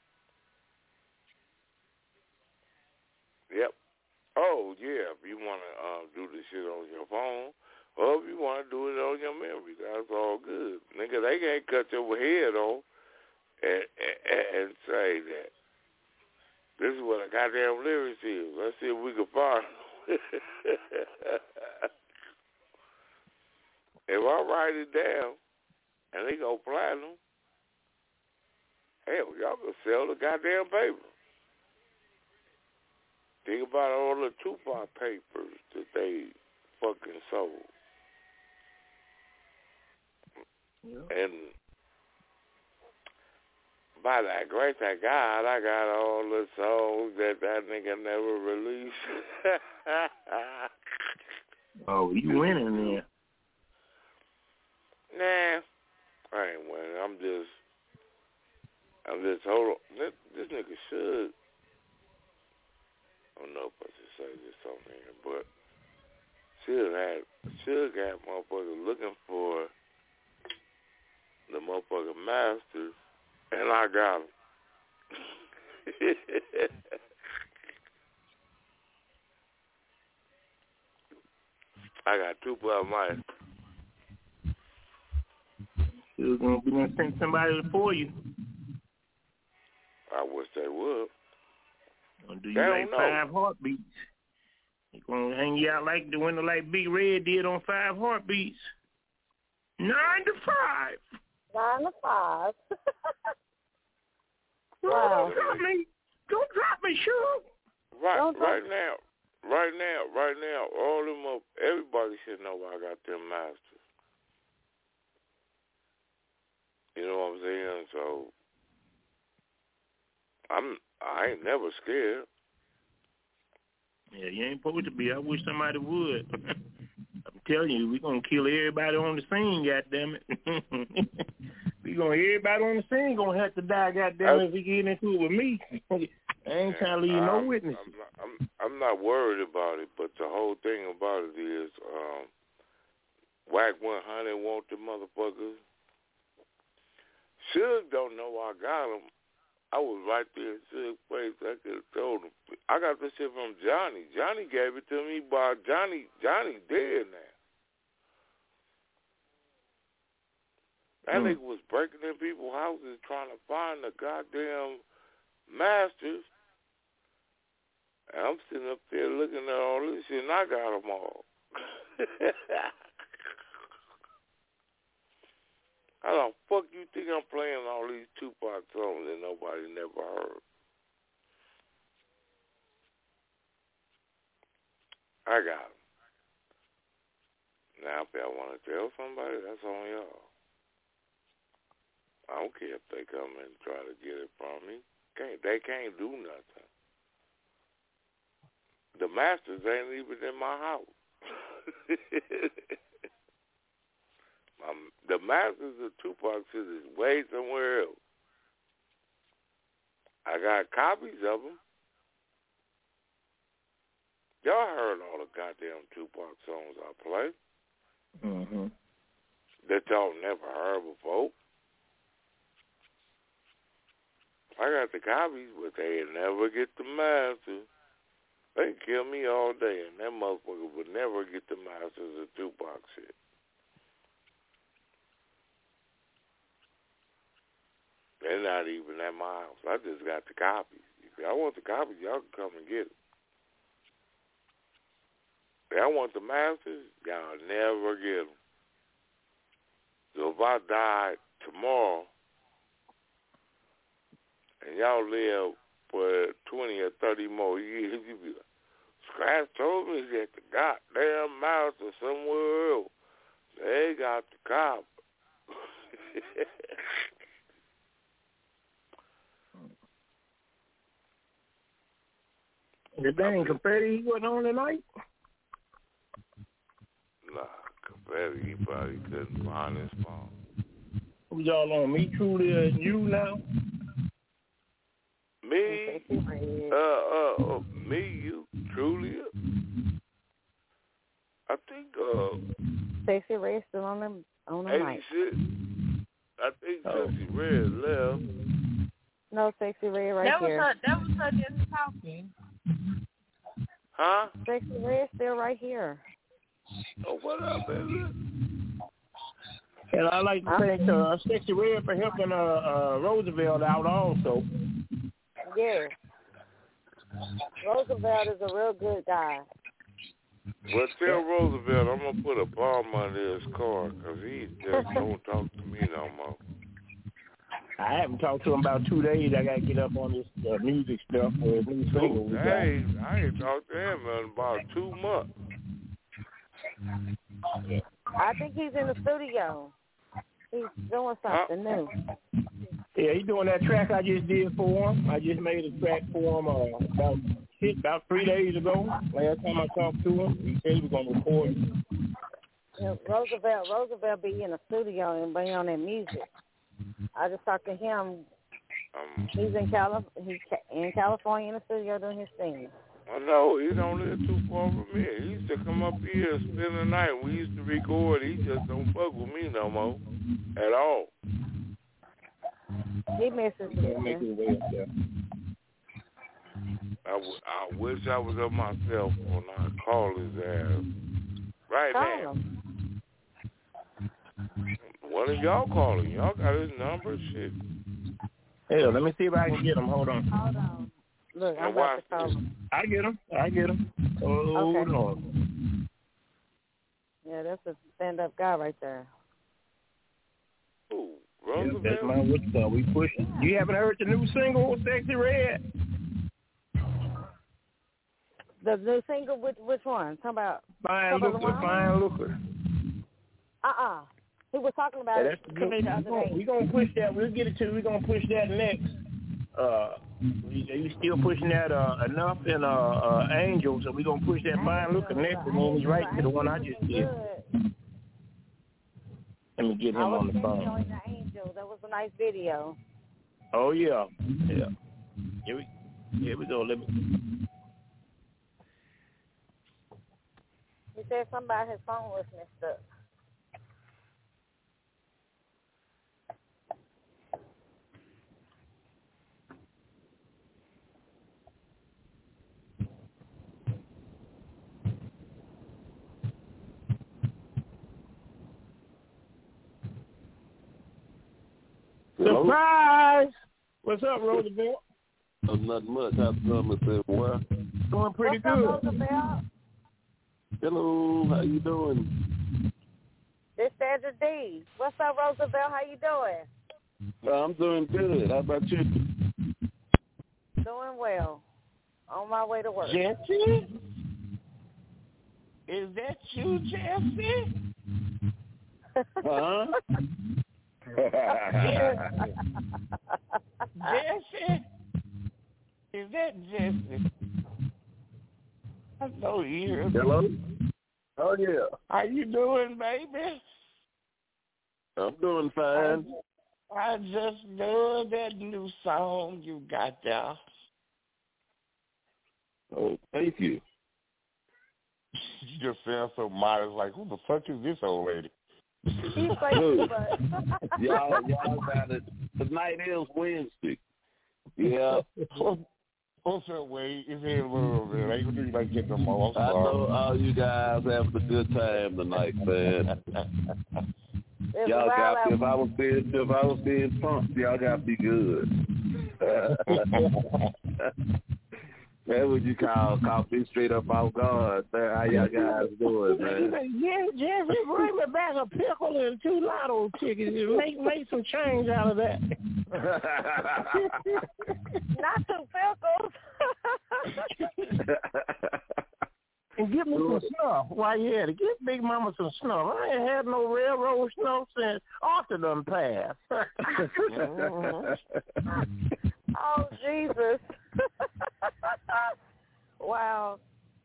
Yep. Oh, yeah, if you want to uh, do this shit on your phone, or if you want to do it on your memory, that's all good. Nigga, they can't cut your head off and, and, and say that this is what a goddamn lyrics is. Let's see if we can find them. If I write it down and they go platinum, Hell, y'all can sell the goddamn paper. Think about all the Tupac papers that they fucking sold. Yeah. And by that grace of God, I got all the songs that that nigga never released. Oh, you winning there. Nah, I ain't winning. I'm just, I'm just, hold on. This, this nigga should, I don't know if I should say this on here, but should have, should got motherfuckers looking for the motherfucking masters, and I got them. I got two of mine. You're going to be going to send somebody for you. I wish they would. Gonna do you they like five heartbeats. They're going to hang you out like the winner like Big Red did on Five Heartbeats. Nine to five. Nine to five. Wow. Don't drop me. Don't drop me, sure. Right, Don't right now. Right now, right now, all them up, everybody should know I got them masters. You know what I'm saying? So I'm I ain't never scared. Yeah, you ain't supposed to be. I wish somebody would. I'm telling you, we're gonna kill everybody on the scene, goddammit. we gonna everybody on the scene gonna have to die, goddammit, if we get into it with me. I ain't trying to leave no I'm, witnesses. I'm not, I'm, I'm not worried about it, but the whole thing about it is, um, Whack one hundred want the motherfuckers. Suge don't know I got him. I was right there in Suge's place. I could have told him. I got this shit from Johnny. Johnny gave it to me, but Johnny, Johnny dead now. That mm. nigga was breaking in people's houses trying to find the goddamn masters. And I'm sitting up there looking at all this shit, and I got them all. How the fuck you think I'm playing all these Tupac songs that nobody never heard? I got them. Now, if y'all want to tell somebody, that's on y'all. I don't care if they come and try to get it from me. Can't, they can't do nothing. The masters ain't even in my house. um, the masters of Tupac shit is way somewhere else. I got copies of them. Y'all heard all the goddamn Tupac songs I play. Mm-hmm. That y'all never heard before. I got the copies, but they never get the masters. They can kill me all day, and that motherfucker would never get the masters of Tupac shit. They're not even at my house. I just got the copies. If y'all want the copies, y'all can come and get it. If y'all want the masters, y'all never get them. So if I die tomorrow, and y'all live for twenty or thirty more years, you be like, Scratch told me that the goddamn master somewhere else. They got the cop. The dang confetti he wasn't on tonight? Nah, confetti, he probably couldn't find his phone. Who y'all on? Me, Truly, and you now? Me, uh, uh, uh, me, you, Truly. I think, uh, Stacey Red still on the on the mic. eighty-six. I think oh. Stacey Red left. No, Stacey Red right that here. Was her, that was her just talking. Huh? Stacey Red still right here. Oh, what up, baby? And I'd like to thank uh, Stacey Red for helping uh, uh, Roosevelt out also. Yeah. Roosevelt is a real good guy. Well, tell Roosevelt I'm going to put a bomb under his car because he just don't talk to me no more. I haven't talked to him about two days. I got to get up on this uh, music stuff for his new single. Two days? I ain't talked to him in about two months. I think he's in the studio. He's doing something new. Yeah, he's doing that track I just did for him. I just made a track for him uh, about shit, about three days ago. Last time I talked to him, he said he was going to record it. Yeah, Roosevelt, Roosevelt be in the studio and bring on that music. I just talked to him. Um, he's in Cali- he's in California in the studio doing his thing. I know, he don't live too far from me. He used to come up here and spend the night. We used to record. He just don't fuck with me no more at all. He misses it. I, w- I wish I was up myself when I call his ass. Right call now. Him. What are y'all calling? Y'all got his number? Shit. Hell, let me see if I can get him. Hold on. Hold on. Look, I'm about to call him. I get him. I get him. Hold okay. on. Yeah, that's a stand-up guy right there. Ooh, yeah, that's my what's up. We push it. You haven't heard the new single, Sexy Red? The new single, which which one? Talking about Fine Looker, Fine Looker. Uh-uh. He was talking about yeah, it to me the other day. We're going to push that. We'll get it to We're going to push that next. Uh, we, we still pushing that uh, Enough and uh, uh, Angel, so we're going to push that Fine Looker next, and then he's right to the one I just did. Let me get him on the phone. The Angel. That was a nice video. Oh, yeah. Yeah. Here we, here we go. Let me... He said something about his phone was messed up. Surprise! What's up, Roosevelt? Oh, not much. How's it going, Mister Boy? Doing pretty What's good. Up, Roosevelt? Hello, how you doing? This Sandra D. What's up, Roosevelt? How you doing? Well, I'm doing good. How about you? Doing well. On my way to work. Jesse? Is that you, Jesse? Huh? Jesse? Is that Jesse? I know you hear me. Hello? Oh, yeah. How you doing, baby? I'm doing fine. I just love that new song you got there. Oh, thank you. You just sound so modest, like, who the fuck is this old lady? He's crazy, but... y'all, y'all got it. Tonight is Wednesday. Yeah. What's up, Wade? It's here a little bit. I ain't gonna like get them all. I know all you guys having a good time tonight, man. Y'all got if I was being if I was being pumped, y'all got to be good. That's what you call call me straight up off guard. Man, how y'all guys doing, man? Yeah, Jeffrey, bring me back a pickle and two lotto tickets. Make make some change out of that. Not two pickles. And give me some snuff while you at it. Give Big Mama some snuff. I ain't had no railroad snuff since Arthur done passed. Oh, Jesus. Wow.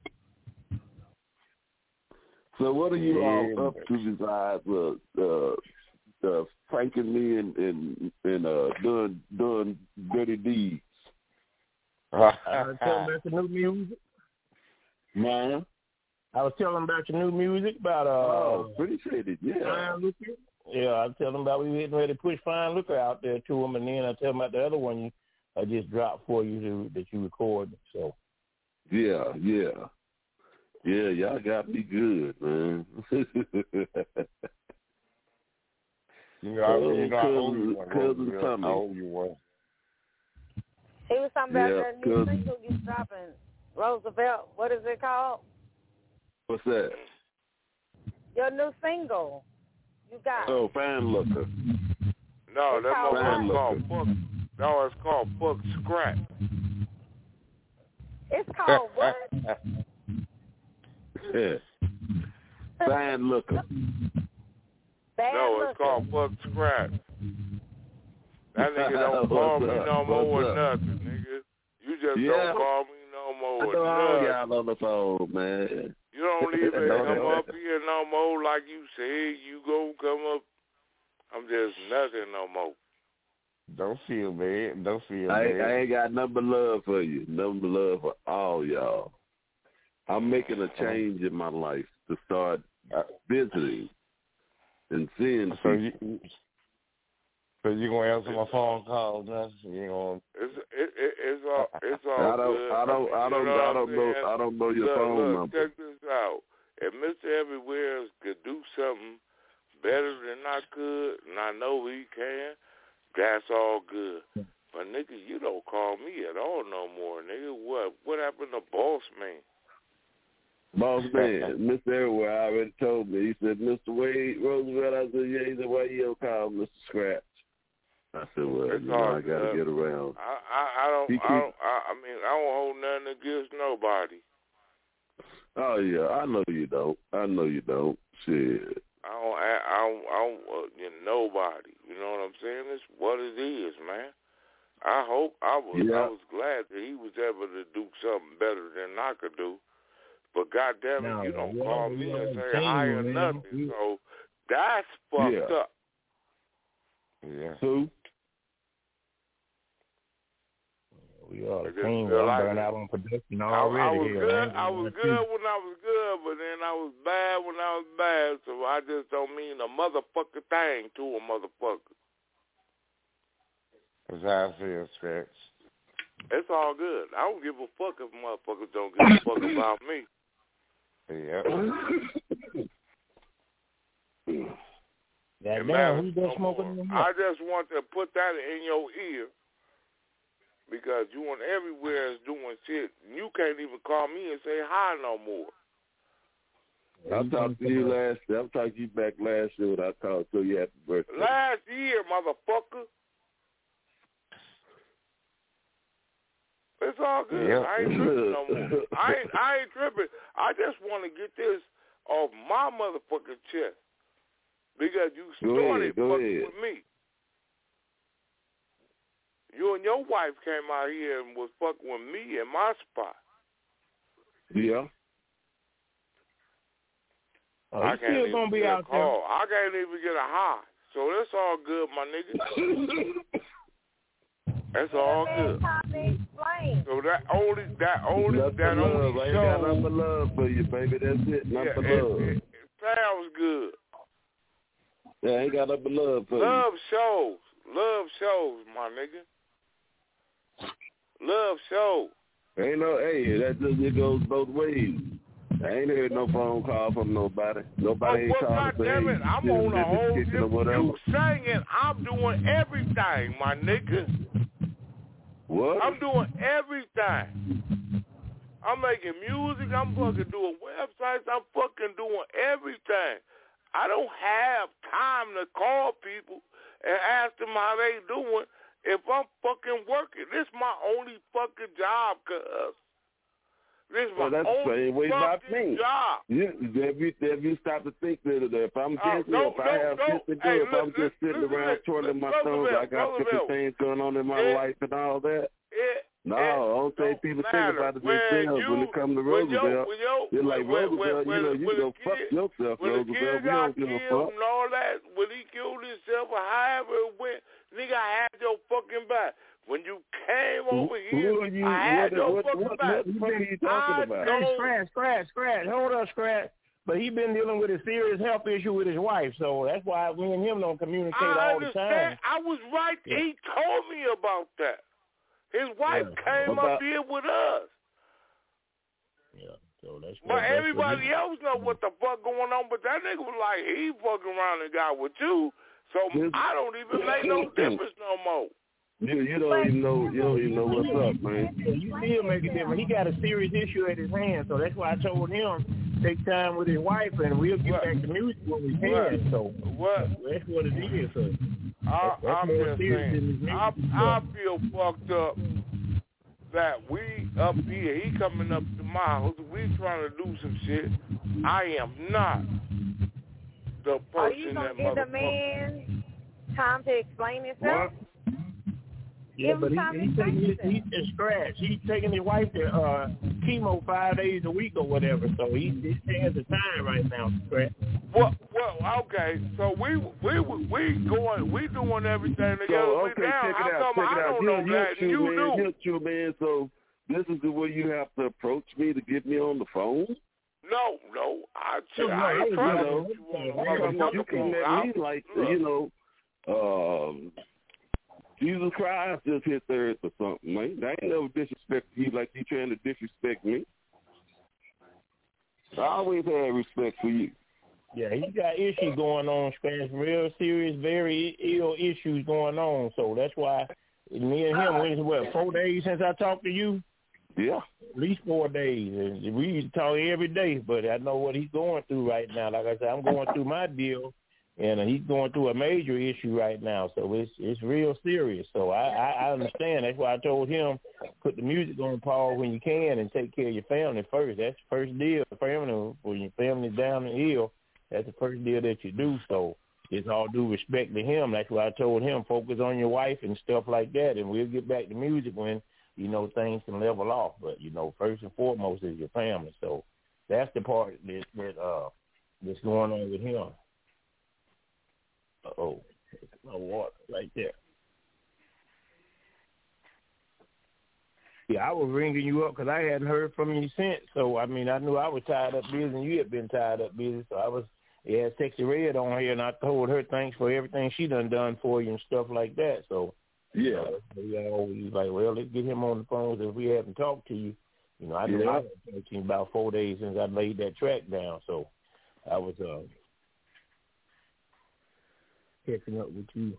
So what are you yeah, all up to besides uh, uh, uh, pranking me and and, and uh, doing doing dirty deeds? I was telling about your new music. Man, I was telling about your new music about uh. Oh, appreciate it. Yeah. Fine Looker. Yeah, I was telling them about we were getting ready to push Fine Looker out there to them, and then I tell them about the other one you, I just dropped for you to, that you recorded. So. Yeah, yeah, yeah. Y'all got me good, man. You know, I, you know, I owe you one. Cousin Tommy. I owe you one. He was talking about Yeah, that new cousin. single you dropping, Roosevelt. What is it called? What's that? Your new single. You got. Oh, Fine Looker. No, it's that motherfucker called called fuck. No, it's called fuck scrap. It's called what? Yeah. Fine looker. Bad No, looking. it's called fuck scrap. That nigga don't call me no more or nothing, nigga. You just Yeah. don't call me no more I or know all nothing. y'all on the phone, man. You don't even No, come no. up here no more like you said you gonna come up. I'm just nothing no more. Don't feel bad. Don't feel I, bad. I ain't got nothing but love for you. Nothing but love for all y'all. I'm making a change in my life to start visiting and seeing So people. you, so you gonna answer my phone calls? Huh? You gonna? It's it, it, it's all it's all I don't, good. I don't, mean, I you don't, know I what don't I'm know, saying? I don't know your look, phone look, number. Check this out. If Mister Everywhere could do something better than I could, and I know he can, that's all good. But nigga, you don't call me at all no more, nigga. What what happened to Boss Man? Boss man, Mister Everywhere already told me. He said, Mister Wade Roosevelt. I said, yeah. He said, why you don't call Mister Scratch? I said, well, It's you know, all I got to good. get around. I I, I don't He I don't I, I mean I don't hold nothing against nobody. Oh, yeah, I know you don't. I know you don't. Shit. I don't I, I don't I don't uh, you know, nobody. You know what I'm saying? It's what it is, man. I hope I was Yeah. I was glad that he was able to do something better than I could do. But goddamn it, No, you don't yeah, call yeah, me and say yeah, hi or man. nothing. So that's fucked Yeah. up. Yeah. Who? We are the I just team. feel I'm like burning it. out on production I, already. I was here, good. man. I was good when I was good, but then I was bad when I was bad. So I just don't mean a motherfucker thing to a motherfucker. That's how I feel, Scratch. It's all good. I don't give a fuck if motherfuckers don't give a fuck about me. Yeah. Yeah, It damn, matters who's been no smoking more. in the I just want to put that in your ear because you and everywhere is doing shit. You can't even call me and say hi no more. I talked to you last year. I talked to you back last year when I talked to you happy birthday. Last year, motherfucker. It's all good. Yeah. I ain't tripping no more. I ain't, I ain't tripping. I just want to get this off my motherfucking chest because you Go started ahead, go fucking ahead. with me. You and your wife came out here and was fucking with me in my spot. Yeah. Oh, I he's can't still even gonna be get out a call. I can't even get a high. So that's all good, my nigga. That's all good. So that only, that only, Nothing that but only love. I ain't got nothing shows. but love for you, baby. That's it. Nothing Yeah, but it, love. it, it sounds good. Yeah, I ain't got nothing but love for Love shows. Love shows, my nigga. Love shows. you. Ain't no, hey, that just it goes both ways. I ain't heard no phone call from nobody. Nobody Oh, ain't well, called to say, goddamn it, hey, I'm this on a is whole kicking or different. whatever. You singing, I'm doing everything, my nigga. What? I'm doing everything. I'm making music. I'm fucking doing websites. I'm fucking doing everything. I don't have time to call people and ask them how they doing if I'm fucking working. This is my only fucking job, cuz. This is Well, my that's the only same way about fucking me. job. You, have you, have you stopped to think that if I'm Oh, busy, no, if I no, have no. shit to do, Hey, if I'm look, just look, sitting listen, around listen, twirling my Roosevelt, thumbs, I got different Roosevelt. things going on in my It- life and all that. It, No, it I don't think people matter. think about it When themselves you, when it comes to when yo, Roosevelt. when yo, They're like, when, Roosevelt, when, you know, when, you when go the fuck kid, yourself, when the Roosevelt. kid We got don't give a killed fuck. and all that, when he killed himself or however it went, nigga, I had your fucking back. When you came over Who here, are you? I had What, your what, fucking what, back. what the fuck are you talking I about? don't- Hey, Scratch, Scratch, Scratch. Hold up, Scratch. But he been dealing with a serious health issue with his wife, so that's why me and him don't communicate I all the understand. time. I was right. Yeah. He told me about that. His wife Yeah. came About- up here with us. Yeah, so that's But what, that's everybody what he, else know what the fuck going on. But that nigga was like, he fucking around and got with you. So This- I don't even make no difference no more. You, you don't even know. You don't even know what's up, man. yeah, you still make a difference. He got a serious issue at his hand, so that's why I told him take time with his wife, and we'll get What? back to music when we What? can. So What? that's what it is. So. I, That's I'm more just serious saying, than I, I feel fucked up that we up here, he coming up to my house, we trying to do some shit. I am not the person Are you that gonna give the motherfucker. man time to explain himself? Yeah, Give but him he, time to he's explain taking his, himself. he's in scratch. He's taking his wife to uh, chemo five days a week or whatever. So he, he's taking the time right now, scratch. Well, well, okay. So we we we going, we doing everything together. So, we okay, down. check it How out, come check I it out. don't You're, know you're that true, and you man. do? You're true, man. So this is the way you have to approach me to get me on the phone? No, no. I, No, I ain't no, trying you to know, put you on the you motherfucking can phone. let me, like, Look. you know, um, Jesus Christ just hit the earth or something, man. I ain't never disrespect you like you trying to disrespect me. I always had respect for you. Yeah, he's got issues going on, Scratch. Real serious, very ill issues going on. So that's why me and him, it's what, four days since I talked to you? Yeah. At least four days. And we used to talk every day, but I know what he's going through right now. Like I said, I'm going through my deal, and he's going through a major issue right now. So it's it's real serious. So I, I, I understand. That's why I told him, put the music on pause when you can and take care of your family first. That's the first deal. Family, when your family's down and ill, that's the first deal that you do. So it's all due respect to him. That's why I told him, focus on your wife and stuff like that, and we'll get back to music when, you know, things can level off. But, you know, first and foremost is your family. So that's the part that, that uh, that's going on with him. Uh-oh. My water right there. Yeah, I was ringing you up because I hadn't heard from you since. So, I mean, I knew I was tied up busy and you had been tied up busy. So I was, yeah, Sexy Red on here, and I told her thanks for everything she done done for you and stuff like that. So, yeah, uh, we always like, well, let's get him on the phone if we haven't talked to you. You know, I know Yeah. I haven't talked to you about four days since I laid that track down. So I was uh, catching up with you.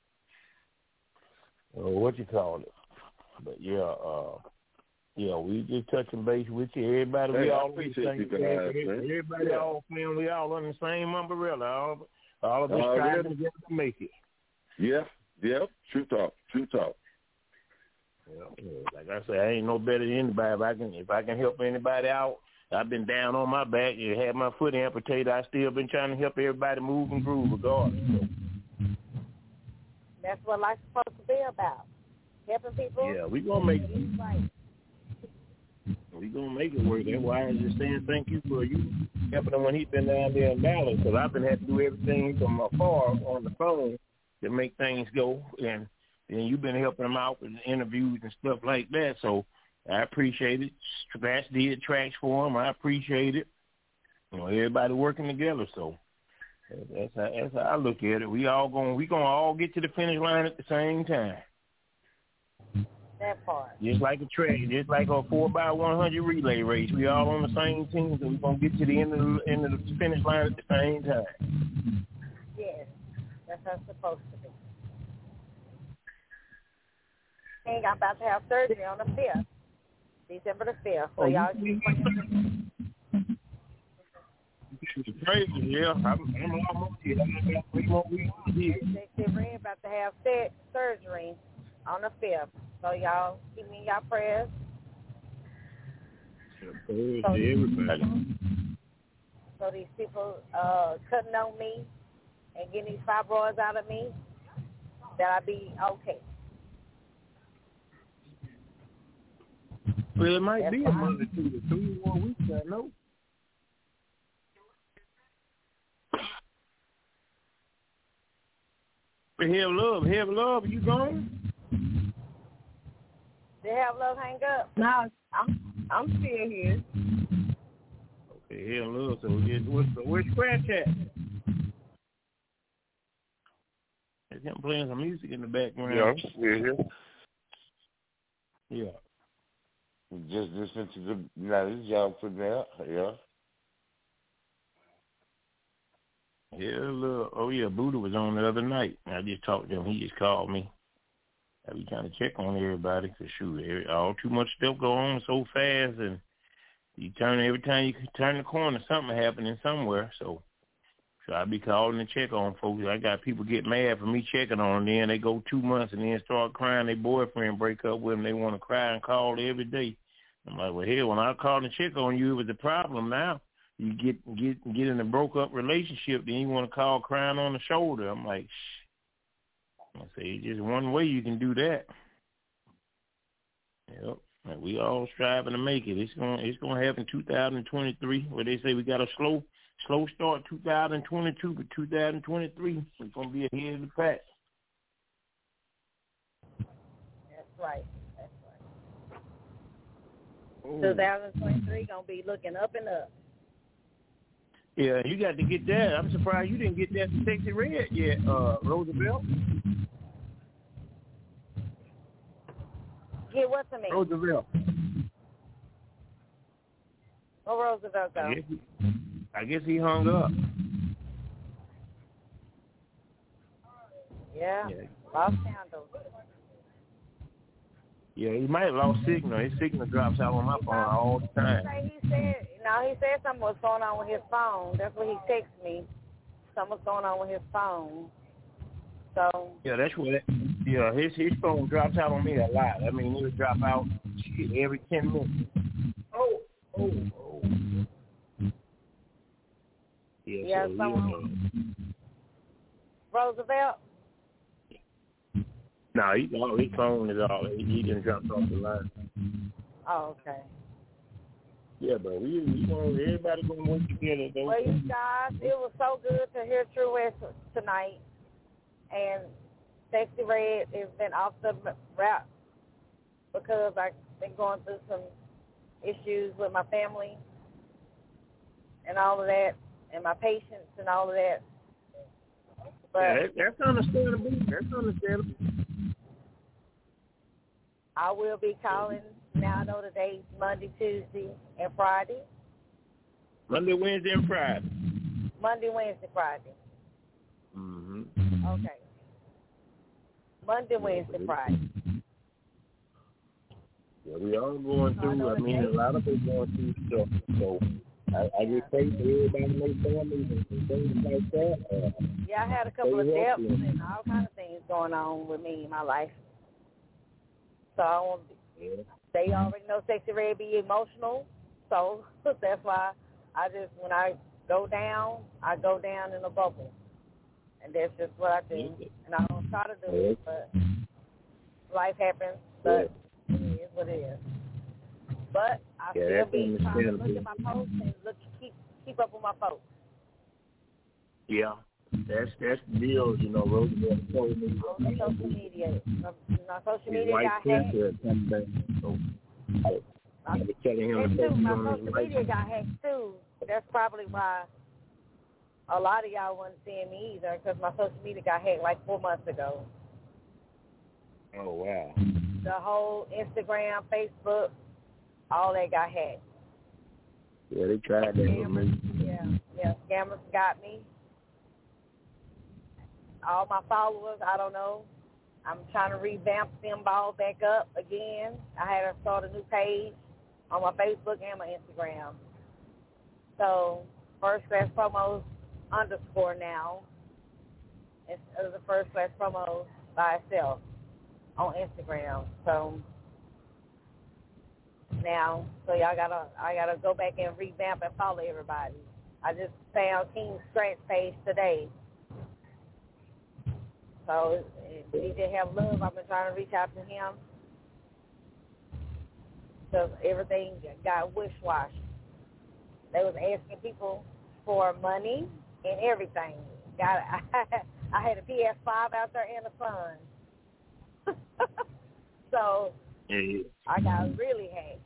Uh, what you call it? But yeah, uh, yeah, we just touching base with you. Everybody, Hey, we I all appreciate you guys, man. everybody, Yeah. all family, we all under the same umbrella. All, all of us Uh, trying really? together to make it. Yeah, yeah, true talk, true talk. Yeah, like I said, I ain't no better than anybody. If I can, if I can help anybody out, I've been down on my back. You had my foot amputated. I still been trying to help everybody move and groove, regardless. So, That's what life's supposed to be about. Helping people. yeah, we gonna make it. Right. We gonna make it work. That's why I was just saying thank you for you helping him when he's been down there in Dallas. Because I've been having to do everything from afar on the phone to make things go, and then you've been helping him out with interviews and stuff like that. So I appreciate it. Scratch did tracks for him. I appreciate it. You know, everybody working together. So that's how, that's how I look at it. We all going we gonna all get to the finish line at the same time. That part. Just like a track, just like a four by one hundred relay race. We all on the same team, so we're gonna get to the end of the end of the finish line at the same time. Yes, that's how it's supposed to be. Hey, I'm about to have surgery on the fifth, December the fifth. So Oh, y'all you- keep praying. It's crazy, yeah. I'm, I'm almost here. I got three more weeks here. Sexy Red about to have se- surgery on the fifth. So y'all keep me in y'all prayers. Prayers to everybody. So these people uh, cutting on me and getting these fibroids out of me, that I be okay. Well, it might That's be a fine. month or two to three more weeks, I know. But Have Love, Have Love, you gone? They have love hang up. No, I'm I'm still here. Okay, Have Love, so where's, where's, where's Scratch at? There's him playing some music in the background. Yeah, I'm still here. Yeah. Just listen to the, now this y'all putting out, yeah. Yeah, look. Oh, yeah, Buddha was on the other night. I just talked to him. He just called me. I be trying to check on everybody for sure. All too much stuff go on so fast, and you turn every time you turn the corner, something happening somewhere. So So I be calling and check on folks. I got people get mad for me checking on them. Then they go two months and then start crying. Their boyfriend break up with them. They want to cry and call every day. I'm like, well, hell, when I called and check on you, it was the problem. Now you get get get in a broke up relationship, then you want to call crying on the shoulder. I'm like, shh. I say, it's just one way you can do that. Yep. And we all striving to make it. It's gonna it's gonna happen two thousand twenty-three, where they say we got a slow slow start two thousand twenty-two, but two thousand twenty-three we're gonna be ahead of the pack. That's right. That's right. two thousand twenty-three gonna be looking up and up. Yeah, you got to get that. I'm surprised you didn't get that Sexy Red yet, uh, Roosevelt. Get what to me? Roosevelt. Where Roosevelt go? I guess he, I guess he hung up. Yeah, yeah. lost handle. Yeah, he might have lost signal. His signal drops out on my phone all the time. He said, no, he said something was going on with his phone. That's what he texted me. Something was going on with his phone. So. Yeah, that's what. It, yeah, his his phone drops out on me a lot. I mean, it'll drop out shit every ten minutes. Oh, oh, oh. Yeah, yeah so someone. Roosevelt. No, he, oh, his phone is all. He, he didn't drop off the line. Oh, okay. Yeah, but we, we gonna, everybody gonna work together. Though. Well, you guys, it was so good to hear True West tonight, and Sexy Red has been off the route because I've been going through some issues with my family and all of that, and my patients and all of that. But yeah, that, that's understandable. That's understandable. I will be calling. Now I know the days Monday, Tuesday, and Friday. Monday, Wednesday, and Friday. Monday, Wednesday, Friday. Mm-hmm. Okay. Monday, Wednesday, Friday. Yeah, we all going through. I, I mean, a lot of people going through stuff. So I, I just pray for everybody in their families and things like that. Uh, yeah, I had a couple of deaths and all kinds of things going on with me in my life. So I want. Yeah. They already know Sexy Red be emotional, so that's why I just, when I go down, I go down in a bubble. And that's just what I do. And I don't try to do it, but life happens, but it is what it is. But I yeah, still be trying to look at my posts and look, keep keep up with my posts. Yeah. That's that's the deal, you know, Roosevelt told me. On the social media. My, my social media got hacked. So I, I was telling him and to too, my on social media got hacked too. That's probably why a lot of y'all wasn't seeing me either, because my social media got hacked like four months ago. Oh, wow. The whole Instagram, Facebook, all that got hacked. Yeah, they tried that with me. Yeah, yeah, scammers got me. All my followers, I don't know. I'm trying to revamp them all back up again. I had to start a new page on my Facebook and my Instagram. So, First Class Promos underscore now. It's the First Class Promos by itself on Instagram. So, now, so y'all gotta, I gotta go back and revamp and follow everybody. I just found King Scratch page today. So, D J Have Love, I've been trying to reach out to him. Because everything got wish-washed. They was asking people for money and everything. Got I, I had a P S five out there and a Sun. So, yeah. I got really hacked.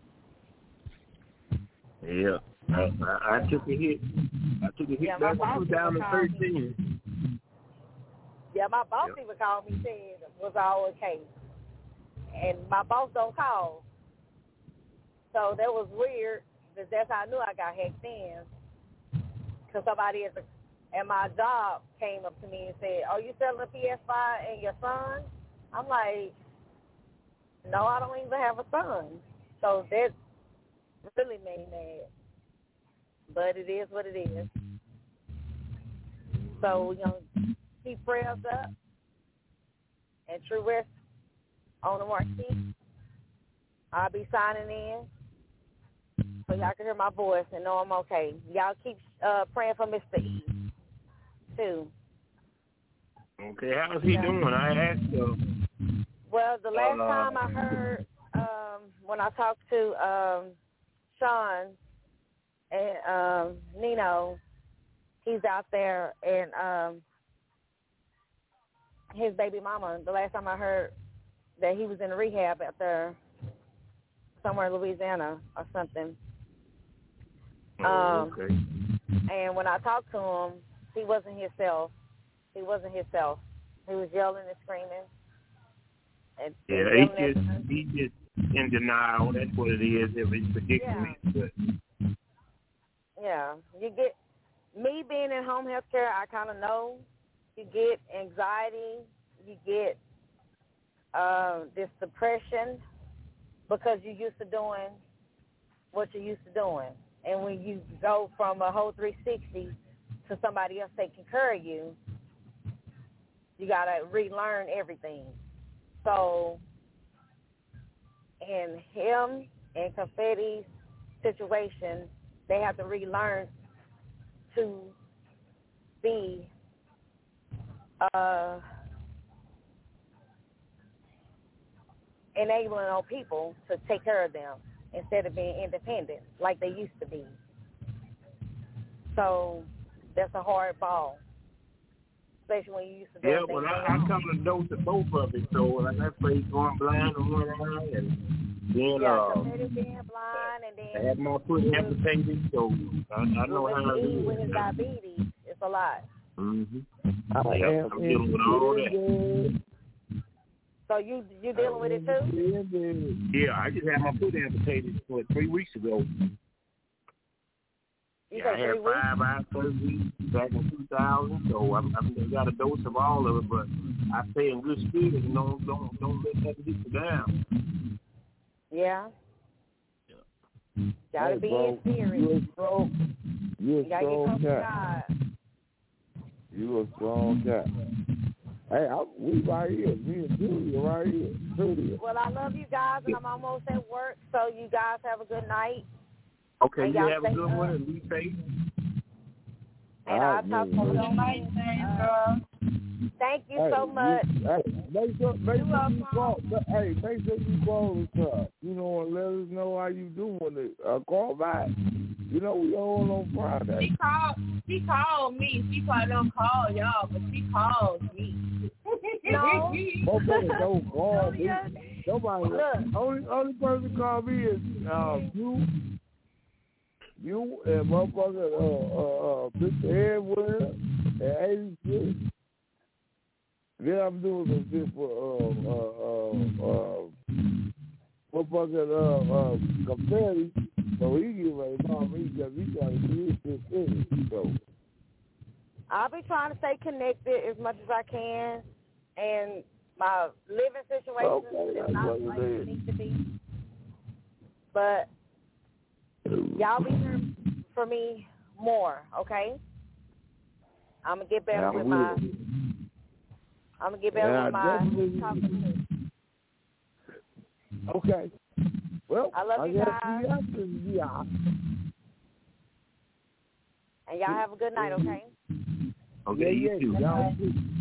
Yeah. I, I, I took a hit. I took a hit yeah, back in two thousand thirteen. Yeah, my boss yep. even called me saying it was all okay. And my boss don't call. So that was weird, because that's how I knew I got hacked in. Because somebody at, the, at my job came up to me and said, "Oh, you selling a P S five and your son?" I'm like, "No, I don't even have a son." So that really made me mad. But it is what it is. So we're going to keep prayers up. And True West on the marquee. I'll be signing in so y'all can hear my voice and know I'm okay. Y'all keep uh, praying for Mister E, too. Okay, how's he yeah. doing? I asked him. Well, the last uh, time I heard, um, when I talked to um, Sean and um, Nino, he's out there, and um, his baby mama, the last time I heard that he was in rehab out there somewhere in Louisiana or something. Oh, um, okay. And when I talked to him, he wasn't himself. He wasn't himself. He was yelling and screaming. And yeah, he just, he just in denial. That's what it is. If it's predicament. Yeah. But. yeah. You get, me being in home health care, I kind of know. You get anxiety. You get uh, this depression because you're used to doing what you're used to doing. And when you go from a whole three sixty to somebody else taking care of you, you got to relearn everything. So in him and Confetti's situation, they have to relearn to be uh, enabling on people to take care of them instead of being independent like they used to be. So that's a hard ball, especially when you used to do yeah, things. well, I, I come to dose of both of it, so like I say, going blind on one eye and then yeah, uh, being blind and then I had my foot amputated, so I, I know how it is. With his diabetes, it's a lot. Mm-hmm. I yeah, am I'm dealing with all that. So you you dealing with it too? Yeah, I just had my foot amputated for three weeks ago. You yeah, I had five eye surgery back in two thousand, so I've, I've got a dose of all of it. But I stay in good spirits and don't don't don't let that get you down. Yeah. yeah. Gotta hey, be bro, in spirit. You a strong, you a you gotta strong get cat. You a strong cat. Hey, I, we right here. Me and Julia right here. Julia. Well, I love you guys, and I'm almost at work, so you guys have a good night. Okay, and you have a stay, good uh, one and be safe. And I'll talk to you later. Uh, thank you hey, so much. You, hey, make sure, make you sure you call. Hey, make sure you call us up. You know, and let us know how you doing it. Uh, call back. You know, we all on Friday. She called. She called me. She probably don't call y'all, but she called me. No, nobody don't call me. Julia, Nobody. Look. Only only person call me is uh, you. You and motherfucker, uh, uh, uh, Mister Edward and eighty-six. Then I'm doing some shit for, uh, uh, uh, uh, motherfucker, uh, uh, Confetti. So he get ready to call me because he got to do his shit too. So. I'll be trying to stay connected as much as I can, and my living situation okay, is not like it needs to be. But y'all be here for me more, okay? I'm gonna get better yeah, with my. I'm gonna get better yeah, with my talking. Okay. Well, I love I you guess guys. we have to, yeah. And y'all have a good night, okay? Okay, yeah, you yeah, too. y'all.